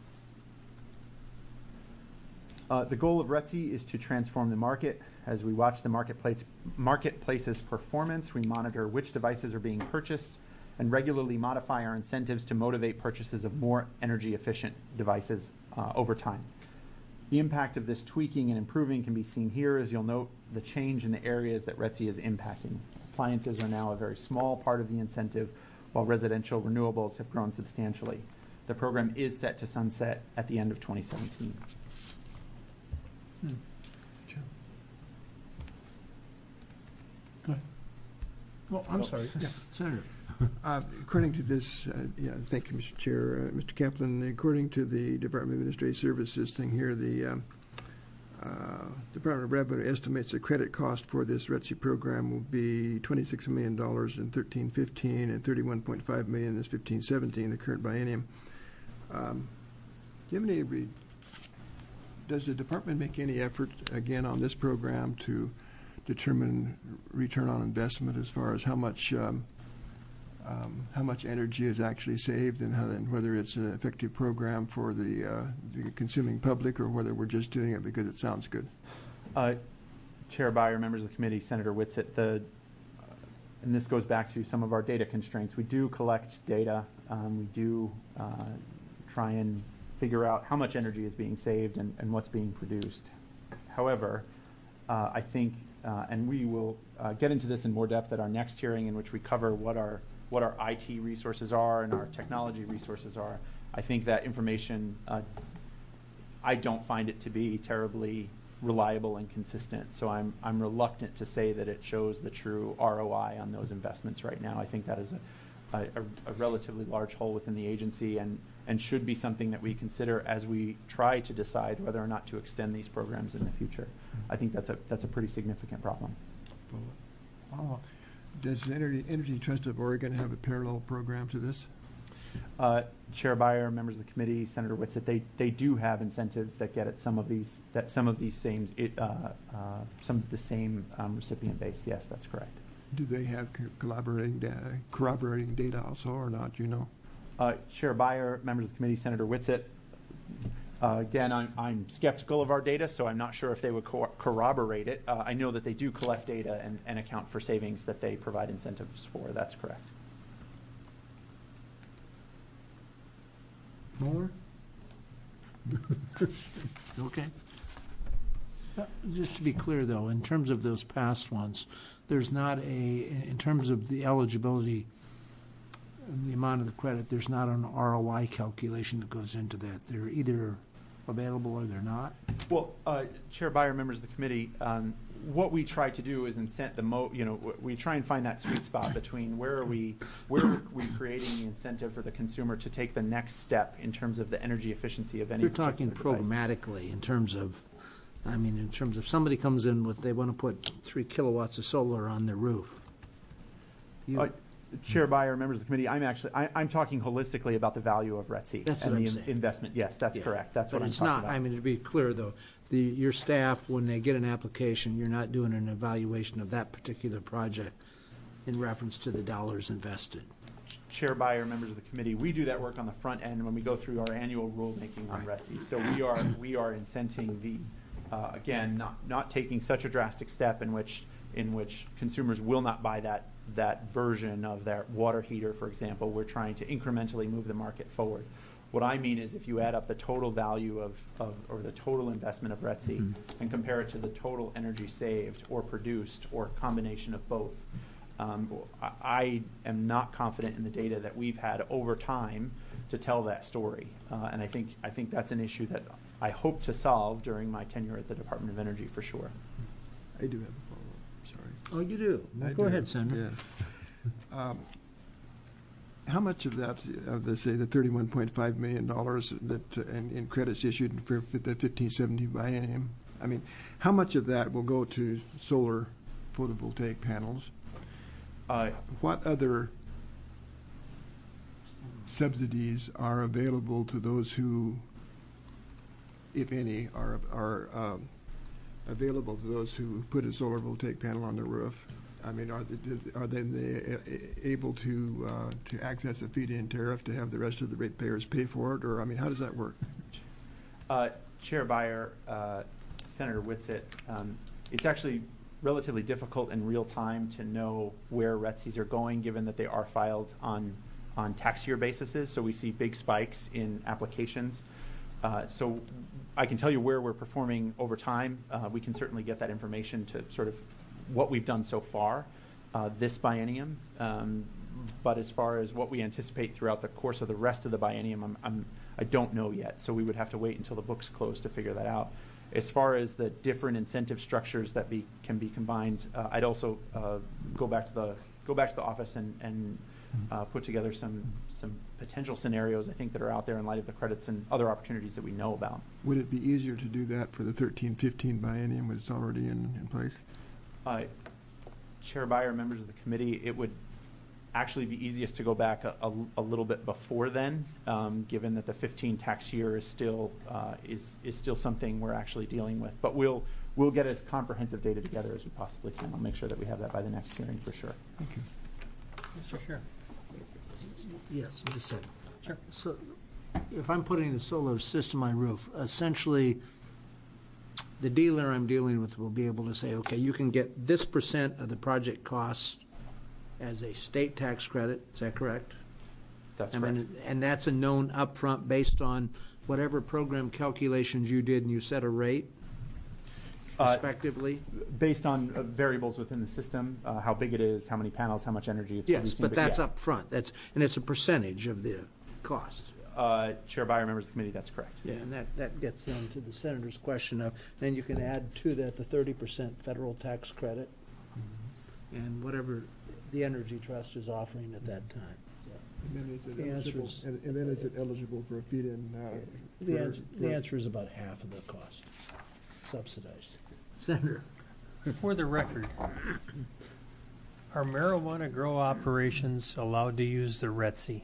The goal of RETSI is to transform the market. As we watch the marketplace's performance, we monitor which devices are being purchased and regularly modify our incentives to motivate purchases of more energy-efficient devices over time. The impact of this tweaking and improving can be seen here, as you'll note the change in the areas that RETSI is impacting. Appliances are now a very small part of the incentive, while residential renewables have grown substantially. The program is set to sunset at the end of 2017. Go ahead. Well, I'm sorry. Yeah, Senator. According to this, thank you, Mr. Chair. Mr. Kaplan, according to the Department of Administrative Services thing here, the Department of Revenue estimates the credit cost for this RETSI program will be $26 million in 13-15 and $31.5 million in 15-17, the current biennium. Does the department make any effort, again, on this program to determine return on investment as far as how much how much energy is actually saved and whether it's an effective program for the consuming public or whether we're just doing it because it sounds good. Chair Byer, members of the committee, Senator Whitsitt, and this goes back to some of our data constraints. We do collect data. We do try and figure out how much energy is being saved and what's being produced. However, I think, and we will get into this in more depth at our next hearing, in which we cover what our IT resources are and our technology resources are. I think that information, I don't find it to be terribly reliable and consistent. So I'm reluctant to say that it shows the true ROI on those investments right now. I think that is a relatively large hole within the agency and should be something that we consider as we try to decide whether or not to extend these programs in the future. I think that's a pretty significant problem. Does the Energy Trust of Oregon have a parallel program to this? Chair Byer, members of the committee, Senator Whitsitt, they do have incentives that get at some of the same recipient base. Yes, that's correct. Do they have corroborating data also, or not? Do you know? Chair Byer, members of the committee, Senator Whitsitt. Again, I'm skeptical of our data, so I'm not sure if they would corroborate it. I know that they do collect data and account for savings that they provide incentives for. That's correct. More? Okay. Just to be clear, though, in terms of those past ones, there's not in terms of the eligibility, the amount of the credit, there's not an ROI calculation that goes into that. They're either available or they're not. Well, Chair Byer, members of the committee, what we try to do is incent we try and find that sweet spot between where are we creating the incentive for the consumer to take the next step in terms of the energy efficiency of any. You're talking device. programmatically in terms of somebody comes in with, they want to put 3 kilowatts of solar on their roof. Chair Byer, members of the committee, I'm talking holistically about the value of RETC That's and what I'm the saying. investment. Yes, that's correct. That's But what I'm it's talking not, about. I mean, to be clear, though, your staff, when they get an application, you're not doing an evaluation of that particular project in reference to the dollars invested. Chair Byer, members of the committee, we do that work on the front end when we go through our annual rulemaking on RETC. So we are incenting the, again, not taking such a drastic step in which consumers will not buy that version of their water heater, for example. We're trying to incrementally move the market forward. What I mean is if you add up the total value or the total investment of RETC and compare it to the total energy saved or produced or combination of both, I am not confident in the data that we've had over time to tell that story. And I think that's an issue that I hope to solve during my tenure at the Department of Energy for sure. I do have a follow-up. Sorry. Oh, you do? Well, go ahead, Senator. Yes. How much of that, of the $31.5 million that in credits issued for the 15-17 biennium, I mean, how much of that will go to solar photovoltaic panels? What other subsidies are available to those who, if any, are available to those who put a solar voltaic panel on their roof? I mean, are they able to access a feed-in tariff to have the rest of the ratepayers pay for it, or I mean, how does that work? Chair Byer, Senator Whitsitt, it's actually relatively difficult in real time to know where RETCs are going, given that they are filed on tax year bases. So we see big spikes in applications. So I can tell you where we're performing over time. We can certainly get that information to sort of what we've done so far this biennium. But as far as what we anticipate throughout the course of the rest of the biennium, I don't know yet. So we would have to wait until the books close to figure that out. As far as the different incentive structures that can be combined, I'd also go back to the office and put together some potential scenarios I think that are out there in light of the credits and other opportunities that we know about. Would it be easier to do that for the 13-15 biennium when it's already in place? Chair Byer, members of the committee, it would actually be easiest to go back a little bit before then, given that the 15 tax year is still something we're actually dealing with. But we'll get as comprehensive data together as we possibly can. I'll make sure that we have that by the next hearing for sure. Thank you. Sure. Yes, just a second. Sure. So if I'm putting a solar system on my roof, essentially, the dealer I'm dealing with will be able to say, okay, you can get this percent of the project cost as a state tax credit. Is that correct? That's I correct. mean, and that's a known upfront based on whatever program calculations you did and you set a rate respectively? Based on variables within the system, how big it is, how many panels, how much energy it's Yes, producing. but that's yes. up front. And it's a percentage of the cost. Chair Byer, members of the committee, that's correct. Yeah, and that gets then to the senator's question of, then you can add to that the 30% federal tax credit and whatever the Energy Trust is offering at that time. And then is it The answer eligible, is- and then is it eligible for a feed-in? The answer is about half of the cost, subsidized. Senator? For the record, are marijuana grow operations allowed to use the RETC?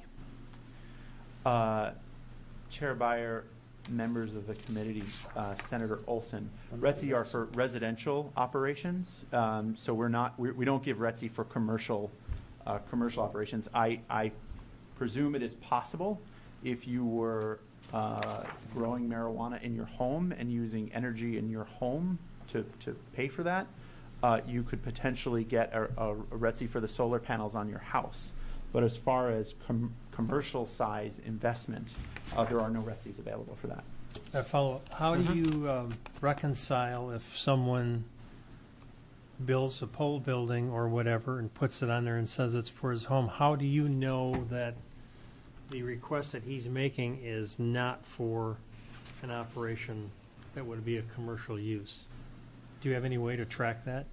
Chair Byer, members of the committee, Senator Olson, RETC are for residential operations, so we don't give RETC for commercial operations. I presume it is possible if you were growing marijuana in your home and using energy in your home to pay for that, you could potentially get a RETC for the solar panels on your house. But as far as commercial size investment, there are no RETCs available for that. A follow-up. How do you reconcile if someone builds a pole building or whatever and puts it on there and says it's for his home? How do you know that the request that he's making is not for an operation that would be a commercial use? Do you have any way to track that?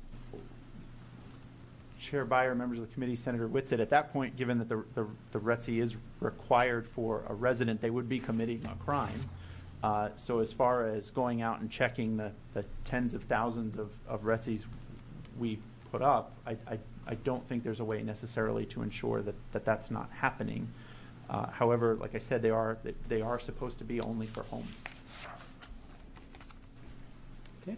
Chair Byer, members of the committee, Senator Whitsitt, at that point, given that the RETC is required for a resident, they would be committing a crime. So as far as going out and checking the tens of thousands of RETCs we put up, I don't think there's a way necessarily to ensure that that's not happening. However, like I said, they are supposed to be only for homes. Okay.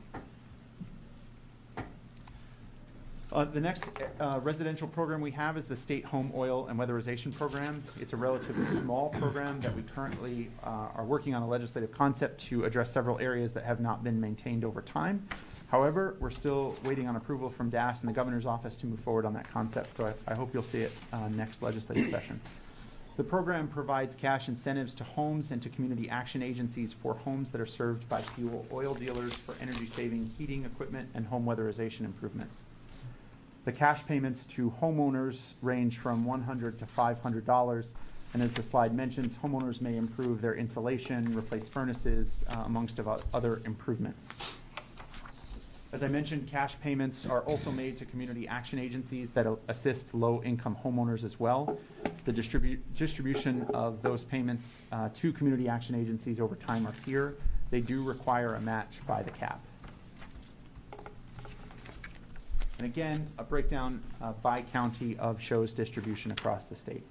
The next residential program we have is the State Home Oil and Weatherization Program. It's a relatively small program that we currently are working on a legislative concept to address several areas that have not been maintained over time. However, we're still waiting on approval from DAS and the governor's office to move forward on that concept, so I hope you'll see it next legislative session. The program provides cash incentives to homes and to community action agencies for homes that are served by fuel oil dealers for energy-saving heating equipment and home weatherization improvements. The cash payments to homeowners range from $100 to $500, and as the slide mentions, homeowners may improve their insulation, replace furnaces, amongst other improvements. As I mentioned, cash payments are also made to community action agencies that assist low-income homeowners as well. The distribution of those payments to community action agencies over time are here. They do require a match by the CAP. And again, a breakdown by county of shows distribution across the state.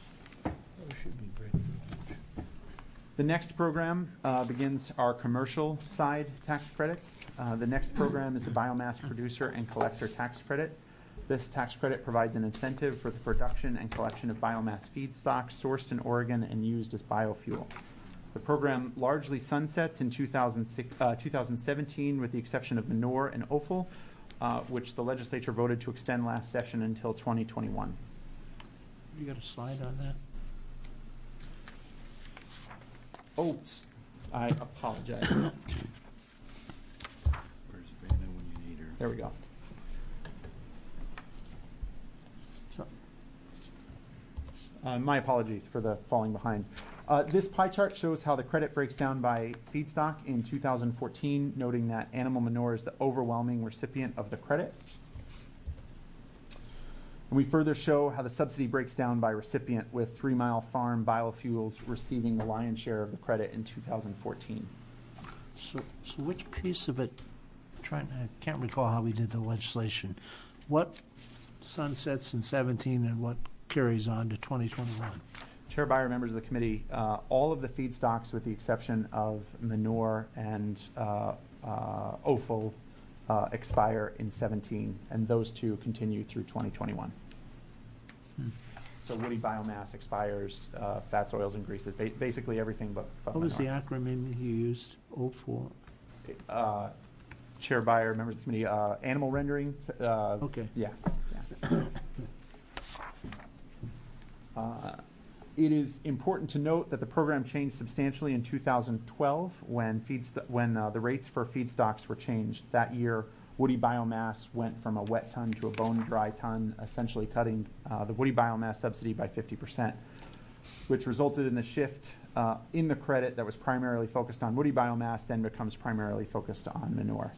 The next program begins our commercial side tax credits. The next program is the Biomass Producer and Collector Tax Credit. This tax credit provides an incentive for the production and collection of biomass feedstock sourced in Oregon and used as biofuel. The program largely sunsets in 2017 with the exception of manure and offal, which the legislature voted to extend last session until 2021. You got a slide on that? Oops, I apologize. Where's Brandon when you need her? There we go. So, My apologies for the falling behind. This pie chart shows how the credit breaks down by feedstock in 2014, noting that animal manure is the overwhelming recipient of the credit. And we further show how the subsidy breaks down by recipient, with 3 Mile Farm Biofuels receiving the lion's share of the credit in 2014. so which piece of it, I can't recall how we did the legislation. What sunsets in 17 and what carries on to 2021? Chair Byer, members of the committee, all of the feedstocks with the exception of manure and offal expire in 17, and those two continue through 2021. So woody biomass expires, fats, oils, and greases, basically everything but What was the manure. acronym you used? O4? Chair Byer, members of the committee, animal rendering. Okay. Yeah. It is important to note that the program changed substantially in 2012 when the rates for feedstocks were changed. That year, woody biomass went from a wet ton to a bone-dry ton, essentially cutting the woody biomass subsidy by 50%, which resulted in the shift in the credit that was primarily focused on woody biomass then becomes primarily focused on manure.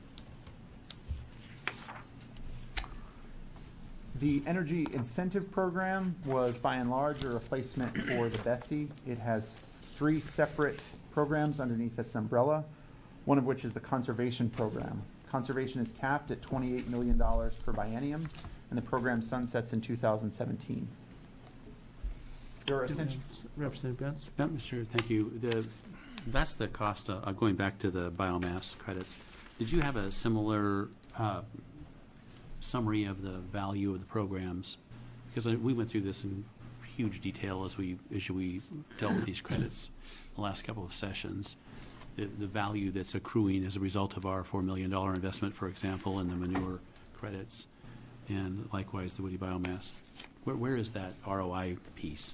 The Energy Incentive Program was by and large a replacement for the BETC. It has 3 separate programs underneath its umbrella, one of which is the Conservation Program. Conservation is capped at $28 million per biennium, and the program sunsets in 2017. There are essentially Representative Benz? Yeah, Mr. Thank you. That's the cost, going back to the biomass credits. Did you have a similar summary of the value of the programs? Because we went through this in huge detail as we dealt with these credits the last couple of sessions. The value that's accruing as a result of our $4 million investment, for example, in the manure credits, and likewise the woody biomass. Where is that ROI piece?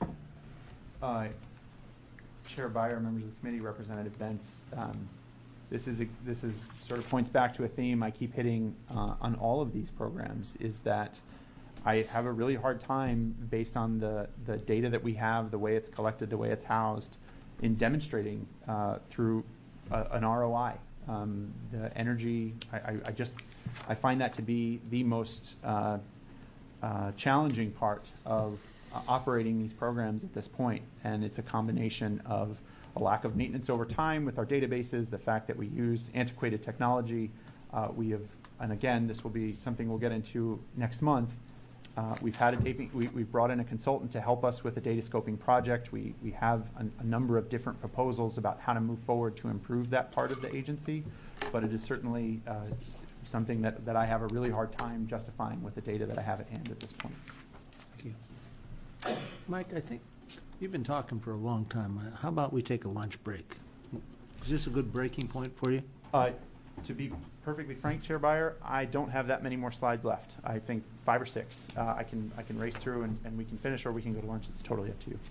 Chair Byer, members of the committee, Representative Bentz, this is sort of points back to a theme I keep hitting on all of these programs, is that I have a really hard time, based on the data that we have, the way it's collected, the way it's housed, in demonstrating through an ROI. The energy, I find that to be the most challenging part of operating these programs at this point, and it's a combination of a lack of maintenance over time with our databases, the fact that we use antiquated technology. And again, this will be something we'll get into next month. We've brought in a consultant to help us with a data scoping project. We have a number of different proposals about how to move forward to improve that part of the agency, but it is certainly something that I have a really hard time justifying with the data that I have at hand at this point. Thank you. Mike, I think you've been talking for a long time. How about we take a lunch break? Is this a good breaking point for you? To be perfectly frank, Chair Byer, I don't have that many more slides left. I think 5 or 6. I can race through and we can finish, or we can go to lunch. It's totally up to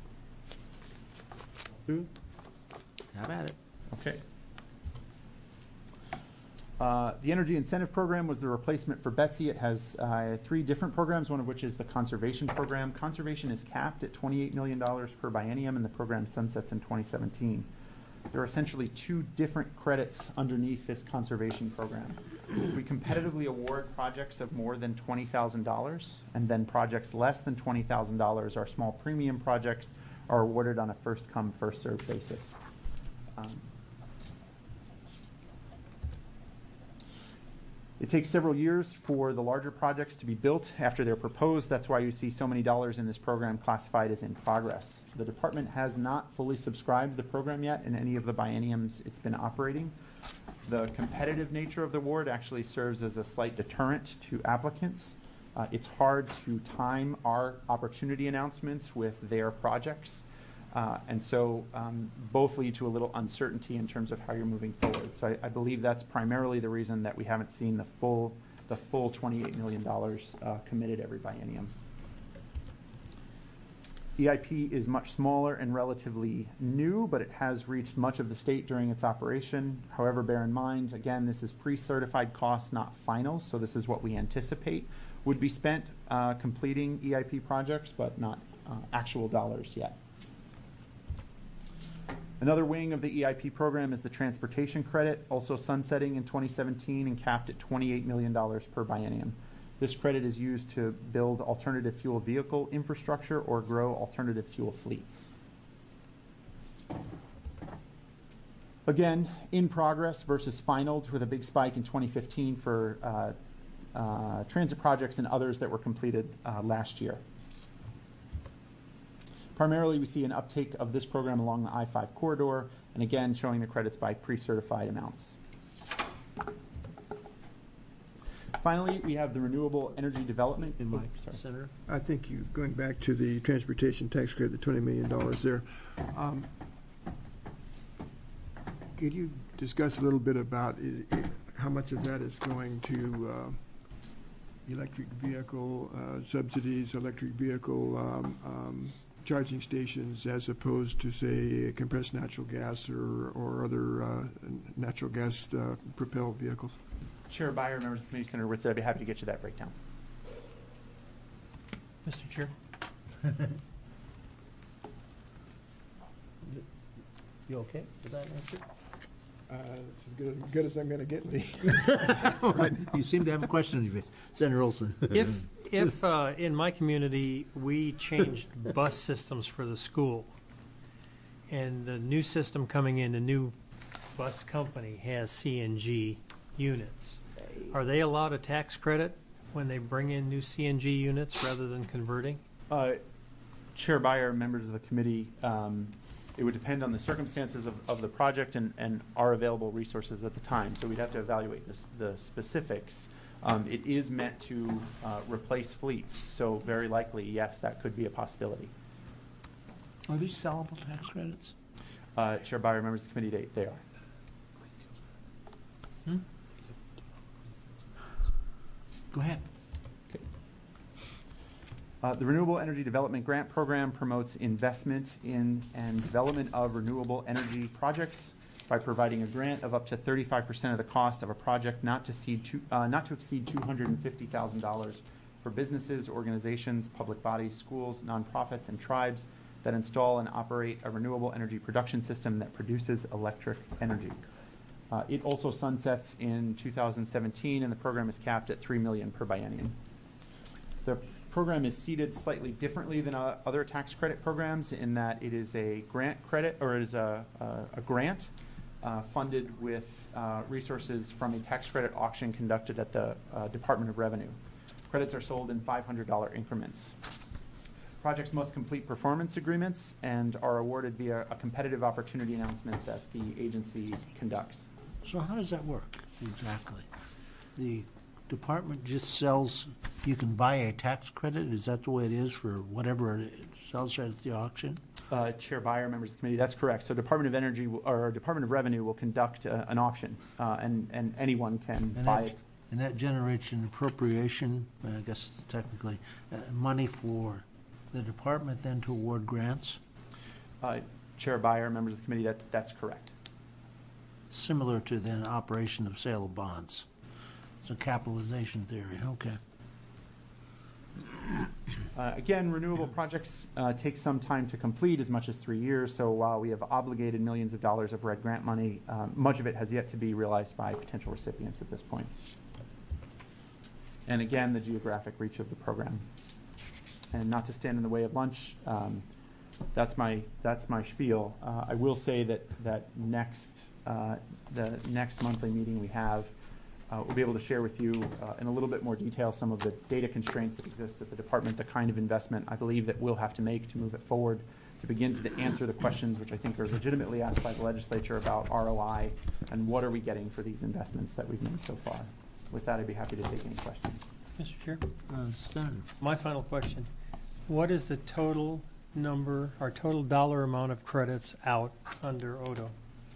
you. Have at it. Okay. The Energy Incentive Program was the replacement for BETC. It has 3 different programs, one of which is the Conservation Program. Conservation is capped at $28 million per biennium, and the program sunsets in 2017. There are essentially 2 different credits underneath this Conservation Program. We competitively award projects of more than $20,000, and then projects less than $20,000, our small premium projects, are awarded on a first-come, first-served basis. It takes several years for the larger projects to be built after they're proposed. That's why you see so many dollars in this program classified as in progress. The department has not fully subscribed the program yet in any of the bienniums it's been operating. The competitive nature of the award actually serves as a slight deterrent to applicants. It's hard to time our opportunity announcements with their projects. And so both lead to a little uncertainty in terms of how you're moving forward. So I believe that's primarily the reason that we haven't seen the full $28 million committed every biennium. EIP is much smaller and relatively new, but it has reached much of the state during its operation. However, bear in mind, again, this is pre-certified costs, not finals, so this is what we anticipate would be spent completing EIP projects, but not actual dollars yet. Another wing of the EIP program is the transportation credit, also sunsetting in 2017 and capped at $28 million per biennium. This credit is used to build alternative fuel vehicle infrastructure or grow alternative fuel fleets. Again, in progress versus finaled, with a big spike in 2015 for transit projects and others that were completed last year. Primarily, we see an uptake of this program along the I-5 corridor, and again, showing the credits by pre-certified amounts. Finally, we have the renewable energy development. In Mike, Sorry. Senator? I think you, going back to the transportation tax credit, the $20 million there, could you discuss a little bit about how much of that is going to electric vehicle subsidies, electric vehicle charging stations, as opposed to, say, compressed natural gas or other natural gas propelled vehicles? Chair Byer, members of the committee, Senator Whitsitt, I'd be happy to get you that breakdown. Mr. Chair? You okay with that answer? It's as good as I'm going to get, Lee. You seem to have a question on your face. Senator Olson. If in my community, we changed bus systems for the school, and the new system coming in, the new bus company has CNG units, are they allowed a tax credit when they bring in new CNG units rather than converting? Chair Byer, members of the committee, it would depend on the circumstances of the project and our available resources at the time. So we'd have to evaluate the specifics. It is meant to replace fleets, so very likely, yes, that could be a possibility. Are these sellable tax credits? Chair Byer, members of the committee, they are. Go ahead. The Renewable Energy Development Grant Program promotes investment in and development of renewable energy projects by providing a grant of up to 35% of the cost of a project not to exceed $250,000 for businesses, organizations, public bodies, schools, nonprofits, and tribes that install and operate a renewable energy production system that produces electric energy. It also sunsets in 2017, and the program is capped at $3 million per biennium. The program is seated slightly differently than other tax credit programs in that it is a grant credit, or it is a grant funded with resources from a tax credit auction conducted at the Department of Revenue. Credits are sold in $500 increments. Projects must complete performance agreements and are awarded via a competitive opportunity announcement that the agency conducts. So how does that work exactly? The department just sells, you can buy a tax credit? Is that the way it is for whatever it sells at the auction? Chair Byer, members of the committee, that's correct. So Department of Energy or Department of Revenue will conduct an auction, and anyone can buy it. And that generates an appropriation, I guess technically, money for the department then to award grants? Chair Byer, members of the committee, that's correct. Similar to then operation of sale of bonds. It's a capitalization theory, okay. Again, renewable projects take some time to complete, as much as 3 years. So while we have obligated millions of dollars of RED grant money, much of it has yet to be realized by potential recipients at this point. And again, the geographic reach of the program. And not to stand in the way of lunch, that's my spiel. I will say that the next monthly meeting we have, we'll be able to share with you in a little bit more detail some of the data constraints that exist at the department, the kind of investment I believe that we'll have to make to move it forward, to begin to answer the questions which I think are legitimately asked by the legislature about ROI and what are we getting for these investments that we've made so far. With that, I'd be happy to take any questions. Mr. Chair? Senator. My final question. What is the total number or total dollar amount of credits out under ODO?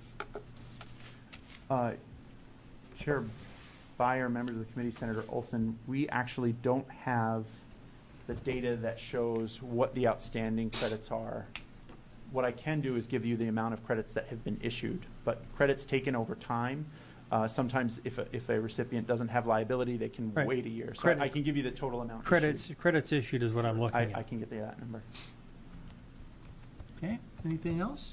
Chair Byer, members of the committee, Senator Olson, we actually don't have the data that shows what the outstanding credits are. What I can do is give you the amount of credits that have been issued, but credits taken over time. Sometimes if a recipient doesn't have liability, they can wait a year. So I can give you the total amount. Credits issued is what I'm looking at. I can get that number. Okay, anything else?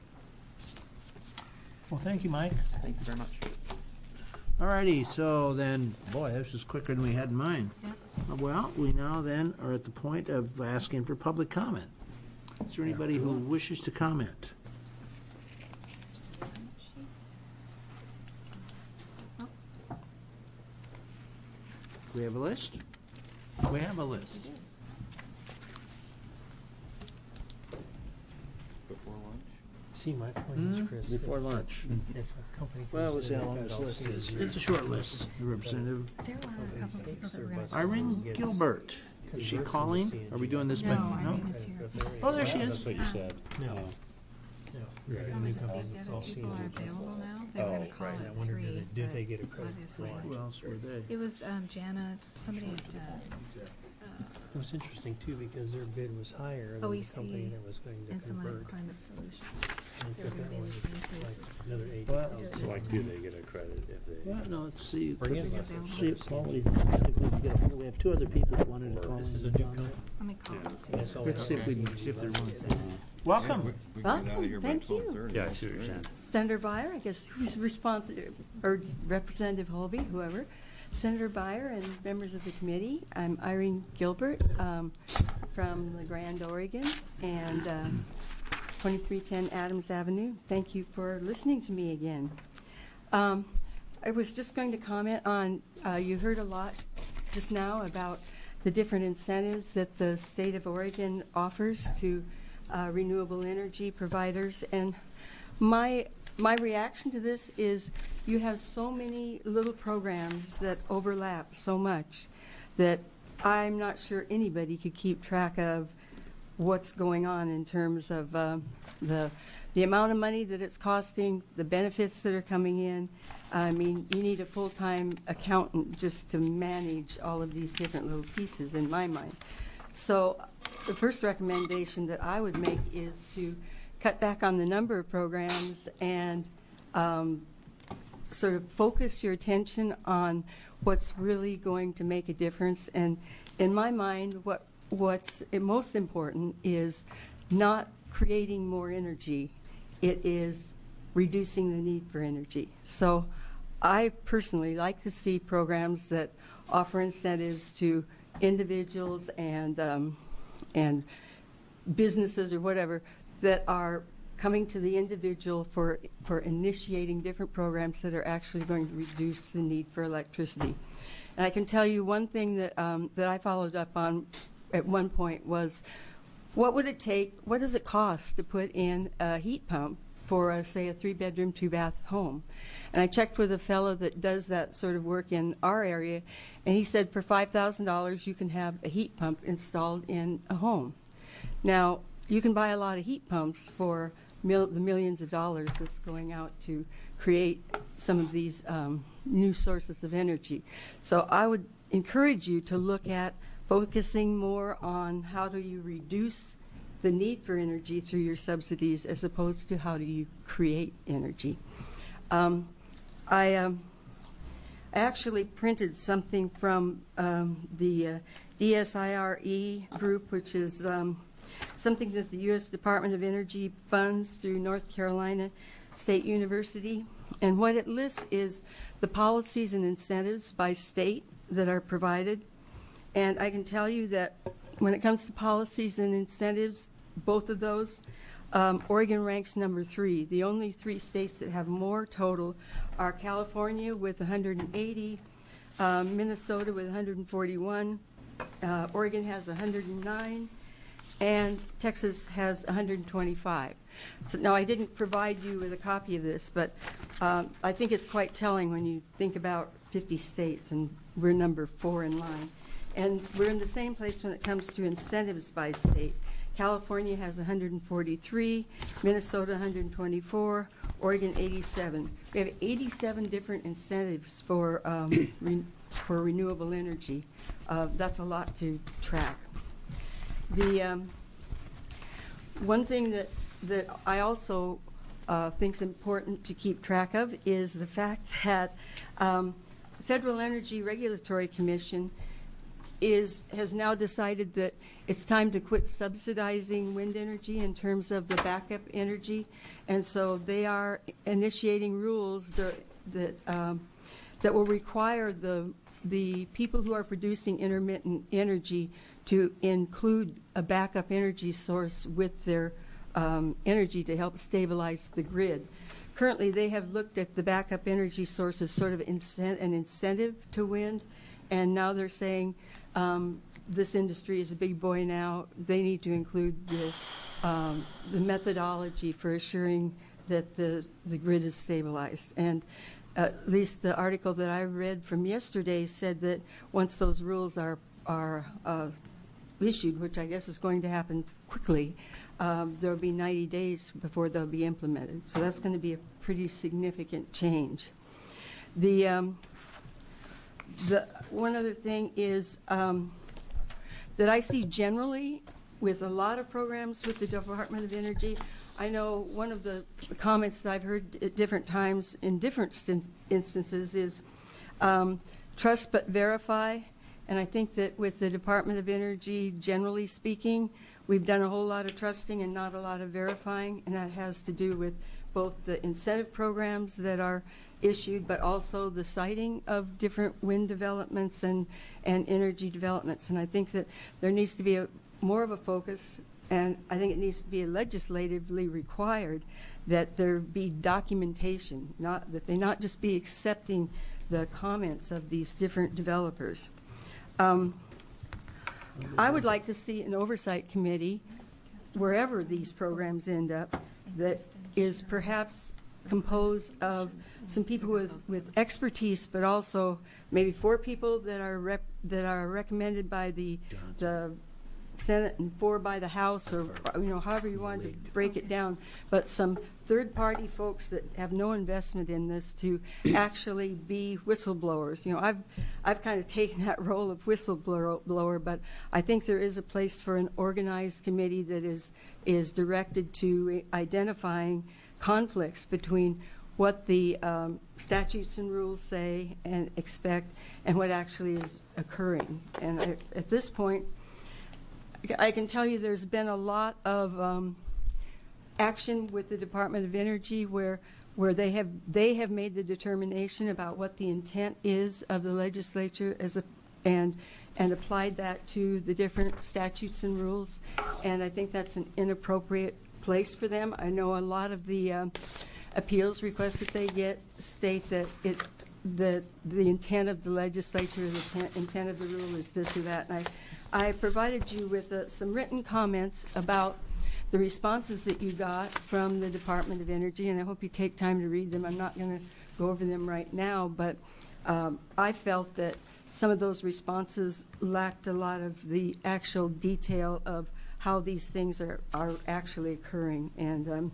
Well, thank you, Mike. Thank you very much. All righty, so then, boy, this is quicker than we had in mind. Well, we now then are at the point of asking for public comment. Is there anybody who wishes to comment? We have a list? We have a list. See, my point is, Chris. Before if- lunch. If a company Well, comes we'll see in how long and this got list all is. CNG, It's a short list, Representative. There were a couple of people that were going to Irene Gilbert. Is she calling? Are we doing this? No, by- Irene is here. Oh, there she is. That's what you said. No. No. There's a new company The that's other all people are CNG. available now. They were going to call right. I at wondered, 3. did they but get a credit obviously- for Who else were they? It was Jana, somebody at It was interesting too, because their bid was higher than the OEC company that was going to and somebody convert. at Climate Solutions. And They were took going that to be in one the same like place. another Well, $80,000. So like, do they get a credit if they? Well, no, let's see. Bring it. See, well, see if we can get a, we have two other people that wanted to call. This is in a new on company. Let me call and see. That's all Let's see if we can, see if they're on. Welcome. Welcome, thank you. Yeah, I see what you're saying. Senator Byer, I guess who's responsible, or Representative Holby, whoever. Senator Byer and members of the committee, I'm Irene Gilbert from La Grande, Oregon, and 2310 Adams Avenue. Thank you for listening to me again. I was just going to comment on, you heard a lot just now about the different incentives that the state of Oregon offers to renewable energy providers. And my reaction to this is you have so many little programs that overlap so much that I'm not sure anybody could keep track of what's going on in terms of the amount of money that it's costing, the benefits that are coming in. I mean, you need a full-time accountant just to manage all of these different little pieces in my mind. So the first recommendation that I would make is to cut back on the number of programs and sort of focus your attention on what's really going to make a difference. And in my mind, what's most important is not creating more energy. It is reducing the need for energy. So I personally like to see programs that offer incentives to individuals and businesses or whatever that are coming to the individual for initiating different programs that are actually going to reduce the need for electricity. And I can tell you one thing that that I followed up on at one point was, what would it take, what does it cost to put in a heat pump for, say, a 3-bedroom, 2-bath home? And I checked with a fellow that does that sort of work in our area, and he said for $5,000 you can have a heat pump installed in a home. Now, you can buy a lot of heat pumps for the millions of dollars that's going out to create some of these new sources of energy. So I would encourage you to look at focusing more on how do you reduce the need for energy through your subsidies as opposed to how do you create energy. I actually printed something from the DSIRE group, which is something that the U.S. Department of Energy funds through North Carolina State University. And what it lists is the policies and incentives by state that are provided. And I can tell you that when it comes to policies and incentives, both of those, Oregon ranks number 3. The only 3 states that have more total are California with 180, Minnesota with 141, Oregon has 109, and Texas has 125. So now, I didn't provide you with a copy of this, but I think it's quite telling when you think about 50 states, and we're number 4 in line. And we're in the same place when it comes to incentives by state. California has 143, Minnesota 124, Oregon 87. We have 87 different incentives for renewable energy. That's a lot to track. The one thing that I also think is important to keep track of is the fact that the Federal Energy Regulatory Commission has now decided that it's time to quit subsidizing wind energy in terms of the backup energy, and so they are initiating rules that will require the people who are producing intermittent energy to include a backup energy source with their energy to help stabilize the grid. Currently, they have looked at the backup energy source as sort of an incentive to wind, and now they're saying this industry is a big boy now, they need to include the methodology for assuring that the grid is stabilized. And at least the article that I read from yesterday said that once those rules are issued, which I guess is going to happen quickly, there will be 90 days before they'll be implemented. So that's going to be a pretty significant change. The one other thing is that I see generally with a lot of programs with the Department of Energy. I know one of the comments that I've heard at different times in different instances is trust but verify. And I think that with the Department of Energy, generally speaking, we've done a whole lot of trusting and not a lot of verifying, and that has to do with both the incentive programs that are issued, but also the siting of different wind developments and energy developments. And I think that there needs to be more of a focus, and I think it needs to be legislatively required that there be documentation, that they not just be accepting the comments of these different developers. I would like to see an oversight committee, wherever these programs end up, that is perhaps composed of some people with expertise, but also maybe 4 people that are recommended by the Senate and 4 by the House, or however you want to break it down, but some third-party folks that have no investment in this to actually be whistleblowers. I've kind of taken that role of whistleblower, but I think there is a place for an organized committee that is directed to identifying conflicts between what the statutes and rules say and expect and what actually is occurring. And at this point, I can tell you there's been a lot of action with the Department of Energy where they have made the determination about what the intent is of the legislature and applied that to the different statutes and rules. And I think that's an inappropriate place for them. I know a lot of the appeals requests that they get state that the intent of the legislature, the intent of the rule is this or that. And I provided you with some written comments about the responses that you got from the Department of Energy, and I hope you take time to read them. I'm not going to go over them right now, but I felt that some of those responses lacked a lot of the actual detail of how these things are actually occurring. And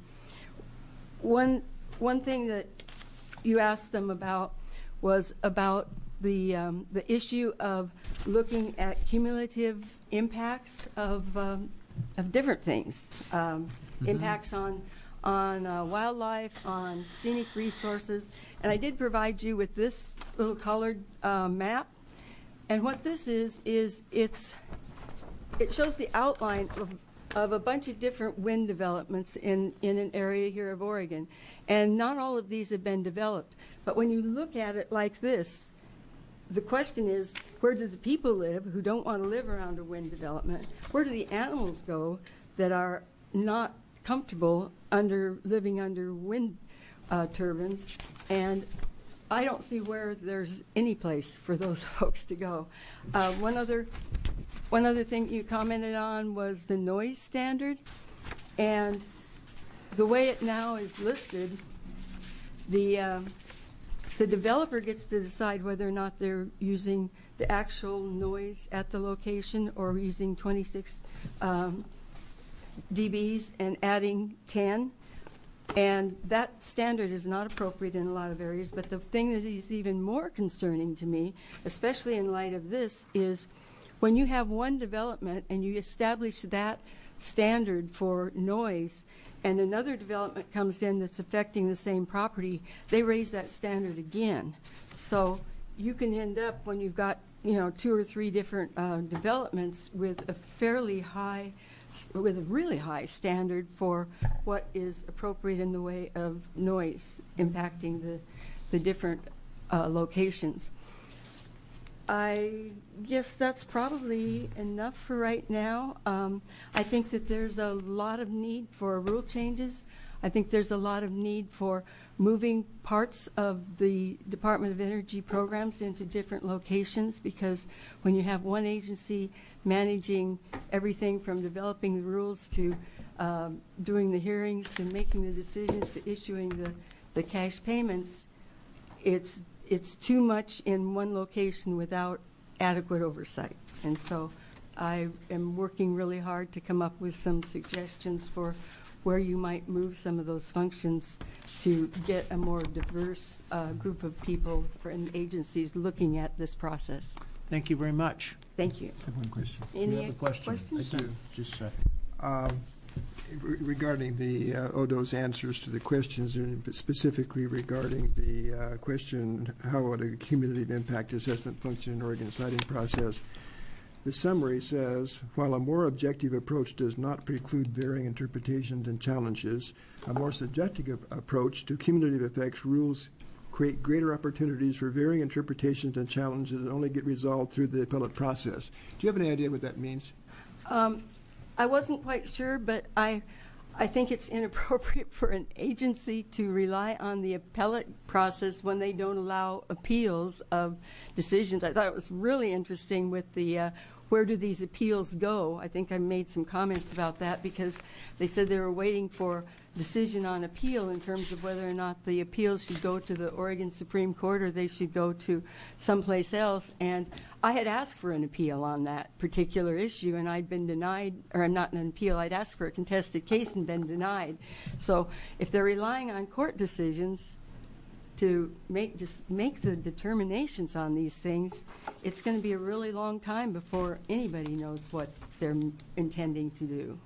one thing that you asked them about was about the issue of looking at cumulative impacts of different things, impacts on wildlife, on scenic resources. And I did provide you with this little colored map. And what this is it shows the outline of a bunch of different wind developments in an area here of Oregon. And not all of these have been developed. But when you look at it like this, the question is, where do the people live who don't want to live around a wind development? Where do the animals go that are not comfortable living under wind turbines? And I don't see where there's any place for those folks to go. One other thing you commented on was the noise standard. And the way it now is listed, the developer gets to decide whether or not they're using the actual noise at the location or using 26 dBs and adding 10. And that standard is not appropriate in a lot of areas. But the thing that is even more concerning to me, especially in light of this, is when you have one development and you establish that standard for noise, and another development comes in that's affecting the same property, they raise that standard again. So you can end up, when you've got 2 or 3 different developments, with a really high standard for what is appropriate in the way of noise impacting the different locations. I guess that's probably enough for right now. I think that there's a lot of need for rule changes. I think there's a lot of need for moving parts of the Department of Energy programs into different locations, because when you have one agency managing everything from developing the rules to doing the hearings to making the decisions to issuing the cash payments, it's too much in one location without adequate oversight. And so I am working really hard to come up with some suggestions for where you might move some of those functions to get a more diverse group of people and agencies looking at this process. Thank you very much. Thank you. I have one question. Any You have a question? questions? I do. Just a second. Regarding the Odo's answers to the questions, and specifically regarding the question, how would a cumulative impact assessment function in Oregon siting process? The summary says, while a more objective approach does not preclude varying interpretations and challenges, a more subjective approach to cumulative effects rules create greater opportunities for varying interpretations and challenges that only get resolved through the appellate process. Do you have any idea what that means? I wasn't quite sure, but I think it's inappropriate for an agency to rely on the appellate process when they don't allow appeals of decisions. I thought it was really interesting with the where do these appeals go? I think I made some comments about that because they said they were waiting for decision on appeal in terms of whether or not the appeals should go to the Oregon Supreme Court or they should go to someplace else. And I had asked for an appeal on that particular issue, and I'd been denied, or not an appeal, I'd asked for a contested case and been denied. So if they're relying on court decisions to make the determinations on these things, it's going to be a really long time before anybody knows what they're intending to do.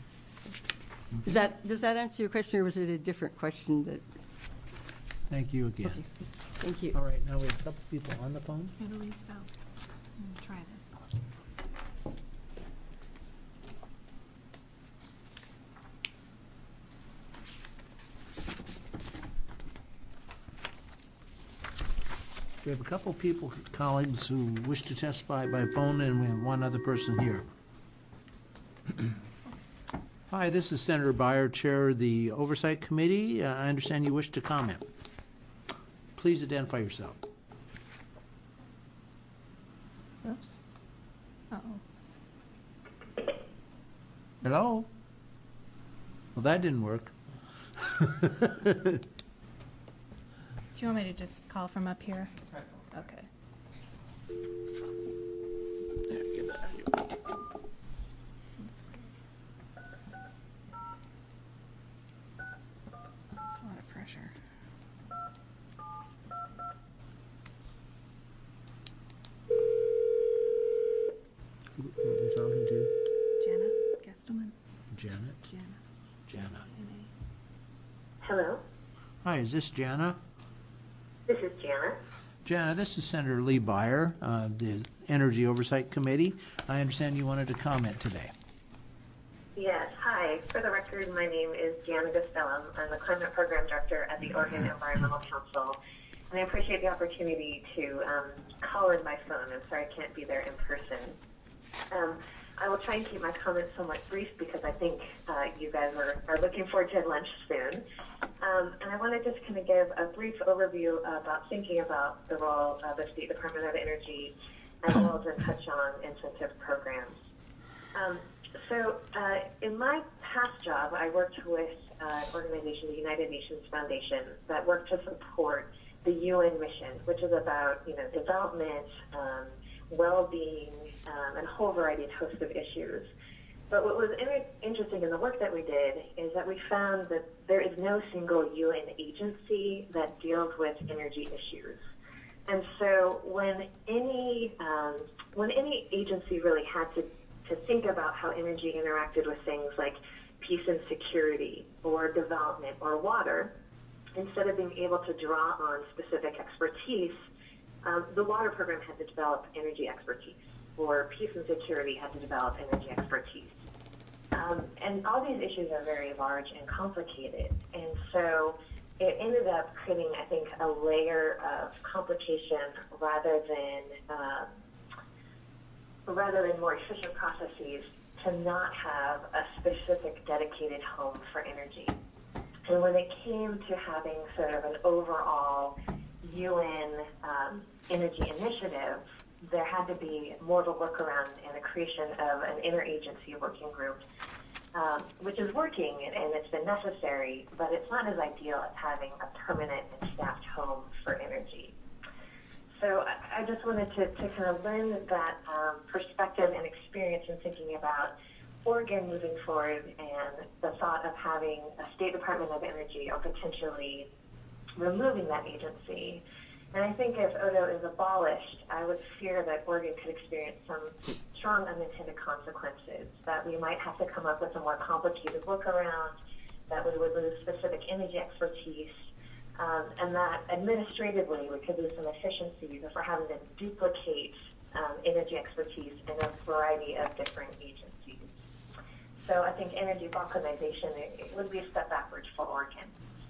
Does that answer your question, or was it a different question? Thank you again. Okay. Thank you. All right, now we have a couple people on the phone. I believe so. I'm gonna try this. We have a couple people, colleagues, who wish to testify by phone, and we have one other person here. Hi, this is Senator Beyer, Chair of the Oversight Committee. I understand you wish to comment. Please identify yourself. Oops. Uh-oh. Hello? Well, that didn't work. Do you want me to just call from up here? Okay. Let's see. That's a lot of pressure. Who are we talking to? Jana Gestelman? Janet? Jana. Jana. N-A. Hello, Hi, is this Jana? this is Jana. Jana, this is Senator Lee Beyer, the Energy Oversight Committee. I understand you wanted to comment today. Yes, hi. For the record, my name is Jana Gastelum. I'm the Climate Program Director at the Oregon Environmental Council, and I appreciate the opportunity to call in my phone. I'm sorry I can't be there in person. I will try and keep my comments somewhat brief because I think you guys are looking forward to lunch soon. And I want to just kind of give a brief overview about thinking about the role of the State Department of Energy as well as touch on incentive programs. So in my past job, I worked with an organization, the United Nations Foundation, that worked to support the UN mission, which is about development, well-being, and a whole variety of host of issues. But what was interesting in the work that we did is that we found that there is no single UN agency that deals with energy issues. And so when any agency really had to think about how energy interacted with things like peace and security or development or water, instead of being able to draw on specific expertise, the water program had to develop energy expertise, or peace and security had to develop energy expertise. And all these issues are very large and complicated. And so it ended up creating, I think, a layer of complication rather than more efficient processes to not have a specific dedicated home for energy. And when it came to having sort of an overall UN energy initiative, there had to be more of a workaround and a creation of an interagency working group, which is working and it's been necessary, but it's not as ideal as having a permanent and staffed home for energy. So I just wanted to kind of lend that perspective and experience in thinking about Oregon moving forward and the thought of having a State Department of Energy or potentially removing that agency. And I think if ODO is abolished, I would fear that Oregon could experience some strong unintended consequences, that we might have to come up with a more complicated workaround, that we would lose specific energy expertise, and that administratively we could lose some efficiencies if we're having to duplicate energy expertise in a variety of different agencies. So I think energy balkanization, it would be a step backwards for Oregon.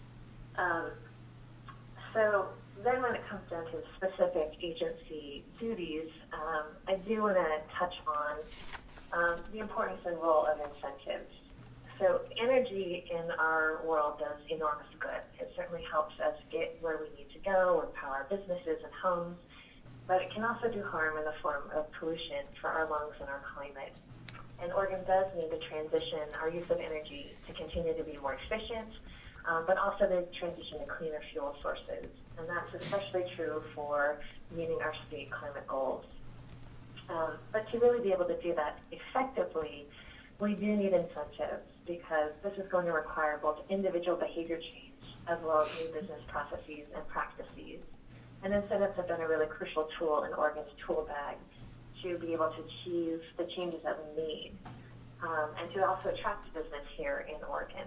So then when it comes down to specific agency duties, I do want to touch on the importance and role of incentives. So energy in our world does enormous good. It certainly helps us get where we need to go and power businesses and homes, but it can also do harm in the form of pollution for our lungs and our climate. And Oregon does need to transition our use of energy to continue to be more efficient, but also to transition to cleaner fuel sources. And that's especially true for meeting our state climate goals. But to really be able to do that effectively, we do need incentives because this is going to require both individual behavior change as well as new business processes and practices. And incentives have been a really crucial tool in Oregon's tool bag to be able to achieve the changes that we need and to also attract business here in Oregon.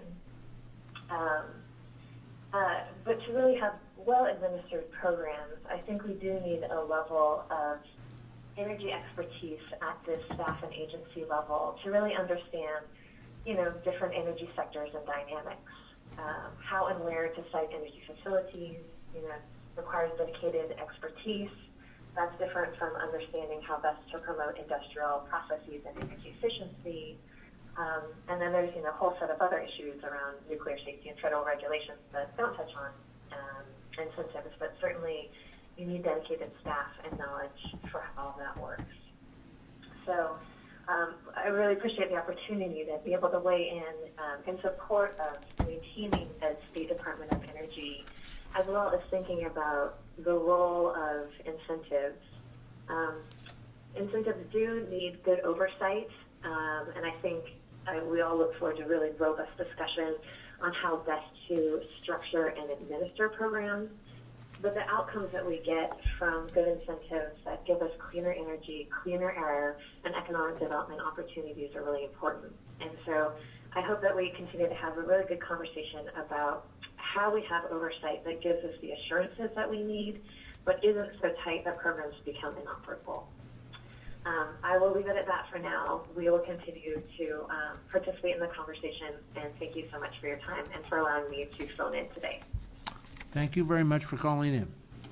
But to really have well-administered programs, I think we do need a level of energy expertise at this staff and agency level to really understand, different energy sectors and dynamics, how and where to site energy facilities, requires dedicated expertise. That's different from understanding how best to promote industrial processes and energy efficiency. And then there's a whole set of other issues around nuclear safety and federal regulations that don't touch on incentives, but certainly you need dedicated staff and knowledge for how that works. So I really appreciate the opportunity to be able to weigh in support of maintaining the State Department of Energy, as well as thinking about the role of incentives. Incentives do need good oversight, and I think we all look forward to really robust discussion on how best to structure and administer programs. But the outcomes that we get from good incentives that give us cleaner energy, cleaner air, and economic development opportunities are really important. And so I hope that we continue to have a really good conversation about how we have oversight that gives us the assurances that we need, but isn't so tight that programs become inoperable. I will leave it at that for now. We will continue to participate in the conversation, and thank you so much for your time and for allowing me to phone in today. Thank you very much for calling in.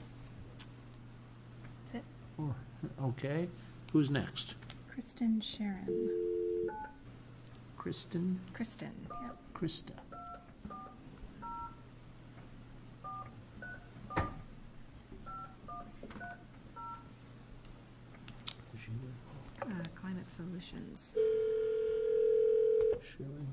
That's it. Okay. Who's next? Kristen Sharon. Kristen? Kristen, yep. Krista. Climate Solutions. Shirley.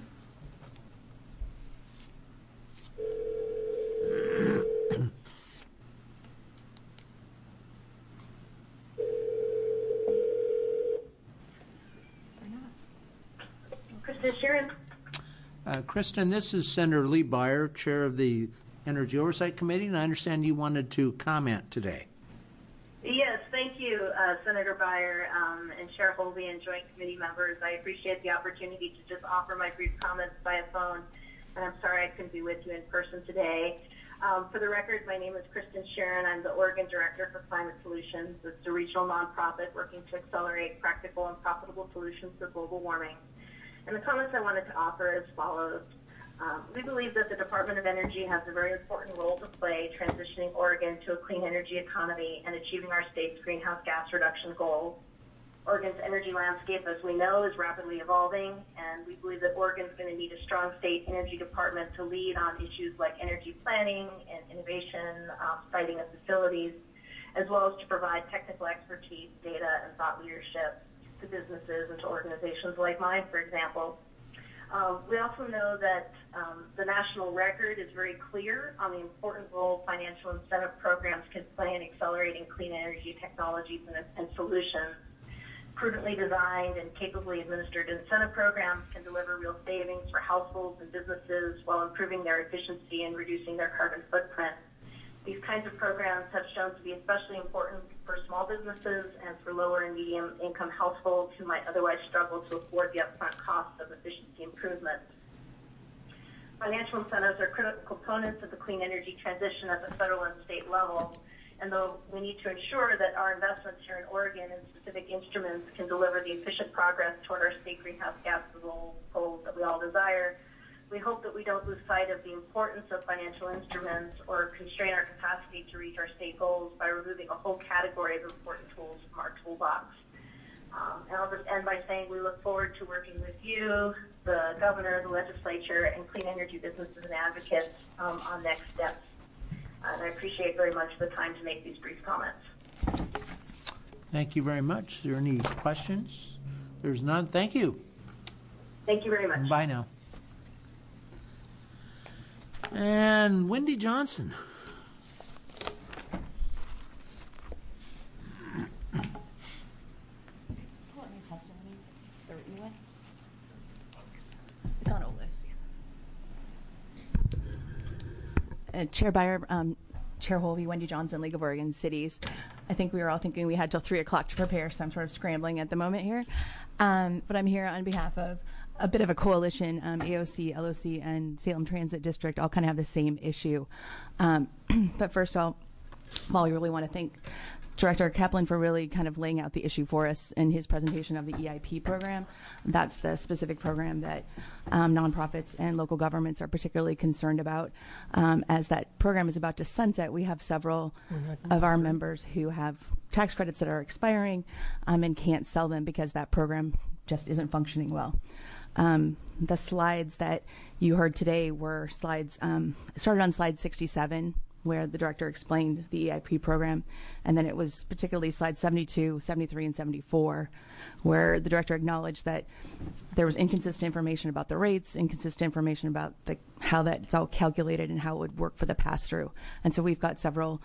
Kristen Sharon. Kristen, this is Senator Lee Byer, Chair of the Energy Oversight Committee, and I understand you wanted to comment today. Yes, thank you, Senator Byer and Chair Holby and Joint Committee members. I appreciate the opportunity to just offer my brief comments via phone, and I'm sorry I couldn't be with you in person today. For the record, my name is Kristen Sharon. I'm the Oregon Director for Climate Solutions. It's a regional nonprofit working to accelerate practical and profitable solutions to global warming. And the comments I wanted to offer as follows. We believe that the Department of Energy has a very important role to play transitioning Oregon to a clean energy economy and achieving our state's greenhouse gas reduction goals. Oregon's energy landscape, as we know, is rapidly evolving, and we believe that Oregon's going to need a strong state energy department to lead on issues like energy planning and innovation, siting of facilities, as well as to provide technical expertise, data, and thought leadership to businesses and to organizations like mine, for example. We also know that the national record is very clear on the important role financial incentive programs can play in accelerating clean energy technologies and solutions. Prudently designed and capably administered incentive programs can deliver real savings for households and businesses while improving their efficiency and reducing their carbon footprint. These kinds of programs have shown to be especially important for small businesses and for lower and medium income households who might otherwise struggle to afford the upfront costs of efficiency improvements. Financial incentives are critical components of the clean energy transition at the federal and state level. And though we need to ensure that our investments here in Oregon and specific instruments can deliver the efficient progress toward our state greenhouse gas goals that we all desire, we hope that we don't lose sight of the importance of financial instruments or constrain our capacity to reach our state goals by removing a whole category of important tools from our toolbox. And I'll just end by saying we look forward to working with you, the governor, the legislature, and clean energy businesses and advocates on next steps. And I appreciate very much the time to make these brief comments. Thank you very much. Is there any questions? There's none. Thank you. Thank you very much. Bye now. And Wendy Johnson. It's on OLIS. Chair Byer, Chair Holvey, Wendy Johnson, League of Oregon Cities. I think we were all thinking we had till 3 o'clock to prepare, so I'm sort of scrambling at the moment here. But I'm here on behalf of a bit of a coalition. AOC, LOC, and Salem Transit District all kind of have the same issue. But first of all, we really want to thank Director Kaplan for really kind of laying out the issue for us in his presentation of the EIP program. That's the specific program that nonprofits and local governments are particularly concerned about. As that program is about to sunset, we have several of our members who have tax credits that are expiring and can't sell them because that program just isn't functioning well. The slides that you heard today were slides, started on slide 67, where the director explained the EIP program, and then it was particularly slides 72, 73, and 74, where the director acknowledged that there was inconsistent information about the rates, inconsistent information about how that's all calculated and how it would work for the pass-through. And so we've got several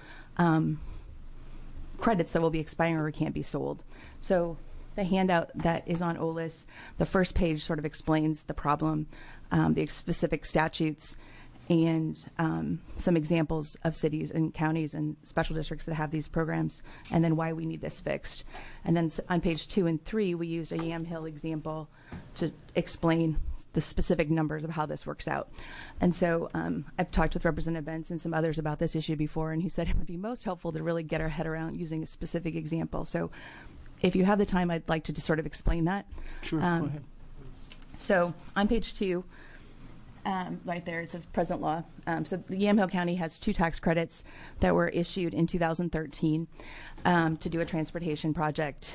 credits that will be expiring or can't be sold. So the handout that is on OLIS, the first page sort of explains the problem, the specific statutes, and some examples of cities and counties and special districts that have these programs, and then why we need this fixed. And then on page 2 and 3, we used a Yamhill example to explain the specific numbers of how this works out. And so I've talked with Representative Bentz and some others about this issue before, and he said it would be most helpful to really get our head around using a specific example. So if you have the time, I'd like to just sort of explain that. Sure, go ahead. So on page 2, right there, it says present law. So the Yamhill County has 2 tax credits that were issued in 2013 to do a transportation project.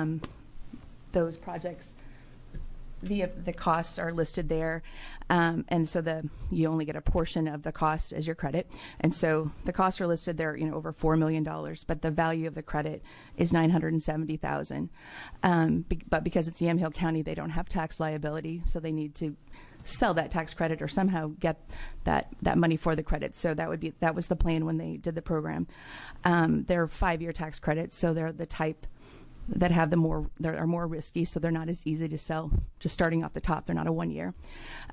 Those projects, the costs are listed there, and so you only get a portion of the cost as your credit. And so the costs are listed there, over $4 million, but the value of the credit is $970,000. But because it's Yamhill County, they don't have tax liability, so they need to sell that tax credit or somehow get that money for the credit. So that was the plan when they did the program. They're 5-year tax credits, so they're the type that are more risky, so they're not as easy to sell just starting off the top. They're not a 1 year.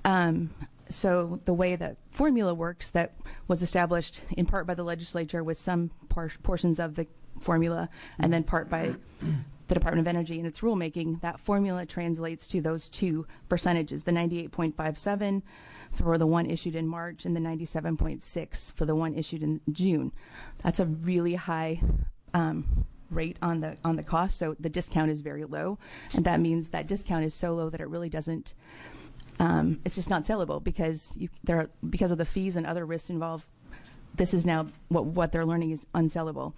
So the way the formula works, that was established in part by the legislature with some portions of the formula, and then part by the Department of Energy in its rulemaking, that formula translates to those 2 percentages, the 98.57 for the one issued in March and the 97.6 for the one issued in June. That's a really high rate on the cost, so the discount is very low, and that means that discount is so low that it really doesn't, it's just not sellable because of the fees and other risks involved. This is now what they're learning is unsellable.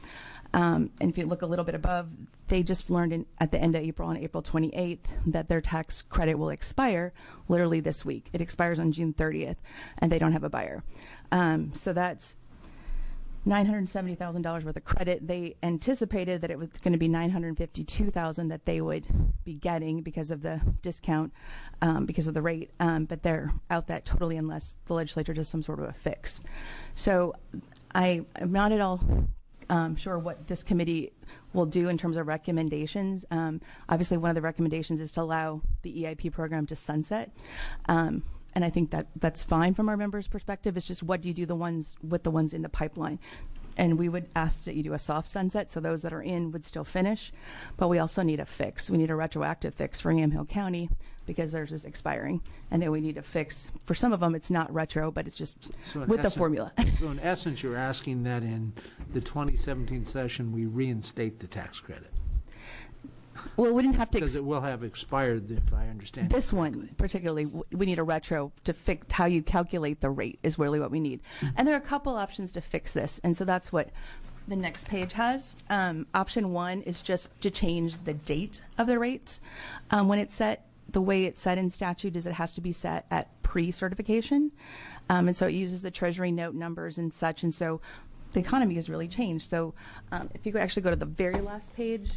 And if you look a little bit above, they just learned at the end of April, on April 28th, that their tax credit will expire literally this week. It expires on June 30th, and they don't have a buyer. So that's $970,000 worth of credit. They anticipated that it was going to be $952,000 that they would be getting because of the discount, because of the rate, but they're out that totally unless the legislature does some sort of a fix. So I am not at all sure what this committee will do in terms of recommendations. Obviously, one of the recommendations is to allow the EIP program to sunset. And I think that that's fine from our members' perspective. It's just, what do you do with the ones in the pipeline? And we would ask that you do a soft sunset, so those that are in would still finish. But we also need a fix. We need a retroactive fix for Yamhill County because theirs is expiring. And then we need a fix. For some of them, it's not retro, but it's just with the formula. So in essence, you're asking that in the 2017 session, we reinstate the tax credit. Well, we didn't have to. Because it will have expired, if I understand. This one, particularly, we need a retro to fix how you calculate the rate is really what we need. And there are a couple options to fix this. And so that's what the next page has. Option one is just to change the date of the rates. When it's set, the way it's set in statute is it has to be set at pre-certification. And so it uses the Treasury note numbers and such. And so the economy has really changed. So if you could actually go to the very last page,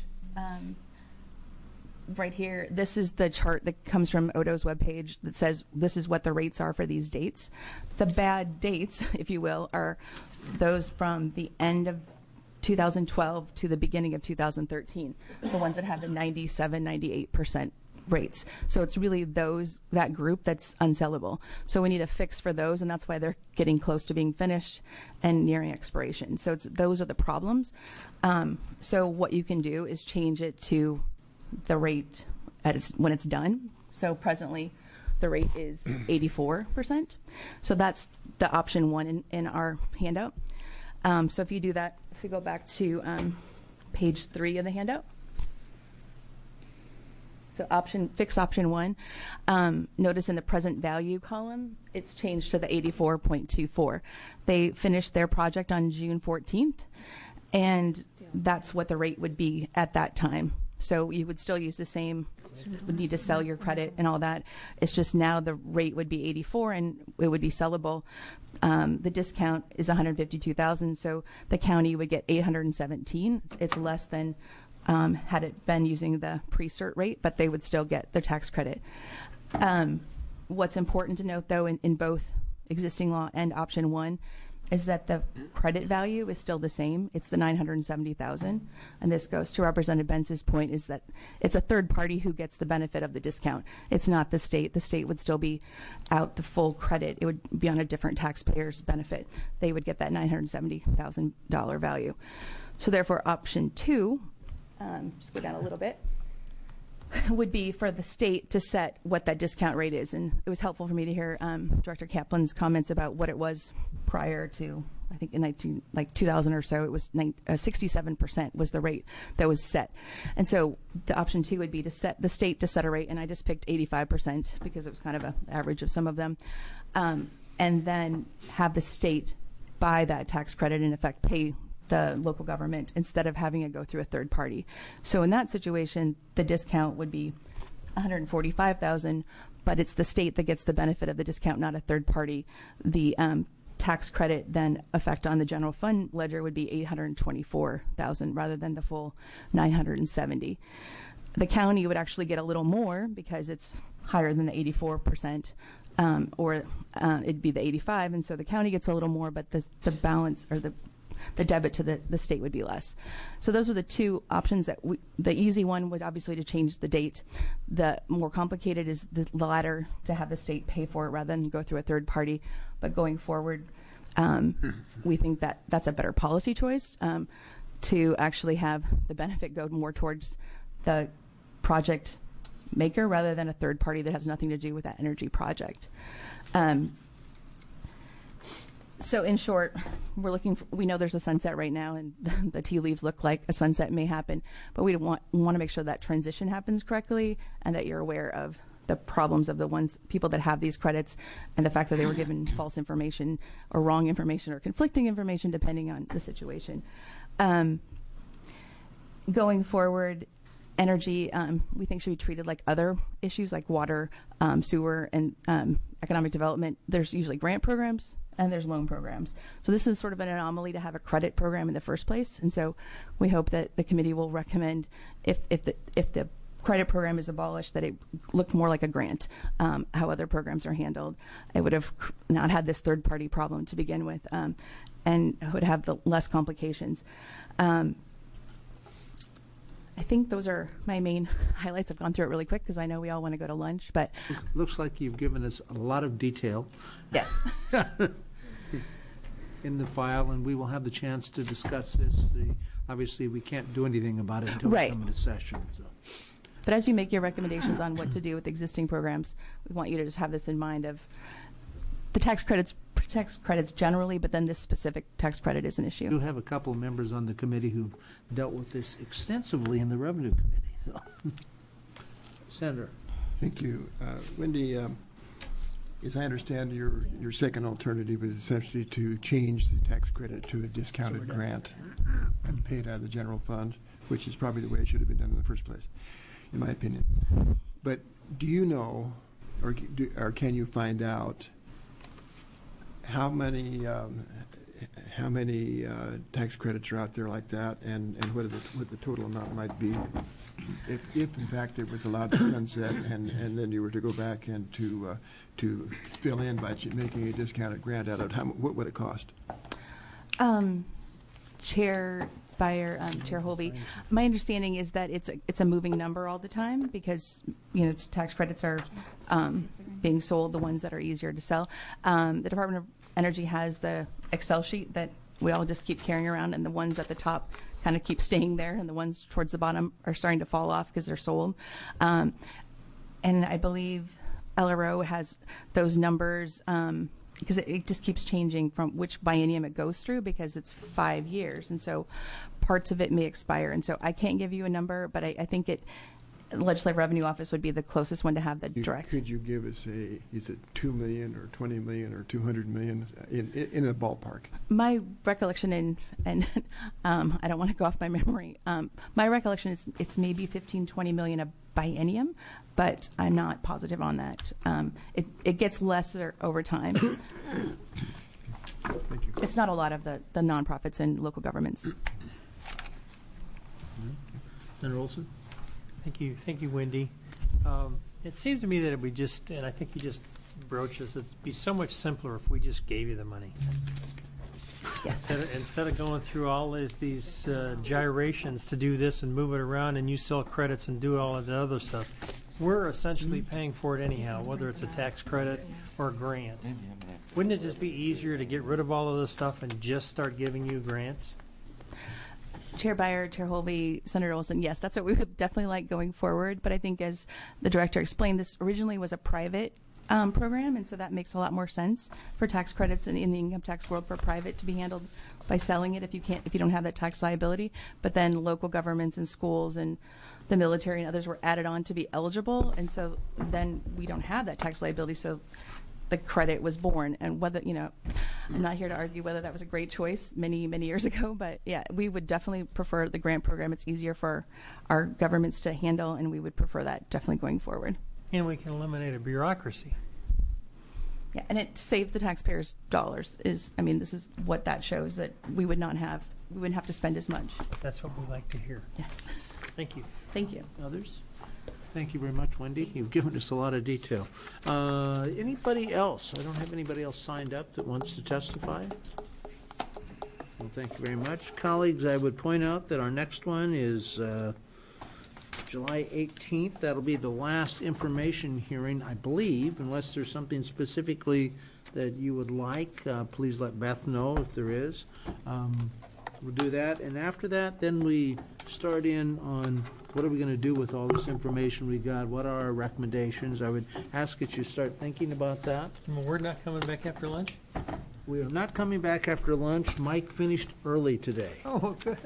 right here, this is the chart that comes from Odo's webpage that says this is what the rates are for these dates. The bad dates, if you will, are those from the end of 2012 to the beginning of 2013, the ones that have the 97, 98% rates. So it's really that group that's unsellable. So we need a fix for those, and that's why they're getting close to being finished and nearing expiration. So those are the problems. So what you can do is change it to the rate when it's done. So presently, the rate is 84%. So that's the option one in our handout. So if you do that, if we go back to page 3 of the handout. So fix option one. Notice in the present value column, it's changed to the 84.24. They finished their project on June 14th, and that's what the rate would be at that time. So you would still use the same, would need to sell your credit and all that. It's just now the rate would be 84 and it would be sellable. The discount is $152,000, so the county would get $817. It's less than had it been using the pre-cert rate, but they would still get the tax credit. What's important to note, though, in both existing law and option one, is that the credit value is still the same. It's the $970,000, and this goes to Representative Benz's point, is that it's a third party who gets the benefit of the discount. It's not the state. The state would still be out the full credit. It would be on a different taxpayer's benefit. They would get that $970,000 value. So therefore, option two, just go down a little bit, would be for the state to set what that discount rate is. And it was helpful for me to hear Director Kaplan's comments about what it was prior to, I think in 2000 or so, it was 67% was the rate that was set. And so the option two would be to set the state to set a rate, and I just picked 85% because it was kind of an average of some of them, and then have the state buy that tax credit, in effect pay the local government instead of having it go through a third party. So in that situation, the discount would be $145,000, but it's the state that gets the benefit of the discount, not a third party. The tax credit then effect on the general fund ledger would be $824,000 rather than the full $970,000. The county would actually get a little more because it's higher than the 84%. Or it'd be the 85%, and so the county gets a little more, but the balance or the debit to the state would be less. So those are the two options. The easy one would obviously to change the date. The more complicated is the latter, to have the state pay for it rather than go through a third party. But going forward, we think that that's a better policy choice, to actually have the benefit go more towards the project maker rather than a third party that has nothing to do with that energy project. So in short, we know there's a sunset right now, and the tea leaves look like a sunset may happen, but we want to make sure that transition happens correctly and that you're aware of the problems of the people that have these credits and the fact that they were given false information or wrong information or conflicting information depending on the situation. going forward, energy, we think should be treated like other issues like water, sewer, and economic development. There's usually grant programs and there's loan programs. So this is sort of an anomaly to have a credit program in the first place. And so we hope that the committee will recommend if the credit program is abolished, that it look more like a grant, how other programs are handled. It would have not had this third-party problem to begin with, and would have the less complications. I think those are my main highlights. I've gone through it really quick because I know we all want to go to lunch, but Looks like you've given us a lot of detail yes. in the file, and we will have the chance to discuss this. Obviously, we can't do anything about it until we Right. come into session. So. But as you make your recommendations on what to do with existing programs, we want you to just have this in mind of the tax credits generally, but then this specific tax credit is an We issue. do have a couple of members on the committee who've dealt with this extensively in the Revenue Committee. So. Senator. Thank you. Wendy, as I understand, your second alternative is essentially to change the tax credit to a discounted grant and pay it out of the general fund, which is probably the way it should have been done in the first place, in my opinion. But do you know, or can you find out how many tax credits are out there like that, and what the total amount might be, if in fact it was allowed to sunset, and then you were to go back and to fill in by making a discounted grant out of it, what would it cost? Chair Beyer, Chair Holby, my understanding is that it's a moving number all the time because tax credits are being sold, the ones that are easier to sell. The Department of Energy has the Excel sheet that we all just keep carrying around, and the ones at the top kind of keep staying there, and the ones towards the bottom are starting to fall off because they're sold. And I believe LRO has those numbers because it just keeps changing from which biennium it goes through because it's 5 years, and so parts of it may expire. And so I can't give you a number, but I think the Legislative Revenue Office would be the closest one to have the direct. Could you give us is it $2 million or $20 million or $200 million in a ballpark? My recollection, and I don't want to go off my memory, my recollection is it's maybe $15-20 million a biennium, but I'm not positive on that. It gets lesser over time. Thank you. It's not a lot of the nonprofits and local governments. Senator Olson? Thank you, Wendy. It seems to me that we just, and I think you just broached this, it'd be so much simpler if we just gave you the money. Yes. Instead of going through all these gyrations to do this and move it around and you sell credits and do all of the other stuff, we're essentially paying for it anyhow, whether it's a tax credit or a grant. Wouldn't it just be easier to get rid of all of this stuff and just start giving you grants? Chair Beyer, Chair Holby, Senator Olson, yes, that's what we would definitely like going forward. But I think as the director explained, this originally was a private program, and so that makes a lot more sense for tax credits and in the income tax world for private to be handled by selling it if you don't have that tax liability. But then local governments and schools and the military and others were added on to be eligible, and so then we don't have that tax liability. So the credit was born, and whether I'm not here to argue whether that was a great choice many years ago, but yeah, we would definitely prefer the grant program. It's easier for our governments to handle, and we would prefer that definitely going forward. And we can eliminate a bureaucracy. Yeah, and it saves the taxpayers dollars. This is what that shows, that we wouldn't have to spend as much. That's what we like to hear. Yes. Thank you. Thank you. Others? Thank you very much, Wendy. You've given us a lot of detail. Anybody else? I don't have anybody else signed up that wants to testify. Well, thank you very much. Colleagues, I would point out that our next one is July 18th. That'll be the last information hearing, I believe, unless there's something specifically that you would like. Please let Beth know if there is. We'll do that. And after that, then we start in on what are we going to do with all this information we got? What are our recommendations? I would ask that you start thinking about that. We're not coming back after lunch? We are not coming back after lunch. Mike finished early today. Oh, good.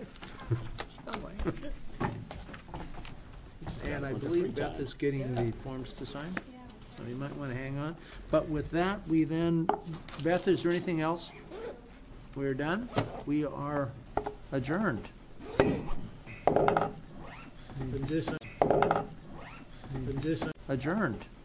And I believe Beth is getting the forms to sign. So you might want to hang on. But with that, we then, Beth, is there anything else? We're done. We are adjourned. Adjourned.